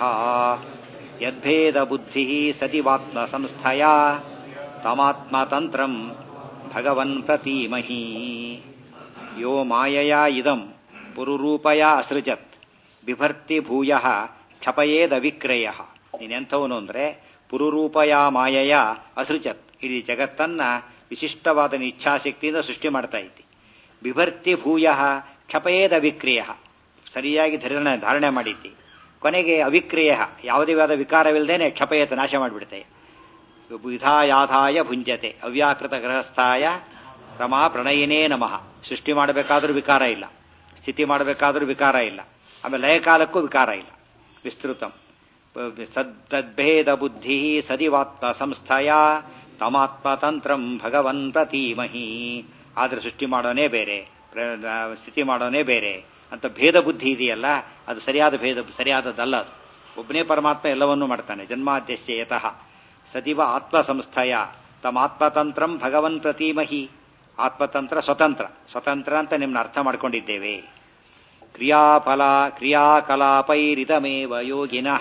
ಯದ್ಭೇದ ಬುದ್ಧಿ ಸದಿವಾತ್ಮ ಸಂಸ್ಥಯ ತಮಾತ್ಮತಂತ್ರಂ ಭಗವನ್ ಪ್ರತೀಮಹಿ ಯೋ ಮಾಯಯಾ ಇದಂ ಪುರುರೂಪಯ ಅಸೃಜತ್ ಬಿಭರ್ತಿ ಭೂಯ ಕ್ಷಪಯೇದ ವಿಕ್ರಯ. ನೀನೆಂಥವನು ಅಂದ್ರೆ ಪುರುರೂಪಯ ಮಾಯಯ ಅಸೃಜತ್, ಇಡೀ ಜಗತ್ತನ್ನ ವಿಶಿಷ್ಟವಾದ ಇಚ್ಛಾಶಕ್ತಿಯಿಂದ ಸೃಷ್ಟಿ ಮಾಡ್ತಾ ಇದ್ದಿ. ಬಿಭರ್ತಿ ಭೂಯ ಕ್ಷಪಯೇದ ವಿಕ್ರಿಯ, ಸರಿಯಾಗಿ ಧಾರಣೆ ಧಾರಣೆ ಮಾಡಿದ್ದಿ. ಕೊನೆಗೆ ಅವಿಕ್ರಿಯ, ಯಾವುದೇ ವಾದ ವಿಕಾರವಿಲ್ಲದೇನೆ ಕ್ಷಪಯತ ನಾಶ ಮಾಡಿಬಿಡ್ತೆ. ವಿಧಾಯಾಧಾಯ ಭುಂಜತೆ ಅವ್ಯಾಕೃತ ಗೃಹಸ್ಥಾಯ ರಮಾ ಪ್ರಣಯಿನೇ ನಮಃ. ಸೃಷ್ಟಿ ಮಾಡಬೇಕಾದ್ರೂ ವಿಕಾರ ಇಲ್ಲ, ಸ್ಥಿತಿ ಮಾಡಬೇಕಾದ್ರೂ ವಿಕಾರ ಇಲ್ಲ, ಆಮೇಲೆ ಲಯಕಾಲಕ್ಕೂ ವಿಕಾರ ಇಲ್ಲ. ವಿಸ್ತೃತಂ ಸದ್ದದ್ಭೇದ ಬುದ್ಧಿ ಸದಿವಾತ್ಮ ಸಂಸ್ಥಯ ತಮಾತ್ಮತಂತ್ರಂ ಭಗವನ್ ಪ್ರತೀಮಹಿ. ಆದ್ರೆ ಸೃಷ್ಟಿ ಮಾಡೋನೇ ಬೇರೆ, ಸ್ಥಿತಿ ಮಾಡೋನೇ ಬೇರೆ ಅಂತ ಭೇದ ಬುದ್ಧಿ ಇದೆಯಲ್ಲ, ಅದು ಸರಿಯಾದ ಭೇದ ಸರಿಯಾದದ್ದಲ್ಲ. ಅದು ಒಬ್ಬನೇ ಪರಮಾತ್ಮ ಎಲ್ಲವನ್ನೂ ಮಾಡ್ತಾನೆ. ಜನ್ಮಾದ್ಯಸ್ಯ ಯತಃ ಸದಿವ ಆತ್ಮ ಸಂಸ್ಥಯ ತಮಾತ್ಮತಂತ್ರಂ ಭಗವನ್ ಪ್ರತೀಮಹಿ. ಆತ್ಮತಂತ್ರ ಸ್ವತಂತ್ರ, ಸ್ವತಂತ್ರ ಅಂತ ನಿಮ್ಮನ್ನ ಅರ್ಥ ಮಾಡ್ಕೊಂಡಿದ್ದೇವೆ. ಕ್ರಿಯಾಫಲ ಕ್ರಿಯಾಕಲಾಪೈರಿದಮೇವ ಯೋಗಿನಃ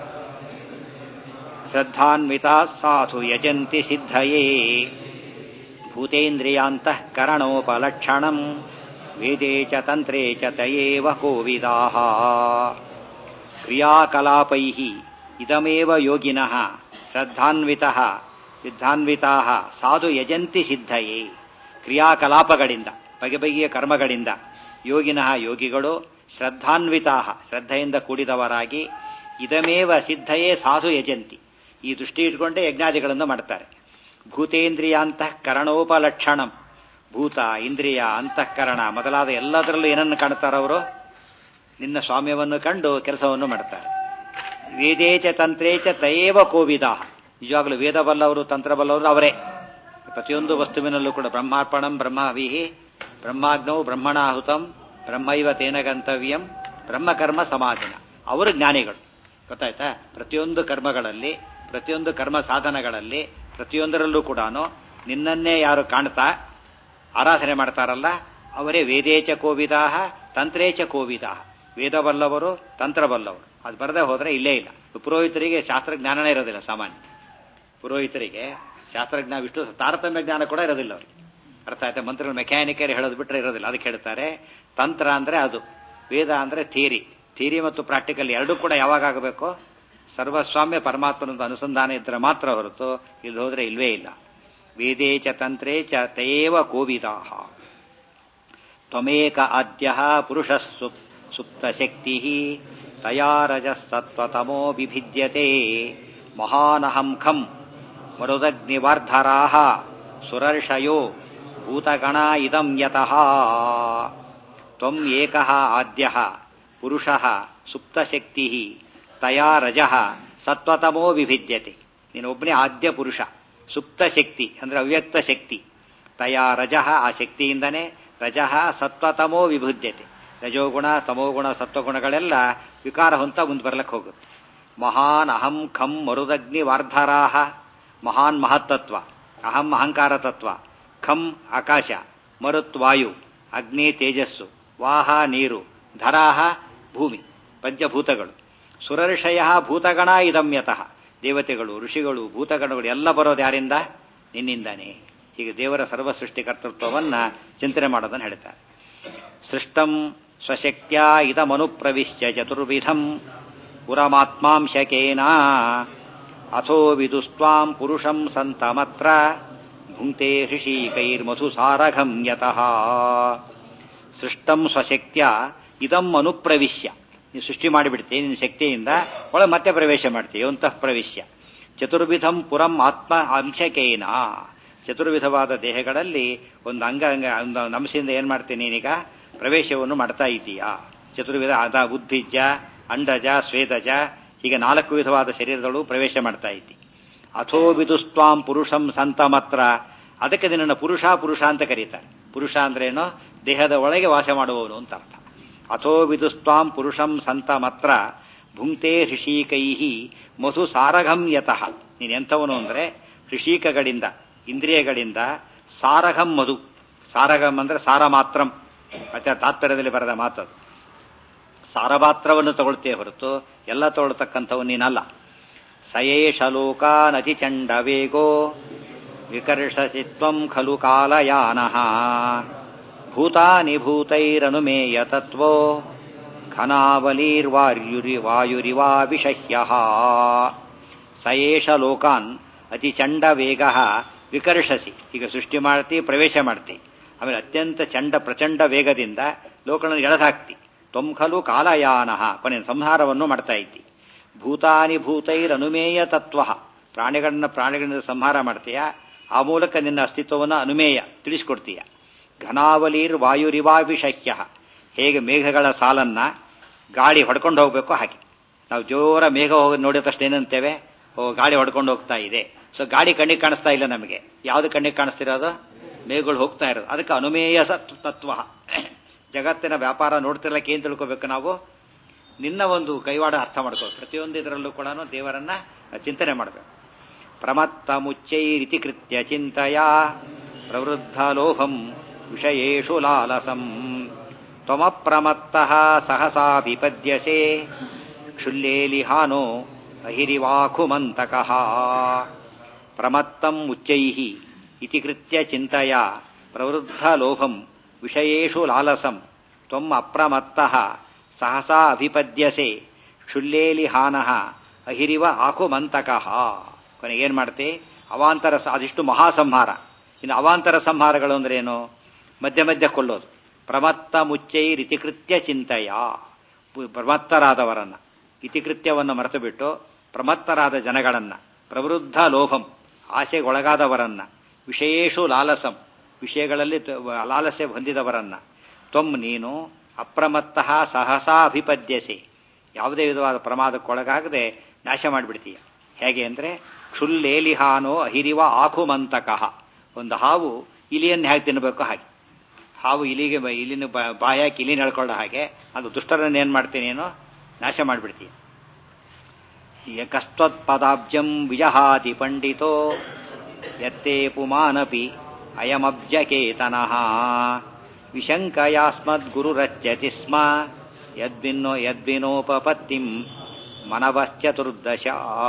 ಶ್ರದ್ಧಾನ್ವಿತಾ ಸಾಧು ಯಜಂತಿ ಸಿದ್ಧಯೇ ಭೂತೇಂದ್ರಿಯಾಂತಃ ಕರಣೋಪಲಕ್ಷಣಂ ವೇದೇ ಚ ತಂತ್ರೇ ಚ ತಯೇವ ಕೋವಿದಾಃ. ಕ್ರಿಯಾಕಲಾಪೈಃ ಇದಮೇವ ಯೋಗಿನಃ ಶ್ರದ್ಧಾನ್ವಿತಃ ಸಿದ್ಧಾನ್ವಿತಾಃ ಸಾಧು ಯಜಂತಿ ಸಿದ್ಧಯೇ. ಕ್ರಿಯಾಕಲಾಪಗಳಿಂದ, ಬಗೆ ಬಗೆಯ ಕರ್ಮಗಳಿಂದ ಯೋಗಿನಃ ಯೋಗಿಗಳು ಶ್ರದ್ಧಾನ್ವಿತಾಃ ಶ್ರದ್ಧೆಯಿಂದ ಕೂಡಿದವರಾಗಿ ಇದಮೇವ ಸಿದ್ಧಯೇ ಸಾಧು ಯಜಂತಿ ಈ ದೃಷ್ಟಿ ಇಟ್ಕೊಂಡೇ ಯಜ್ಞಾದಿಗಳನ್ನು ಮಾಡ್ತಾರೆ. ಭೂತೇಂದ್ರಿಯಾಂತಃ ಕರಣೋಪಲಕ್ಷಣಂ, ಭೂತ ಇಂದ್ರಿಯ ಅಂತಃಕರಣ ಮೊದಲಾದ ಎಲ್ಲದರಲ್ಲೂ ಏನನ್ನು ಕಾಣ್ತಾರವರು? ನಿನ್ನ ಸ್ವಾಮ್ಯವನ್ನು ಕಂಡು ಕೆಲಸವನ್ನು ಮಾಡ್ತಾರೆ. ವೇದೇಚ ತಂತ್ರೇಚ ತಯೇವ ಕೋವಿದಾಃ, ನಿಜವಾಗಲೂ ವೇದ ಬಲ್ಲವರು ತಂತ್ರ ಬಲ್ಲವರು ಅವರೇ. ಪ್ರತಿಯೊಂದು ವಸ್ತುವಿನಲ್ಲೂ ಕೂಡ ಬ್ರಹ್ಮಾರ್ಪಣಂ ಬ್ರಹ್ಮಾವಿಹಿ ಬ್ರಹ್ಮಾಗ್ನೌ ಬ್ರಹ್ಮಣಾಹುತಂ ಬ್ರಹ್ಮೈವ ತೇನ ಗಂತವ್ಯಂ ಬ್ರಹ್ಮಕರ್ಮ ಸಮಾಧಿನ. ಅವರು ಜ್ಞಾನಿಗಳು, ಗೊತ್ತಾಯ್ತಾ? ಪ್ರತಿಯೊಂದು ಕರ್ಮಗಳಲ್ಲಿ, ಪ್ರತಿಯೊಂದು ಕರ್ಮ ಸಾಧನಗಳಲ್ಲಿ, ಪ್ರತಿಯೊಂದರಲ್ಲೂ ಕೂಡ ನಿನ್ನನ್ನೇ ಯಾರು ಕಾಣ್ತಾ ಆರಾಧನೆ ಮಾಡ್ತಾರಲ್ಲ ಅವರೇ ವೇದೇಚ ಕೋವಿದಾಹ ತಂತ್ರೇಚ ಕೋವಿದಾಹ. ವೇದ ಬಲ್ಲವರು ತಂತ್ರ ಬಲ್ಲವರು. ಅದು ಬರದೇ ಹೋದ್ರೆ ಇಲ್ಲೇ ಇಲ್ಲ. ಪುರೋಹಿತರಿಗೆ ಶಾಸ್ತ್ರಜ್ಞಾನನೇ ಇರೋದಿಲ್ಲ. ಸಾಮಾನ್ಯ ಪುರೋಹಿತರಿಗೆ ಶಾಸ್ತ್ರಜ್ಞಾನ ವಿಷ್ಣು ತಾರತಮ್ಯ ಜ್ಞಾನ ಕೂಡ ಇರೋದಿಲ್ಲ ಅವರಿಗೆ. ಅರ್ಥ ಆಯ್ತಾ? ಮಂತ್ರಗಳು ಮೆಕ್ಯಾನಿಕರ್ ಹೇಳೋದು ಬಿಟ್ಟರೆ ಇರೋದಿಲ್ಲ. ಅದಕ್ಕೆ ಹೇಳ್ತಾರೆ ತಂತ್ರ ಅಂದ್ರೆ ಅದು, ವೇದ ಅಂದ್ರೆ ಥಿಯರಿ. ಥಿಯರಿ ಮತ್ತು ಪ್ರಾಕ್ಟಿಕಲ್ ಎರಡೂ ಕೂಡ ಯಾವಾಗ ಆಗಬೇಕು? ಸರ್ವಸ್ವಾಮ್ಯ ಪರಮಾತ್ಮನದ ಅನುಸಂಧಾನ ಇದ್ದರೆ ಮಾತ್ರ ಹೊರತು ಇಲ್ಲಿ ಹೋದ್ರೆ ಇಲ್ವೇ ಇಲ್ಲ. ವೇದೇ ಚ ತಂತ್ರೇ ಚ ತಯೇವ ಕೋವಿದಾಃ. ತ್ವಮೇಕ ಆದ್ಯ ಪುರುಷ ಸುಪ್ತ ಶಕ್ತಿ ತಯಾ ರಜಃ ಸತ್ವತಮೋ ವಿಭಿದ್ಯತೆ ಮಹಾನಹಂ ಖಂ ಮರುದಗ್ನಿವಾರ್ಧರಾಃ ಸುರರ್ಷಯೋ ಭೂತಗಣ ಇದಂ ಯತಃ. ತ್ವಂ ಏಕಃ ಆದ್ಯಃ ಪುರುಷಃ ಸುಪ್ತಶಕ್ತಿ ತಯಾ ರಜಃ ಸತ್ವತಮೋ ವಿಭಿದ್ಯತೆ. ನೀನೊಬ್ಬನೇ ಆದ್ಯ ಪುರುಷ, ಸುಪ್ತ ಶಕ್ತಿ ಅಂದ್ರೆ ಅವ್ಯಕ್ತ ಶಕ್ತಿ. ತಯಾ ರಜಃ, ಆ ಶಕ್ತಿಯಿಂದನೇ ರಜಃ ಸತ್ವತಮೋ ವಿಭುದ್ಯತೆ. ರಜೋಗುಣ ತಮೋಗುಣ ಸತ್ವಗುಣಗಳೆಲ್ಲ ವಿಕಾರ ಹೊಂತ ಮುಂದೆ ಬರ್ಲಕ್ಕೆ ಹೋಗುತ್ತೆ. ಮಹಾನ್ ಅಹಂ ಖಂ ಮರುದಗ್ನಿ ವಾರ್ಧರಾಹ. ಮಹಾನ್ ಮಹತ್ತತ್ವ, ಅಹಂ ಅಹಂಕಾರ ತತ್ವ, ಖಂ ಆಕಾಶ, ಮರುತ್ ವಾಯು, ಅಗ್ನಿ ತೇಜಸ್ಸು, ವಾಹ ನೀರು, ಧರಾಹ ಭೂಮಿ, ಪಂಚಭೂತಗಳು. ಸುರರ್ಷಯ ಭೂತಗಣ ಇದಮ್ಯತಃ. ದೇವತೆಗಳು, ಋಷಿಗಳು, ಭೂತಗಣಗಳು ಎಲ್ಲ ಬರೋದು ಯಾರಿಂದ? ನಿನ್ನಿಂದಾನೇ. ಹೀಗೆ ದೇವರ ಸರ್ವ ಸೃಷ್ಟಿಕರ್ತೃತ್ವವನ್ನ ಚಿಂತನೆ ಮಾಡೋದನ್ನು ಹೇಳ್ತಾರೆ. ಸೃಷ್ಟಂ ಸ್ವಶಕ್ತ್ಯ ಇದಮನುಪ್ರವಿಶ್ಯ ಚತುರ್ವಿಧಂ ಪುರಮಾತ್ಮಾಂಶಕೇನ ಅಥೋ ವಿದುಸ್ತ್ವಾಂ ಪುರುಷಂ ಸಂತಮತ್ರ ಭುಂಕ್ತೆ ಹೃಷೀಕೈರ್ಮಧುಸಾರಘಂ ಯತಃ. ಸೃಷ್ಟಂ ಸ್ವಶಕ್ತ್ಯ ಇದಂ ಅನುಪ್ರವಿಶ್ಯ, ನೀವು ಸೃಷ್ಟಿ ಮಾಡಿಬಿಡ್ತೀವಿ ನಿನ್ನ ಶಕ್ತಿಯಿಂದ, ಒಳಗೆ ಮತ್ತೆ ಪ್ರವೇಶ ಮಾಡ್ತೀವಿ. ಅಂತಃ ಪ್ರವಿಶ್ಯ ಚತುರ್ವಿಧಂ ಪುರಂ ಆತ್ಮ ಅಂಶಕೇನ. ಚತುರ್ವಿಧವಾದ ದೇಹಗಳಲ್ಲಿ ಒಂದು ಅಂಗ ಅಂಗ ಒಂದು ಅಂಶದಿಂದ ಏನ್ ಮಾಡ್ತೀನಿ ನೀನೀಗ? ಪ್ರವೇಶವನ್ನು ಮಾಡ್ತಾ ಇದ್ದೀಯಾ. ಚತುರ್ವಿಧ ಅದ ಉದ್ಭಿಜ್ಯ, ಅಂಡಜ, ಸ್ವೇದಜ, ಹೀಗೆ ನಾಲ್ಕು ವಿಧವಾದ ಶರೀರಗಳು ಪ್ರವೇಶ ಮಾಡ್ತಾ ಇದ್ದಿ. ಅಥೋ ವಿದುಸ್ತ್ವಾಂ ಪುರುಷಂ ಸಂತಮತ್ರ. ಅದಕ್ಕೆ ನಿನ್ನನ್ನು ಪುರುಷ ಪುರುಷ ಅಂತ ಕರೀತಾರೆ. ಪುರುಷ ಅಂದ್ರೇನು? ದೇಹದ ಒಳಗೆ ವಾಸ ಮಾಡುವವನು ಅಂತ ಅರ್ಥ. ಅಥೋ ವಿದುಸ್ತ್ವಾಂ ಪುರುಷಂ ಸಂತಮತ್ರ ಭುಂಕ್ತೆ ಹೃಷೀಕೈಹಿ ಮಧು ಸಾರಘಂ ಯತಃ. ನೀನು ಎಂಥವನು ಅಂದ್ರೆ ಹೃಷೀಕಗಳಿಂದ, ಇಂದ್ರಿಯಗಳಿಂದ ಸಾರಘಂ ಮಧು. ಸಾರಘಂ ಅಂದ್ರೆ ಸಾರ ಮಾತ್ರಂ, ಮತ್ತೆ ತಾತ್ಪರ್ಯದಲ್ಲಿ ಬರದ ಮಾತದು. ಸಾರಮಾತ್ರವನ್ನು ತಗೊಳ್ತೇ ಹೊರತು ಎಲ್ಲ ತಗೊಳ್ತಕ್ಕಂಥವು ನೀನಲ್ಲ. ಸಯೇಷ ಲೋಕಾನತಿಚಂಡ ವೇಗೋ ವಿಕರ್ಷಸಿ ತ್ವಂ ಖಲು ಕಾಲಯಾನಃ ಭೂತಾನಿ ಭೂತೈರನುಮೇಯ ತತ್ವೋ ಘನಾವಲೀರ್ವಾರ್ಯುರಿ ವಾಯುರಿವಾ ವಿಷಹ್ಯಃ ಸ ಏಷ ಲೋಕಾನ್ ಅತಿಚಂಡ ವೇಗ ವಿಕರ್ಷಸಿ. ಈಗ ಸೃಷ್ಟಿ ಮಾಡ್ತಿ, ಪ್ರವೇಶ ಮಾಡ್ತಿ, ಆಮೇಲೆ ಅತ್ಯಂತ ಚಂಡ ಪ್ರಚಂಡ ವೇಗದಿಂದ ಲೋಕಗಳನ್ನು ಎಳೆದಾಕ್ತಿ. ತ್ವಂ ಖಲು ಕಾಲಯಾನಃ, ಕೊನೆ ಸಂಹಾರವನ್ನು ಮಾಡ್ತಾ ಇದ್ದಿ. ಭೂತಾನಿ ಭೂತೈರನುಮೇಯ ತತ್ವ, ಪ್ರಾಣಿಗಳನ್ನ ಪ್ರಾಣಿಗಳಿಂದ ಸಂಹಾರ ಮಾಡ್ತೀಯ, ಆ ಮೂಲಕ ನಿನ್ನ ಅಸ್ತಿತ್ವವನ್ನು ಅನುಮೇಯ ತಿಳಿಸ್ಕೊಡ್ತೀಯ. ಘನಾವಲೀರ್ ವಾಯುರಿವಾ ವಿಷಹ್ಯ, ಹೇಗೆ ಮೇಘಗಳ ಸಾಲನ್ನ ಗಾಳಿ ಹೊಡ್ಕೊಂಡು ಹೋಗ್ಬೇಕು ಹಾಗೆ. ನಾವು ಜೋರ ಮೇಘ ಹೋಗಿ ನೋಡಿದ ತಕ್ಷಣ ಏನಂತೇವೆ, ಓ ಗಾಳಿ ಹೊಡ್ಕೊಂಡು ಹೋಗ್ತಾ ಇದೆ. ಸೊ ಗಾಳಿ ಕಣ್ಣಿಗೆ ಕಾಣಿಸ್ತಾ ಇಲ್ಲ ನಮಗೆ, ಯಾವ್ದು ಕಣ್ಣಿಗೆ ಕಾಣಿಸ್ತಿರೋದು? ಮೇಘಗಳು ಹೋಗ್ತಾ ಇರೋದು. ಅದಕ್ಕೆ ಅನುಮೇಯ ಸತ್ ತತ್ವ. ಜಗತ್ತಿನ ವ್ಯಾಪಾರ ನೋಡ್ತಿರ್ಲಕ್ಕೆ ಏನ್ ತಿಳ್ಕೋಬೇಕು ನಾವು? ನಿನ್ನ ಒಂದು ಕೈವಾಡ ಅರ್ಥ ಮಾಡ್ಕೋಬೇಕು. ಪ್ರತಿಯೊಂದು ಇದರಲ್ಲೂ ಕೂಡ ದೇವರನ್ನ ಚಿಂತನೆ ಮಾಡಬೇಕು. ಪ್ರಮತ್ತ ಮುಚ್ಚೈರಿತಿ ಕೃತ್ಯ ಚಿಂತೆಯ ಪ್ರವೃದ್ಧ ಲೋಭಂ ವಿಷಯೇಷು ಲಾಲಸಂ ತ್ವಮಪ್ರಮತ್ತಃ ಸಹಸಾಭಿಪದ್ಯಸೆ ಕ್ಷುಲ್ಲೇಲಿಹಾನೋ ಅಹಿರಿವಾಖುಮಂತಕಃ. ಪ್ರಮತ್ತಂ ಉಚ್ಚೈಃ ಇತಿ ಕೃತ್ಯ ಚಿಂತೆಯ ಪ್ರವೃದ್ಧ ಲೋಭಂ ವಿಷಯೇಷು ಲಾಲಸಂ ತ್ವಂ ಅಪ್ರಮತ್ತಃ ಸಹಸಾ ಅಭಿಪದ್ಯಸೆ ಕ್ಷುಲ್ಲೇಲಿಹಾನಃ ಅಹಿರಿವ ಆಖುಮಂತಕಃ. ಕೊನೆಗೇನ್ ಮಾಡ್ತೆ? ಅವಾಂತರ, ಅದಿಷ್ಟು ಮಹಾಸಂಹಾರ. ಇನ್ನು ಅವಾಂತರ ಸಂಹಾರಗಳು ಅಂದ್ರೆ ಏನು? ಮಧ್ಯ ಮಧ್ಯ ಕೊಲ್ಲೋದು. ಪ್ರಮತ್ತ ಮುಚ್ಚೈ ಇತಿಕೃತ್ಯ ಚಿಂತೆಯ, ಪ್ರಮತ್ತರಾದವರನ್ನ, ಇತಿಕೃತ್ಯವನ್ನು ಮರೆತು ಬಿಟ್ಟು ಪ್ರಮತ್ತರಾದ ಜನಗಳನ್ನ, ಪ್ರವೃದ್ಧ ಲೋಭಂ ಆಸೆಗೊಳಗಾದವರನ್ನ, ವಿಷಯೇಷು ಲಾಲಸಂ ವಿಷಯಗಳಲ್ಲಿ ಲಾಲಸೆ ಹೊಂದಿದವರನ್ನ, ತ್ವಂ ನೀನು ಅಪ್ರಮತ್ತಃ ಸಹಸಾ ಅಭಿಪದ್ಯಸೆ ಯಾವುದೇ ವಿಧವಾದ ಪ್ರಮಾದಕ್ಕೊಳಗಾಗದೆ ನಾಶ ಮಾಡಿಬಿಡ್ತೀಯ. ಹೇಗೆ ಅಂದ್ರೆ ಕ್ಷುಲ್ಲೇಲಿಹಾನೋ ಅಹಿರಿವ ಆಖುಮಂತಕಃ. ಒಂದು ಹಾವು ಇಲಿಯನ್ನು ಹೇಗೆ ತಿನ್ನಬೇಕು ಹಾಗೆ. ಹಾವು ಇಲಿಗೆ ಇಲಿನ ಬಾಯಿ ಹಾಕಿ ಇಲಿನ ಹೇಳ್ಕೊಳ್ಳೋ ಹಾಗೆ ಅದು ದುಷ್ಟರನ್ನು ಏನ್ ಮಾಡ್ತೀನಿ ಏನೋ ನಾಶ ಮಾಡಿಬಿಡ್ತೀಯ. ಕಸ್ತ್ವತ್ಪದಾಬ್ಜಂ ವಿಜಹಾತಿ ಪಂಡಿತೋ ಯತ್ತೇ ಪುಮಾನಪಿ ಅಯಮಬ್ಜಕೇತನಃ ವಿಶಂಕಯಾಸ್ಮದ್ಗುರುರಚ್ಯತಿ ಸ್ಮ ಯದ್ವಿನ್ನೋ ಯದ್ವಿನೋಪಪತ್ತಿಂ ಮನವಶ್ಚತುರ್ದಶ.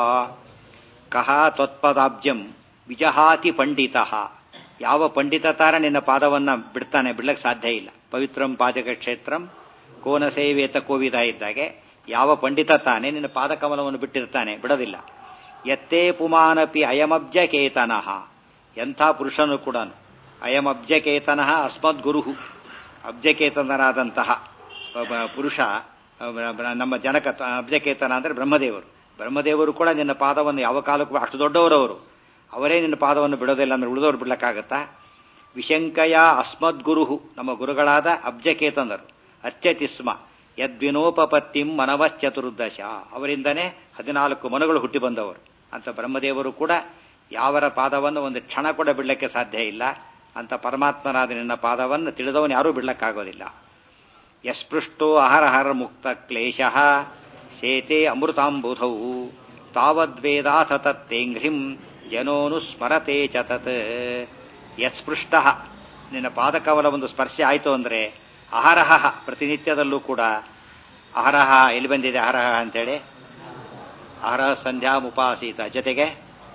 ಕಹ ತ್ವತ್ಪದಾಬ್ಜಂ ವಿಜಹಾತಿ ಪಂಡಿತಃ. ಯಾವ ಪಂಡಿತ ತಾರ ನಿನ್ನ ಪಾದವನ್ನ ಬಿಡ್ತಾನೆ? ಬಿಡ್ಲಕ್ಕೆ ಸಾಧ್ಯ ಇಲ್ಲ. ಪವಿತ್ರಂ ಪಾದಕ ಕ್ಷೇತ್ರಂ ಕೋನ ಸೇವೇತ ಕೋವಿದ ಇದ್ದಾಗೆ ಯಾವ ಪಂಡಿತ ತಾನೆ ನಿನ್ನ ಪಾದಕಮಲವನ್ನು ಬಿಟ್ಟಿರ್ತಾನೆ? ಬಿಡೋದಿಲ್ಲ. ಯತ್ತೇ ಪುಮಾನಪಿ ಅಯಮಬ್ಜಕೇತನಃ. ಎಂಥ ಪುರುಷನು ಕೂಡ ಅಯಮಬ್ಜಕೇತನಃ ಅಸ್ಮದ್ಗುರು, ಅಬ್ಜಕೇತನರಾದಂತಹ ಪುರುಷ ನಮ್ಮ ಜನಕ. ಅಬ್ಜಕೇತನ ಅಂದ್ರೆ ಬ್ರಹ್ಮದೇವರು. ಬ್ರಹ್ಮದೇವರು ಕೂಡ ನಿನ್ನ ಪಾದವನ್ನು ಯಾವ ಕಾಲಕ್ಕೂ, ಅಷ್ಟು ದೊಡ್ಡವರವರು, ಅವರೇ ನಿನ್ನ ಪಾದವನ್ನು ಬಿಡೋದಿಲ್ಲ ಅಂದ್ರೆ ಉಳಿದವರು ಬಿಡ್ಲಕ್ಕಾಗತ್ತಾ? ವಿಶಂಕಯ ಅಸ್ಮದ್ಗುರು, ನಮ್ಮ ಗುರುಗಳಾದ ಅಬ್ಜಕೇತನರು. ಅರ್ಚತಿಸ್ಮ ಯದ್ವಿನೋಪಪತ್ತಿಂ ಮನವಶ್ಚತುರ್ದಶ, ಅವರಿಂದನೇ ಹದಿನಾಲ್ಕು ಮನುಗಳು ಹುಟ್ಟಿ ಬಂದವರು ಅಂತ ಬ್ರಹ್ಮದೇವರು ಕೂಡ ಯಾವರ ಪಾದವನ್ನು ಒಂದು ಕ್ಷಣ ಕೂಡ ಬಿಡ್ಲಿಕ್ಕೆ ಸಾಧ್ಯ ಇಲ್ಲ. ಅಂತ ಪರಮಾತ್ಮನಾದ ನಿನ್ನ ಪಾದವನ್ನು ತಿಳಿದವನು ಯಾರೂ ಬಿಡ್ಲಕ್ಕಾಗೋದಿಲ್ಲ. ಯಸ್ಪೃಷ್ಟೋ ಅಹರಹರ ಮುಕ್ತ ಕ್ಲೇಶ ಶೇತೆ ಅಮೃತಾಂಬುಧೌ ತಾವದ್ವೇದಾಥ ತತ್ತೇಂಘ್ರಿಂ ಜನೋನು ಸ್ಮರತೆ ಚ ತತ್. ಯತ್ಸ್ಪೃಷ್ಟ, ನಿನ್ನ ಪಾದಕವಲ ಒಂದು ಸ್ಪರ್ಶೆ ಆಯಿತು ಅಂದ್ರೆ ಅಹರಹ, ಪ್ರತಿನಿತ್ಯದಲ್ಲೂ ಕೂಡ ಅಹರಹ. ಎಲ್ಲಿ ಬಂದಿದೆ ಅಹರಹ ಅಂತೇಳಿ? ಅಹರಹ ಸಂಧ್ಯಾ ಮುಪಾಸೀತ, ಜೊತೆಗೆ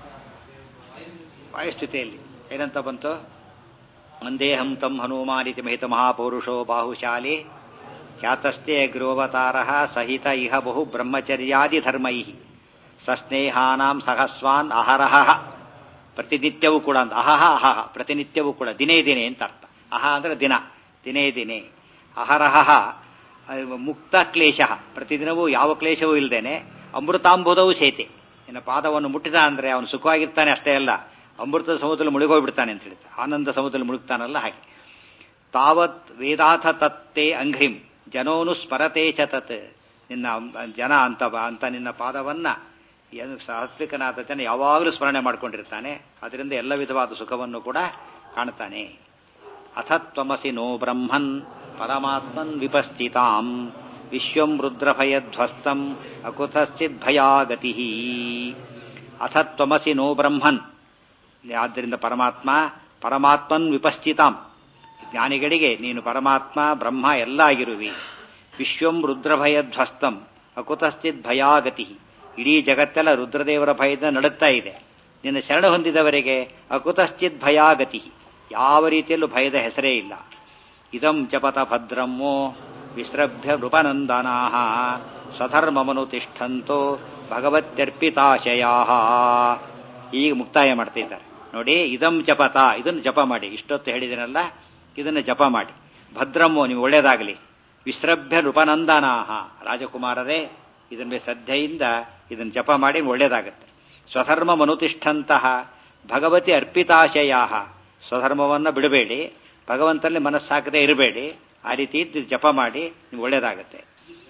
ವಾಯುಸ್ಥಿತಿಯಲ್ಲಿ ಏನಂತ ಬಂತು? ಮಂದೇಹಂ ತಂ ಹನುಮಾನಿತಿ ಮಹಿತ ಮಹಾಪೌರುಷೋ ಬಾಹುಶಾಲಿ ಖ್ಯಾತಸ್ಥೆ ಅಗ್ರೋವತಾರ ಸಹಿತ ಇಹ ಬಹು ಬ್ರಹ್ಮಚರ್ಯಾದಿ ಧರ್ಮೈ ಸಸ್ನೇಹಾನಾಂ ಸಹಸ್ವಾನ್ ಅಹರಹ. ಪ್ರತಿನಿತ್ಯವೂ ಕೂಡ ಅಂತ ಅಹಹ ಅಹಹ, ಪ್ರತಿನಿತ್ಯವೂ ಕೂಡ, ದಿನೇ ದಿನೇ ಅಂತ ಅರ್ಥ. ಅಹ ಅಂದ್ರೆ ದಿನ, ದಿನೇ ದಿನೇ. ಅಹರಹ ಮುಕ್ತ ಕ್ಲೇಶ, ಪ್ರತಿದಿನವೂ ಯಾವ ಕ್ಲೇಶವೂ ಇಲ್ಲದೇನೆ ಅಮೃತಾಂಬುಧವು ಸೇತೆ. ನಿನ್ನ ಪಾದವನ್ನು ಮುಟ್ಟಿದ ಅಂದ್ರೆ ಅವನು ಸುಖವಾಗಿರ್ತಾನೆ ಅಷ್ಟೇ ಅಲ್ಲ, ಅಮೃತ ಸಮುದ್ರದಲ್ಲಿ ಮುಳುಗೋಗ್ಬಿಡ್ತಾನೆ ಅಂತ ಹೇಳ್ತಾರೆ. ಆನಂದ ಸಮುದ್ರದಲ್ಲಿ ಮುಳುಗ್ತಾನಲ್ಲ ಹಾಗೆ. ತಾವತ್ ವೇದಾಥ ತತ್ತೇ ಅಂಘ್ರಿಂ ಜನೋನು ಸ್ಮರತೆ ಚ ತತ್. ನಿನ್ನ ಜನ ಅಂತ ಅಂತ ನಿನ್ನ ಪಾದವನ್ನ ಸಾತ್ವಿಕನಾದ ಜನ ಯಾವಾಗಲೂ ಸ್ಮರಣೆ ಮಾಡ್ಕೊಂಡಿರ್ತಾನೆ. ಅದರಿಂದ ಎಲ್ಲ ವಿಧವಾದ ಸುಖವನ್ನು ಕೂಡ ಕಾಣ್ತಾನೆ. ಅಥ ತ್ವಮಸಿ ನೋ ಬ್ರಹ್ಮನ್ ಪರಮಾತ್ಮನ್ ವಿಪಸ್ಥಿತಾಂ ವಿಶ್ವಂ ರುದ್ರಭಯಧ್ವಸ್ತಂ ಅಕುತಶ್ಚಿತ್ ಭಯಾಗತಿ. ಅಥ ತ್ವಮಸಿ ನೋ ಬ್ರಹ್ಮನ್, ಆದ್ದರಿಂದ ಪರಮಾತ್ಮ, ಪರಮಾತ್ಮನ್ ವಿಪಸ್ಥಿತಾಂ, ಜ್ಞಾನಿಗಳಿಗೆ ನೀನು ಪರಮಾತ್ಮ ಬ್ರಹ್ಮ ಎಲ್ಲ ಆಗಿರುವಿ. ವಿಶ್ವಂ ರುದ್ರಭಯಧ್ವಸ್ತಂ ಅಕುತಶ್ಚಿತ್ ಭಯಾಗತಿ, ಇಡೀ ಜಗತ್ತೆಲ್ಲ ರುದ್ರದೇವರ ಭಯದಿಂದ ನಡುತ್ತಾ ಇದೆ. ನಿನ್ನ ಶರಣ ಹೊಂದಿದವರಿಗೆ ಅಕುತಶ್ಚಿತ್ ಭಯಾಗತಿ, ಯಾವ ರೀತಿಯಲ್ಲೂ ಭಯದ ಹೆಸರೇ ಇಲ್ಲ. ಇದಂ ಜಪತ ಭದ್ರಮ್ಮೋ ವಿಸ್ರಭ್ಯ ನೃಪನಂದನಾ ಸ್ವಧರ್ಮಮನುತಿಷ್ಠಂತೋ ಭಗವತ್ಯರ್ಪಿತಾಶಯಾ. ಈಗ ಮುಕ್ತಾಯ ಮಾಡ್ತಿದ್ದಾರೆ ನೋಡಿ. ಇದಂ ಜಪತ, ಇದನ್ನು ಜಪ ಮಾಡಿ. ಇಷ್ಟೊತ್ತು ಹೇಳಿದಿನಲ್ಲ, ಇದನ್ನು ಜಪ ಮಾಡಿ. ಭದ್ರಮ್ಮೋ, ನೀವು ಒಳ್ಳೇದಾಗಲಿ. ವಿಸ್ರಭ್ಯ ನೃಪನಂದನಾ, ರಾಜಕುಮಾರರೇ ಇದನ್ನ ಶ್ರದ್ಧೆಯಿಂದ ಇದನ್ನು ಜಪ ಮಾಡಿ ಒಳ್ಳೇದಾಗತ್ತೆ. ಸ್ವಧರ್ಮ ಮನುತಿಷ್ಠಂತಹ ಭಗವತಿ ಅರ್ಪಿತಾಶಯಾ, ಸ್ವಧರ್ಮವನ್ನು ಬಿಡಬೇಡಿ, ಭಗವಂತನಲ್ಲಿ ಮನಸ್ಸಾಕದೆ ಇರಬೇಡಿ. ಆ ರೀತಿ ಇದ್ದು ಜಪ ಮಾಡಿ, ನಿಮ್ಗೆ ಒಳ್ಳೇದಾಗತ್ತೆ.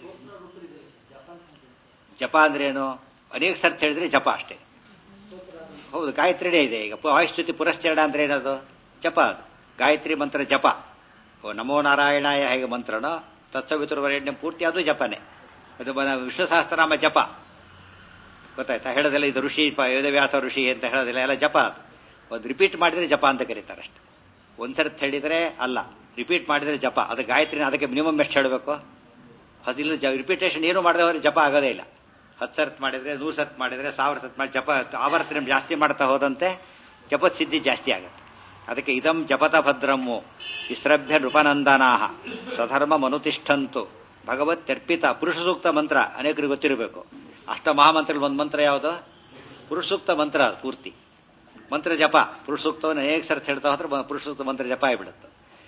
ಜಪ ಅಂದ್ರೇನು? ಅನೇಕ ಸರ್ತಿ ಹೇಳಿದ್ರೆ ಜಪ ಅಷ್ಟೇ. ಹೌದು, ಗಾಯತ್ರಿನೇ ಇದೆ. ಈಗ ಆಯುಷ್ಯುತಿ ಪುರಶ್ಚರಣ ಅಂದ್ರೆ ಏನದು? ಜಪ. ಅದು ಗಾಯತ್ರಿ ಮಂತ್ರ ಜಪ. ಓ ನಮೋ ನಾರಾಯಣಾಯ ಹೇಗೆ ಮಂತ್ರನೋ ತತ್ಸವಿತುರ್ವರೆಣ್ಯ ಪೂರ್ತಿ ಅದು ಜಪನೆ. ಅದು ವಿಷ್ಣು ಸಹಸ್ರನಾಮ ಜಪ. ಗೊತ್ತಾಯ್ತಾ? ಹೇಳೋದಿಲ್ಲ ಇದು ಋಷಿ, ವೇದವ್ಯಾಸ ಋಷಿ ಅಂತ ಹೇಳೋದಿಲ್ಲ, ಎಲ್ಲ ಜಪ. ಅದು ಒಂದು ರಿಪೀಟ್ ಮಾಡಿದ್ರೆ ಜಪ ಅಂತ ಕರೀತಾರೆ ಅಷ್ಟೆ. ಒಂದ್ಸರ್ತಿ ಹೇಳಿದ್ರೆ ಅಲ್ಲ, ರಿಪೀಟ್ ಮಾಡಿದ್ರೆ ಜಪ. ಅದು ಗಾಯತ್ರಿನ ಅದಕ್ಕೆ ಮಿನಿಮಮ್ ಎಷ್ಟು ಹೇಳಬೇಕು? ಅದಿಲ್ಲ, ರಿಪೀಟೇಷನ್ ಏನು ಮಾಡದೆ ಹೋದ್ರೆ ಜಪ ಆಗೋದೇ ಇಲ್ಲ. ಹತ್ತು ಸರ್ತ್ ಮಾಡಿದ್ರೆ, ನೂರು ಸರ್ತ್ ಮಾಡಿದ್ರೆ, ಸಾವಿರ ಸರ್ತ್ ಮಾಡಿ ಜಪ ಆವರ್ತನೆ ಜಾಸ್ತಿ ಮಾಡ್ತಾ ಹೋದಂತೆ ಜಪದ ಸಿದ್ಧಿ ಜಾಸ್ತಿ ಆಗುತ್ತೆ. ಅದಕ್ಕೆ ಇದಂ ಜಪತ ಭದ್ರಮ್ಮು ವಿಸ್ರಭ್ಯ ನೃಪನಂದನಾ ಸ್ವಧರ್ಮ ಮನುತಿಷ್ಠಂತು ಭಗವತ್ಯರ್ಪಿತ. ಪುರುಷ ಸೂಕ್ತ ಮಂತ್ರ ಅನೇಕರಿಗೆ ಗೊತ್ತಿರಬೇಕು. ಅಷ್ಟ ಮಹಾಮಂತ್ರದಲ್ಲಿ ಒಂದು ಮಂತ್ರ ಯಾವುದು? ಪುರುಷ ಸೂಕ್ತ ಮಂತ್ರ. ಪೂರ್ತಿ ಮಂತ್ರ ಜಪ. ಪುರುಷ ಸೂಕ್ತವನ್ನು ಅನೇಕ ಸರ್ತಿ ಹೇಳ್ತಾ ಹೋದ್ರೆ ಪುರುಷ ಸೂಕ್ತ ಮಂತ್ರ ಜಪ ಆಗಿಬಿಡುತ್ತೆ.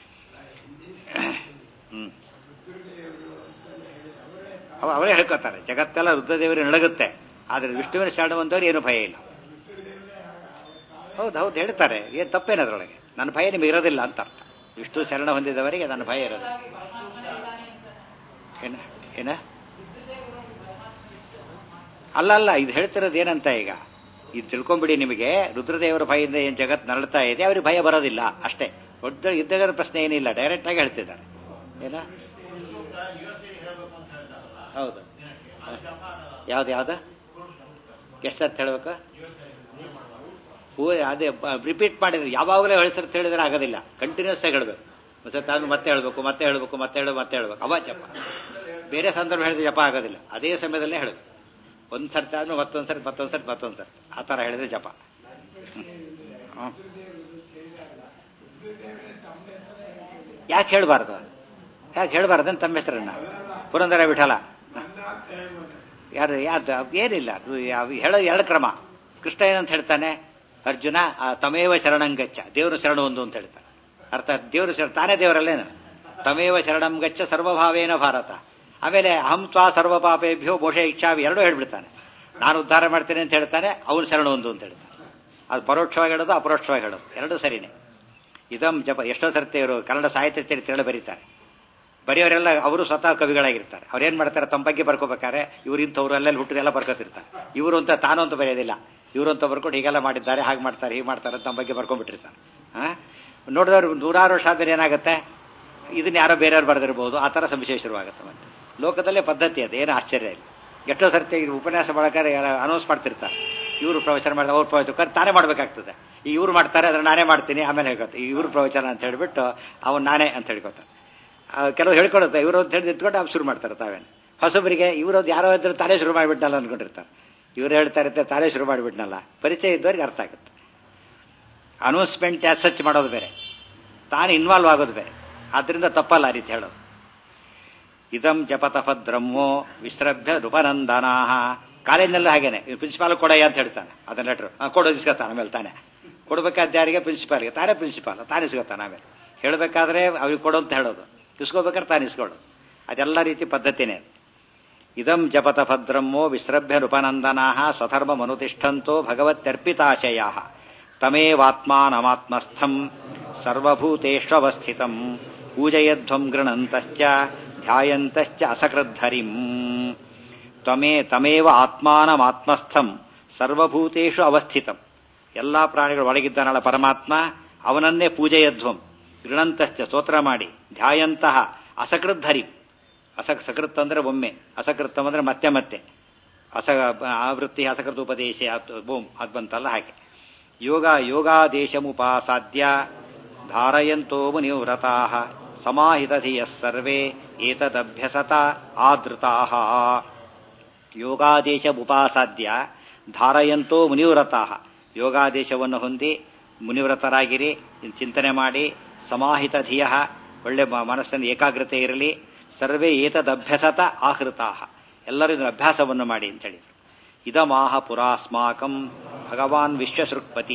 ಹ್ಮ್ ಅವರೇ ಹೇಳ್ಕೊತಾರೆ. ಜಗತ್ತೆಲ್ಲ ರುದ್ರದೇವರಿಗೆ ನಡಗುತ್ತೆ, ಆದ್ರೆ ವಿಷ್ಣುವಿನ ಶರಣ ಬಂದವರು ಏನು ಭಯ ಇಲ್ಲ. ಹೌದು ಹೌದು ಹೇಳ್ತಾರೆ, ಏನ್ ತಪ್ಪೇನದ್ರೊಳಗೆ. ನನ್ನ ಭಯ ನಿಮಗೆ ಇರೋದಿಲ್ಲ ಅಂತ ಅರ್ಥ. ವಿಷ್ಣು ಶರಣ ಹೊಂದಿದವರಿಗೆ ನನ್ನ ಭಯ ಇರೋದಿಲ್ಲ. ಏನ ಏನ ಅಲ್ಲ ಅಲ್ಲ, ಇದು ಹೇಳ್ತಿರೋದು ಏನಂತ ಈಗ ಇದು ತಿಳ್ಕೊಂಬಿಡಿ. ನಿಮಗೆ ರುದ್ರದೇವರ ಭಯದಿಂದ ಏನ್ ಜಗತ್ ನರಳ್ತಾ ಇದೆ, ಅವ್ರಿಗೆ ಭಯ ಬರೋದಿಲ್ಲ ಅಷ್ಟೇ. ದೊಡ್ಡ ಇದ್ದಗರ ಪ್ರಶ್ನೆ ಏನಿಲ್ಲ, ಡೈರೆಕ್ಟ್ ಆಗಿ ಹೇಳ್ತಿದ್ದಾರೆ. ಏನ ಹೌದು, ಯಾವ್ದು ಯಾವ್ದು ಎಷ್ಟು ಸರ್ತಿ ಹೇಳ್ಬೇಕು? ಹೂ ಅದೇ ರಿಪೀಟ್ ಮಾಡಿದ್ರೆ ಯಾವಾಗಲೇ ಹೇಳಿ ಸರ್ತಿ ಹೇಳಿದ್ರೆ ಆಗೋದಿಲ್ಲ. ಕಂಟಿನ್ಯೂಸ್ ಆಗಿ ಹೇಳ್ಬೇಕು. ಮತ್ತೆ ಮತ್ತೆ ಹೇಳ್ಬೇಕು, ಮತ್ತೆ ಹೇಳ್ಬೇಕು, ಮತ್ತೆ ಹೇಳು ಮತ್ತೆ ಹೇಳ್ಬೇಕು. ಅವ ಜಪ. ಬೇರೆ ಸಂದರ್ಭ ಹೇಳಿದ್ರೆ ಜಪ ಆಗೋದಿಲ್ಲ. ಅದೇ ಸಮಯದಲ್ಲೇ ಹೇಳಬೇಕು. ಒಂದ್ ಸರ್ತಿ ಆದ್ಮೇಲೆ ಮತ್ತೊಂದ್ ಸರ್ತಿ ಮತ್ತೊಂದ್ ಸರ್ತಿ ಮತ್ತೊಂದ್ ಸರ್ತಿ ಆ ತರ ಹೇಳಿದ್ರೆ ಜಪ. ಯಾಕೆ ಹೇಳ್ಬಾರ್ದು? ಯಾಕೆ ಹೇಳ್ಬಾರ್ದು? ತಮ್ಮ ಹೆಸರನ್ನ ಪುರಂದರ ವಿಠಲ ಯಾರು ಯಾರ್ದು ಏನಿಲ್ಲ. ಹೇಳೋ ಎರಡು ಕ್ರಮ. ಕೃಷ್ಣ ಏನಂತ ಹೇಳ್ತಾನೆ? ಅರ್ಜುನ ತಮೇವ ಶರಣಂಗಚ್ಚ, ದೇವರು ಶರಣ ಒಂದು ಅಂತ ಹೇಳ್ತಾನೆ. ಅರ್ಥಾತ್ ದೇವರು ಶರಣ, ತಾನೇ ದೇವರಲ್ಲೇನು? ತಮೇವ ಶರಣಂಗಚ್ಚ ಸರ್ವಭಾವೇನ ಭಾರತ. ಆಮೇಲೆ ಅಹಂ ತ್ವಾ ಸರ್ವ ಪಾಪೇಭ್ಯೋ ಮೋಷ ಇಚ್ಛಾವಿ ಎರಡೂ ಹೇಳ್ಬಿಡ್ತಾನೆ. ನಾನು ಉದ್ಧಾರ ಮಾಡ್ತೇನೆ ಅಂತ ಹೇಳ್ತಾನೆ, ಅವನು ಶರಣ ಒಂದು ಅಂತ ಹೇಳ್ತಾನೆ. ಅದು ಪರೋಕ್ಷವಾಗಿ ಹೇಳೋದು, ಅಪರೋಕ್ಷವಾಗಿ ಹೇಳೋದು, ಎರಡೂ ಸರಿನೇ. ಇದಂ ಜಪ. ಎಷ್ಟೋ ಸರ್ತಿ ಇವರು ಕನ್ನಡ ಸಾಹಿತ್ಯ ಚರಿತ್ರೆಗಳು ಬರೀತಾರೆ. ಬರೆಯೋರೆಲ್ಲ ಅವರು ಸ್ವತಃ ಕವಿಗಳಾಗಿರ್ತಾರೆ. ಅವ್ರೇನ್ ಮಾಡ್ತಾರೆ? ತಮ್ಮ ಬಗ್ಗೆ ಬರ್ಕೋಬೇಕಾರೆ ಇವ್ರು ಇಂಥವ್ರು ಅಲ್ಲೆಲ್ಲಿ ಹುಟ್ಟಿದೆಲ್ಲ ಬರ್ಕೋತಿರ್ತಾರೆ. ಇವರು ಅಂತ ತಾನು ಅಂತ ಬರೆಯೋದಿಲ್ಲ. ಇವರು ಅಂತ ಬರ್ಕೊಂಡು ಹೀಗೆಲ್ಲ ಮಾಡಿದ್ದಾರೆ, ಹಾಗೆ ಮಾಡ್ತಾರೆ, ಹೀಗೆ ಮಾಡ್ತಾರೆ ತಮ್ಮ ಬಗ್ಗೆ ಬರ್ಕೊಂಡ್ಬಿಟ್ಟಿರ್ತಾರೆ. ಹಾ ನೋಡಿದವ್ರು ನೂರಾರು ವರ್ಷ ಆದ್ರೆ ಏನಾಗುತ್ತೆ? ಇದನ್ನ ಯಾರೋ ಬೇರೆಯವ್ರು ಬರೆದಿರ್ಬೋದು, ಆ ಥರ ಸಂಶಯ ಶುರುವಾಗುತ್ತೆ. ಮತ್ತೆ ಲೋಕದಲ್ಲೇ ಪದ್ಧತಿ ಅದು, ಏನು ಆಶ್ಚರ್ಯ ಇಲ್ಲ. ಎಷ್ಟೋ ಸರ್ತಿ ಉಪನ್ಯಾಸ ಮಾಡೋಕೆ ಅನೌನ್ಸ್ ಮಾಡ್ತಿರ್ತಾರೆ, ಇವರು ಪ್ರವಚನ ಮಾಡಿದ ಅವ್ರ ಪ್ರವಚನ ತಾನೇ ಮಾಡ್ಬೇಕಾಗ್ತದೆ. ಈ ಇವ್ರು ಮಾಡ್ತಾರೆ, ಅದನ್ನ ನಾನೇ ಮಾಡ್ತೀನಿ, ಆಮೇಲೆ ಹೇಳ್ಕೊತ ಇವ್ರ ಪ್ರವಚನ ಅಂತ ಹೇಳ್ಬಿಟ್ಟು ಅವನು ನಾನೇ ಅಂತ ಹೇಳ್ಕೊತಾರೆ. ಕೆಲವು ಹೇಳ್ಕೊಡುತ್ತೆ ಇವರು ಅಂತ ಹೇಳಿ ನಿಂತ್ಕೊಂಡು ಅವ್ರು ಶುರು ಮಾಡ್ತಾರೆ ತಾವೇನು. ಹೊಸಬರಿಗೆ ಇವ್ರದ್ದು ಯಾರೋ ಇದ್ರು ತಾನೇ ಶುರು ಮಾಡಿಬಿಟ್ನಲ್ಲ ಅಂದ್ಕೊಂಡಿರ್ತಾರೆ. ಇವ್ರು ಹೇಳ್ತಾ ಇರುತ್ತೆ ತಾನೇ ಶುರು ಮಾಡಿಬಿಟ್ನಲ್ಲ. ಪರಿಚಯ ಇದ್ದವ್ರಿಗೆ ಅರ್ಥ ಆಗುತ್ತೆ. ಅನೌನ್ಸ್ಮೆಂಟ್ ಯಾಸ್ ಸಚ್ ಮಾಡೋದು ಬೇರೆ, ತಾನು ಇನ್ವಾಲ್ವ್ ಆಗೋದು ಬೇರೆ. ಆದ್ರಿಂದ ತಪ್ಪಲ್ಲ ಆ ರೀತಿ ಹೇಳೋದು. ಇದಂ ಜಪತ ಭದ್ರಮ್ಮೋ ವಿಸ್ರಭ್ಯ ನೃಪನಂದನಾ. ಕಾಲೇಜಿನಲ್ಲೂ ಹಾಗೇನೆ, ಪ್ರಿನ್ಸಿಪಾಲ್ ಕೊಡಯ್ಯ ಅಂತ ಹೇಳ್ತಾನೆ. ಅದನ್ನ ಲೆಟ್ರು ಕೊಡೋದು ಇಸ್ಕೊತಾನೆ. ಆಮೇಲೆ ತಾನೇ ಕೊಡ್ಬೇಕಾದ ಯಾರಿಗೆ? ಪ್ರಿನ್ಸಿಪಾಲ್ಗೆ. ತಾನೇ ಪ್ರಿನ್ಸಿಪಾಲ್, ತಾನೇ ಇಸ್ಕೊತಾನೆ. ಆಮೇಲೆ ಹೇಳಬೇಕಾದ್ರೆ ಅವ್ರಿಗೆ ಕೊಡು ಅಂತ ಹೇಳೋದು, ಇಸ್ಕೋಬೇಕಾದ್ರೆ ತಾನು ಇಸ್ಕೊಳ್ಳೋದು. ಅದೆಲ್ಲ ರೀತಿ ಪದ್ಧತಿನೇ. ಇದಂ ಜಪತ ಭದ್ರಮ್ಮೋ ವಿಸ್ರಭ್ಯ ನೃಪನಂದನಾ ಸ್ವಧರ್ಮ ಮನುತಿಷ್ಠಂತೋ ಭಗವತ್ಯರ್ಪಿತಾಶಯಾ ತಮೇವಾತ್ಮಾನಮಾತ್ಮಸ್ಥಂ ಸರ್ವಭೂತೇಷ್ವಸ್ಥಿತಂ ಪೂಜಯಧ್ವಂ ಗೃಣಂತಶ್ಚ ಧ್ಯಾಯಂತಶ್ಚ ಅಸಕೃದ್ಧರಿಂ. ತ್ವಮೇ ತಮೇವ ಆತ್ಮಾನಮಾತ್ಮಸ್ಥಂ ಸರ್ವಭೂತೇಷು ಅವಸ್ಥಿತಂ. ಎಲ್ಲಾ ಪ್ರಾಣಿಗಳು ಒಳಗಿದ್ದಾನಲ್ಲ ಪರಮಾತ್ಮ, ಅವನನ್ನೇ ಪೂಜಯಧ್ವಂ ಗೃಣಂತಶ್ಚ ಸ್ತೋತ್ರ ಮಾಡಿ, ಧ್ಯಾಯಂತಹ ಅಸಕೃದ್ಧರಿಂ. ಅಸ ಸಕೃತ್ ಅಂದ್ರೆ ಒಮ್ಮೆ, ಅಸಕೃತ್ತಂ ಅಂದ್ರೆ ಮತ್ತೆ ಮತ್ತೆ. ಅಸ ಆವೃತ್ತಿ ಅಸಕೃತ ಉಪದೇಶ ಬೋಮ್ ಅದು ಬಂತಲ್ಲ ಹಾಗೆ. ಯೋಗ ಯೋಗಾದೇಶಮುಪಾಸಾದ್ಯ ಧಾರಯಂತೋ ಮುನಿವ್ರತಾ ಸಮಾಹಿತಧಿಯಃ ಸರ್ವೇ ಏತದಭ್ಯಸತ ಆದೃತಾಃ. ಯೋಗಾದೇಶಮುಪಾಸಾದ್ಯ ಧಾರಯಂತೋ ಮುನಿವ್ರತಾ. ಯೋಗಾದೇಶವನ್ನು ಹೊಂದಿ ಮುನಿವ್ರತರಾಗಿರಿ, ಚಿಂತನೆ ಮಾಡಿ, ಸಮಾಹಿತ ಧಿಯ ಒಳ್ಳೆ ಮನಸ್ಸಿನ ಏಕಾಗ್ರತೆ ಇರಲಿ. ಸರ್ವೇ ಏತದಭ್ಯಸತ ಆಹೃತಾ, ಎಲ್ಲರೂ ಇದರ ಅಭ್ಯಾಸವನ್ನು ಮಾಡಿ ಅಂತ ಹೇಳಿದರು. ಇದಮಾಹ ಪುರಾಸ್ಮಾಕಂ ಭಗವಾನ್ ವಿಶ್ವಸೃಕ್ಪತಿ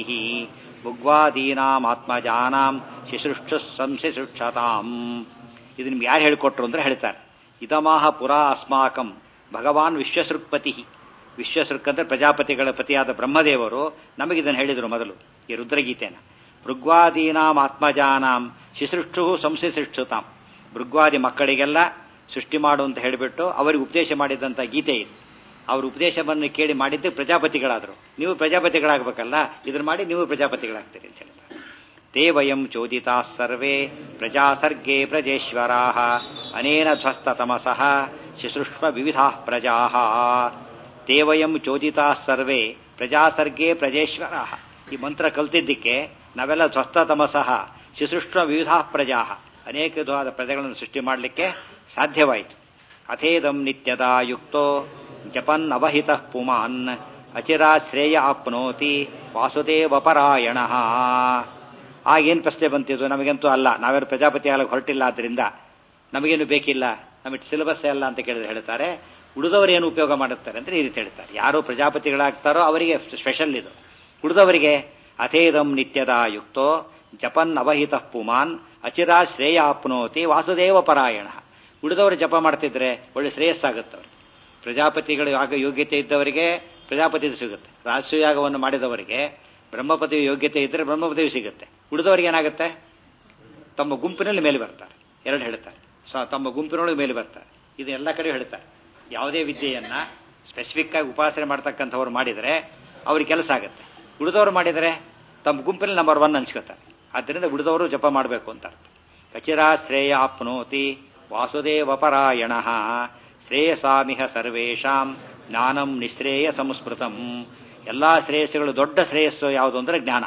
ಭುಗ್ವಾದೀನಾಮಾತ್ಮಜಾನಾಂ ಶಿಶೃಕ್ಷು ಸಂಶಿಶೃಕ್ಷತಾಂ. ಇದು ನಿಮ್ಗೆ ಯಾರು ಹೇಳಿಕೊಟ್ರು ಅಂದ್ರೆ ಹೇಳ್ತಾರೆ, ಇದಮಾಹ ಪುರಾ ಅಸ್ಮಾಕಂ ಭಗವಾನ್ ವಿಶ್ವಸೃಕ್ಪತಿ. ವಿಶ್ವಸೃಕ್ ಅಂದ್ರೆ ಪ್ರಜಾಪತಿಗಳ ಪತಿಯಾದ ಬ್ರಹ್ಮದೇವರು ನಮಗಿದನ್ನು ಹೇಳಿದರು ಮೊದಲು ಈ ರುದ್ರಗೀತೆನ. ಭೃಗ್ವಾದೀನಾಂ ಆತ್ಮಜಾನಾಂ ಶಿಸೃಕ್ಷು ಸಂಶಿಸೃಕ್ಷತಾಂ. ಭೃಗ್ವಾದಿ ಮಕ್ಕಳಿಗೆಲ್ಲ ಸೃಷ್ಟಿ ಮಾಡು ಅಂತ ಹೇಳಿಬಿಟ್ಟು ಅವರಿಗೆ ಉಪದೇಶ ಮಾಡಿದಂಥ ಗೀತೆ ಇದು. ಅವ್ರ ಉಪದೇಶವನ್ನು ಕೇಳಿ ಮಾಡಿದ್ದು ಪ್ರಜಾಪತಿಗಳಾದರು. ನೀವು ಪ್ರಜಾಪತಿಗಳಾಗಬೇಕಲ್ಲ, ಇದನ್ನು ಮಾಡಿ ನೀವು ಪ್ರಜಾಪತಿಗಳಾಗ್ತೀರಿ ಅಂತ ಹೇಳ್ತಾರೆ. ತೇ ವಯಂ ಚೋದಿತಾ ಸರ್ವೇ ಪ್ರಜಾಸರ್ಗೇ ಪ್ರಜೇಶ್ವರಾ ಅನೇನ ಧ್ವಸ್ತ ತಮಸಃ ಶಿಸೃಷ್ವ ವಿವಿಧಾ ಪ್ರಜಾ. ತೇ ವಯಂ ಚೋದಿತಾ ಸರ್ವೇ ಪ್ರಜಾಸರ್ಗೇ ಪ್ರಜೇಶ್ವರಾ. ಈ ಮಂತ್ರ ಕಲ್ತಿದ್ದಕ್ಕೆ ನಾವೆಲ್ಲ ಧ್ವಸ್ತ ತಮಸಃ ಶಿಸೃಷ್ವ ವಿವಿಧಾ ಪ್ರಜಾ, ಅನೇಕ ವಿಧವಾದ ಪ್ರಜೆಗಳನ್ನು ಸೃಷ್ಟಿ ಮಾಡಲಿಕ್ಕೆ ಸಾಧ್ಯವಾಯಿತು. ಅಥೇದಂ ನಿತ್ಯದ ಯುಕ್ತೋ ಜಪನ್ ಅವಹಿತ ಪುಮಾನ್ ಅಚಿರಾಶ್ರೇಯ ಆಪ್ನೋತಿ ವಾಸುದೇವಪರಾಯಣ. ಆಗೇನು ಪ್ರಶ್ನೆ ಬಂತಿದ್ದು? ನಮಗಂತೂ ಅಲ್ಲ, ನಾವ್ಯಾರು ಪ್ರಜಾಪತಿ ಆಗಲಿಕ್ಕೆ ಹೊರಟಿಲ್ಲ, ಆದ್ದರಿಂದ ನಮಗೇನು ಬೇಕಿಲ್ಲ, ನಮಗೆ ಸಿಲೆಬಸ್ ಅಲ್ಲ ಅಂತ ಕೇಳಿದ್ರೆ ಹೇಳ್ತಾರೆ. ಉಳಿದವರು ಏನು ಉಪಯೋಗ ಮಾಡುತ್ತಾರೆ ಅಂದರೆ ಈ ರೀತಿ ಹೇಳ್ತಾರೆ, ಯಾರು ಪ್ರಜಾಪತಿಗಳಾಗ್ತಾರೋ ಅವರಿಗೆ ಸ್ಪೆಷಲ್ ಇದು. ಉಳಿದವರಿಗೆ ಅಥೇದಂ ನಿತ್ಯದ ಯುಕ್ತೋ ಜಪನ್ ಅವಹಿತ ಪುಮಾನ್ ಅಚಿರಾ ಶ್ರೇಯ ಆಪ್ನೋತಿ ವಾಸುದೇವ ಪರಾಯಣ. ಉಳಿದವರು ಜಪ ಮಾಡ್ತಿದ್ರೆ ಒಳ್ಳೆ ಶ್ರೇಯಸ್ಸಾಗುತ್ತವ್ರಿಗೆ. ಪ್ರಜಾಪತಿಗಳು ಆಗ ಯೋಗ್ಯತೆ ಇದ್ದವರಿಗೆ ಪ್ರಜಾಪತಿ ಸಿಗುತ್ತೆ, ರಾಜಸೂಯಾಗವನ್ನು ಮಾಡಿದವರಿಗೆ ಬ್ರಹ್ಮಪತಿ ಯೋಗ್ಯತೆ ಇದ್ದರೆ ಬ್ರಹ್ಮಪತಿಯು ಸಿಗುತ್ತೆ. ಉಳಿದವರಿಗೆ ಏನಾಗುತ್ತೆ? ತಮ್ಮ ಗುಂಪಿನಲ್ಲಿ ಮೇಲೆ ಬರ್ತಾರೆ. ಎರಡು ಹೇಳ್ತಾರೆ, ಸೊ ತಮ್ಮ ಗುಂಪಿನೊಳಗೆ ಮೇಲೆ ಬರ್ತಾರೆ. ಇದು ಎಲ್ಲ ಕಡೆ ಹೇಳ್ತಾರೆ. ಯಾವುದೇ ವಿದ್ಯೆಯನ್ನ ಸ್ಪೆಸಿಫಿಕ್ ಆಗಿ ಉಪಾಸನೆ ಮಾಡ್ತಕ್ಕಂಥವ್ರು ಮಾಡಿದರೆ ಅವ್ರಿಗೆ ಕೆಲಸ ಆಗುತ್ತೆ. ಉಳಿದವರು ಮಾಡಿದರೆ ತಮ್ಮ ಗುಂಪಿನಲ್ಲಿ ನಂಬರ್ ಒನ್ ಅನ್ಸ್ಕೊತಾರೆ. ಆದ್ದರಿಂದ ಉಳಿದವರು ಜಪ ಮಾಡಬೇಕು ಅಂತ ಅರ್ಥ. ಕಚಿರಾ ಶ್ರೇಯ ಆಪ್ನೋತಿ ವಾಸುದೇವಪರಾಯಣ ಶ್ರೇಯಸಾಮಿಹ ಸರ್ವೇಷಾಂ ಜ್ಞಾನಂ ನಿಶ್ರೇಯ ಸಂಸ್ಮೃತಂ. ಎಲ್ಲ ಶ್ರೇಯಸ್ಸುಗಳು ದೊಡ್ಡ ಶ್ರೇಯಸ್ಸು ಯಾವುದು ಅಂದರೆ ಜ್ಞಾನ.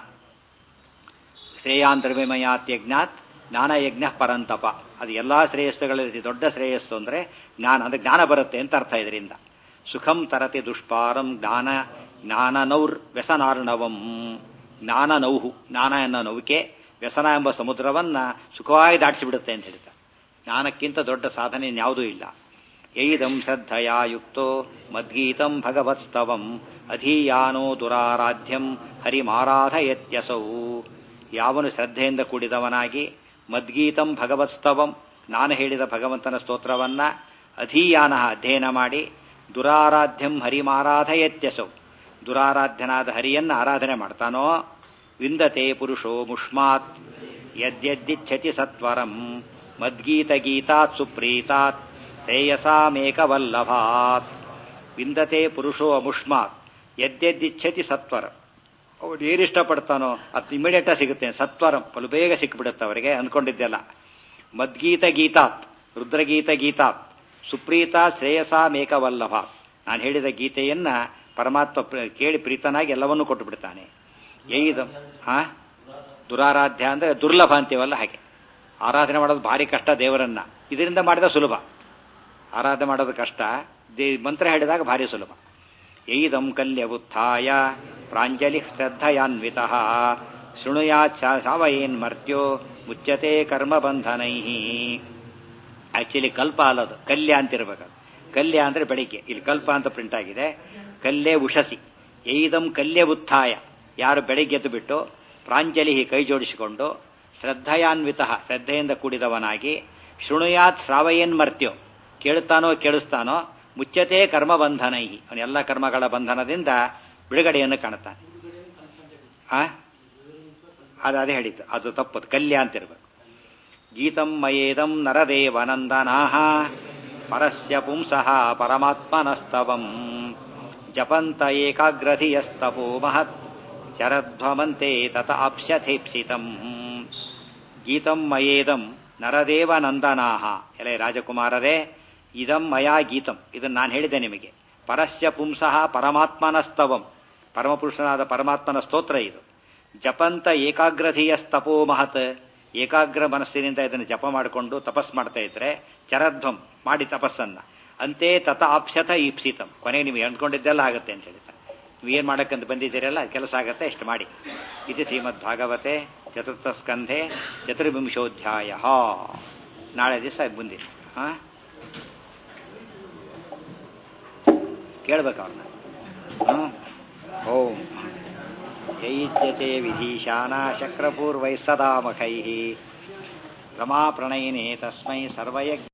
ಶ್ರೇಯಾಂತರ್ವಿಮಯಾತ್ಯಜ್ಞಾತ್ ಜ್ಞಾನಯಜ್ಞ ಪರಂತಪ. ಅದು ಎಲ್ಲ ಶ್ರೇಯಸ್ಸುಗಳಲ್ಲಿ ದೊಡ್ಡ ಶ್ರೇಯಸ್ಸು ಅಂದರೆ ಜ್ಞಾನ, ಅಂದರೆ ಜ್ಞಾನ ಬರುತ್ತೆ ಅಂತ ಅರ್ಥ. ಇದರಿಂದ ಸುಖಂ ತರತಿ ದುಷ್ಪಾರಂ ಜ್ಞಾನ ಜ್ಞಾನನೌರ್ ವ್ಯಸನಾರ್ಣವಂ. ಜ್ಞಾನ ನೌಹು, ಜ್ಞಾನ ಎನ್ನೋ ನೌಕೆ ವ್ಯಸನ ಎಂಬ ಸಮುದ್ರವನ್ನ ಸುಖವಾಗಿ ದಾಟಿಸಿಬಿಡುತ್ತೆ ಅಂತ ಹೇಳ್ತಾರೆ. ಜ್ಞಾನಕ್ಕಿಂತ ದೊಡ್ಡ ಸಾಧನೆ ಇನ್ಯಾವುದೂ ಇಲ್ಲ. ಯೈದಂ ಶ್ರದ್ಧಯಾ ಯುಕ್ತೋ ಮದ್ಗೀತಂ ಭಗವತ್ಸ್ತವಂ ಅಧೀಯಾನೋ ದುರಾರಾಧ್ಯಂ ಹರಿಮಾರಾಧಯತ್ಯಸೌ. ಯಾವನು ಶ್ರದ್ಧೆಯಿಂದ ಕೂಡಿದವನಾಗಿ ಮದ್ಗೀತಂ ಭಗವತ್ಸ್ತವಂ, ನಾನು ಹೇಳಿದ ಭಗವಂತನ ಸ್ತೋತ್ರವನ್ನ ಅಧೀಯಾನ ಅಧ್ಯಯನ ಮಾಡಿ, ದುರಾರಾಧ್ಯಂ ಹರಿಮಾರಾಧಯತ್ಯಸೌ, ದುರಾರಾಧ್ಯನಾದ ಹರಿಯನ್ನ ಆರಾಧನೆ ಮಾಡ್ತಾನೋ, ವಿಂದತೆ ಪುರುಷೋ ಮುಷ್ಮಾತ್ ಯದ್ಯದ್ದಿಚ್ಛತಿ ಸತ್ವರಂ ಮದ್ಗೀತ ಗೀತಾತ್ ಸುಪ್ರೀತಾತ್ ಶ್ರೇಯಸಾಮೇಕವಲ್ಲಭಾತ್. ವಿಂದತೆ ಪುರುಷೋ ಅಮುಷ್ಮಾತ್ ಯದ್ಯದ್ದಿಚ್ಛತಿ ಸತ್ವರಂ. ಅವನು ಏನು ಇಷ್ಟಪಡ್ತಾನೋ ಅದು ಇಮಿಡಿಯೇಟಾಗಿ ಸಿಗುತ್ತೆ. ಸತ್ವರಂ ಬಲು ಬೇಗ ಸಿಕ್ಬಿಡುತ್ತೆ ಅವರಿಗೆ ಅಂದ್ಕೊಂಡಿದ್ದೆಲ್ಲ. ಮದ್ಗೀತ ಗೀತಾತ್, ರುದ್ರಗೀತ ಗೀತಾತ್ ಸುಪ್ರೀತ ಶ್ರೇಯಸಾಮೇಕವಲ್ಲಭ. ನಾನು ಹೇಳಿದ ಗೀತೆಯನ್ನ ಪರಮಾತ್ಮ ಕೇಳಿ ಪ್ರೀತನಾಗಿ ಎಲ್ಲವನ್ನೂ ಕೊಟ್ಟು ಬಿಡ್ತಾನೆ. ಯೈದಂ ಹಾ ದುರಾರಾಧ್ಯ ಅಂದರೆ ದುರ್ಲಭ ಅಂತೀವಲ್ಲ ಹಾಗೆ. ಆರಾಧನೆ ಮಾಡೋದು ಭಾರಿ ಕಷ್ಟ ದೇವರನ್ನ, ಇದರಿಂದ ಮಾಡಿದ ಸುಲಭ. ಆರಾಧನೆ ಮಾಡೋದು ಕಷ್ಟ, ದೇ ಮಂತ್ರ ಹೇಳಿದಾಗ ಭಾರಿ ಸುಲಭ. ಯೈದಂ ಕಲ್ಯವುತ್ಥಾಯ ಪ್ರಾಂಜಲಿ ಶ್ರದ್ಧಯಾನ್ವಿತಃ ಶೃಣುಯಾತ್ ಸಾವಯೇನ್ ಮರ್ತ್ಯೋ ಮುಚ್ಯತೆ ಕರ್ಮಬಂಧನೈ. ಆಕ್ಚುಲಿ ಕಲ್ಪ ಅಲ್ಲದು, ಕಲ್ಯ ಅಂತಿರ್ಬೇಕದು. ಕಲ್ಯ ಅಂದ್ರೆ ಬೆಳಿಗ್ಗೆ, ಇಲ್ಲಿ ಕಲ್ಪ ಅಂತ ಪ್ರಿಂಟ್ ಆಗಿದೆ. ಕಲ್ಯೆ ಉಷಸಿ. ಯೈದಂ ಕಲ್ಯ ಉತ್ಥಾಯ, ಯಾರು ಬೆಳಿಗ್ಗೆ ಎದ್ದು ಬಿಟ್ಟು ಪ್ರಾಂಜಲಿ ಕೈ ಜೋಡಿಸಿಕೊಂಡು ಶ್ರದ್ಧಯಾನ್ವಿತ ಶ್ರದ್ಧೆಯಿಂದ ಕೂಡಿದವನಾಗಿ ಶೃಣುಯಾತ್ ಶ್ರಾವಯೇನ್ ಮರ್ತ್ಯೋ ಕೇಳುತ್ತಾನೋ ಕೇಳಿಸ್ತಾನೋ ಮುಚ್ಚತೆ ಕರ್ಮಬಂಧನೈ, ಅವನೆಲ್ಲ ಕರ್ಮಗಳ ಬಂಧನದಿಂದ ಬಿಡುಗಡೆಯನ್ನು ಕಾಣುತ್ತಾನೆ. ಆ ಅದು ಅದೇ ಹೇಳಿದ್ದು, ಅದು ತಪ್ಪದು, ಕಲ್ಯ ಅಂತಿರ್ಬೇಕು. ಗೀತಂ ಮಯೇದಂ ನರದೇವನಂದನಾಹ ಪರಸ್ಯ ಪುಂಸಃ ಪರಮಾತ್ಮನಸ್ತವಂ ಜಪಂತ ಏಕಾಗ್ರಧಿಯಸ್ತಪೋ ಮಹತ್ ಶರಧ್ವಮಂತೆ ತತ ಆಪ್ಸ್ಯಥೇಪ್ಸಿತಂ. ಗೀತಂ ಮಯೇದಂ ನರದೇವನಂದನಾಹ, ಎಲೆ ರಾಜಕುಮಾರರೇ, ಇದಂ ಮಯಾ ಗೀತಂ, ಇದನ್ನು ನಾನು ಹೇಳಿದೆ ನಿಮಗೆ. ಪರಸ್ಯ ಪುಂಸಃ ಪರಮಾತ್ಮನಸ್ತವಂ, ಪರಮಪುರುಷನಾದ ಪರಮಾತ್ಮನ ಸ್ತೋತ್ರ ಇದು. ಜಪಂತ ಏಕಾಗ್ರಧಿಯಸ್ತಪೋ ಮಹತ್, ಏಕಾಗ್ರ ಮನಸ್ಸಿನಿಂದ ಇದನ್ನು ಜಪ ಮಾಡಿಕೊಂಡು ತಪಸ್ ಮಾಡ್ತಾ ಇದ್ರೆ, ಚರಧ್ವಂ ಮಾಡಿ ತಪಸ್ಸನ್ನ, ಅಂತೆ ತತ ಆಪ್ಸ್ಯಥ ಈಪ್ಸಿತಂ, ಕೊನೆಗೆ ನೀವು ಅಂದ್ಕೊಂಡಿದ್ದೆಲ್ಲ ಆಗುತ್ತೆ ಅಂತ ಹೇಳ್ತಾರೆ. ಏನು ಮಾಡಕ್ಕಂತ ಬಂದಿದ್ದೀರಲ್ಲ ಕೆಲಸ ಆಗತ್ತೆ ಇಷ್ಟು ಮಾಡಿ. ಇದು ಶ್ರೀಮದ್ ಭಾಗವತೆ ಚತುರ್ಥ ಸ್ಕಂಧೆ ಚತುರ್ವಿಂಶೋಧ್ಯಾಯ. ನಾಳೆ ದಿವಸ ಮುಂದೆ ಹಾ ಕೇಳ್ಬೇಕು ಅವ್ರನ್ನ. ಹ್ಞೂ ಓಂ ಯೈಜ್ಯತೆ ವಿಧೀಶಾನ ಶಕ್ರಪೂರ್ವೈ ಸದಾ ಮಖೈ ರಮಾ ಪ್ರಣಯಿನೇ ತಸ್ಮೈ ಸರ್ವಯಜ್ಞ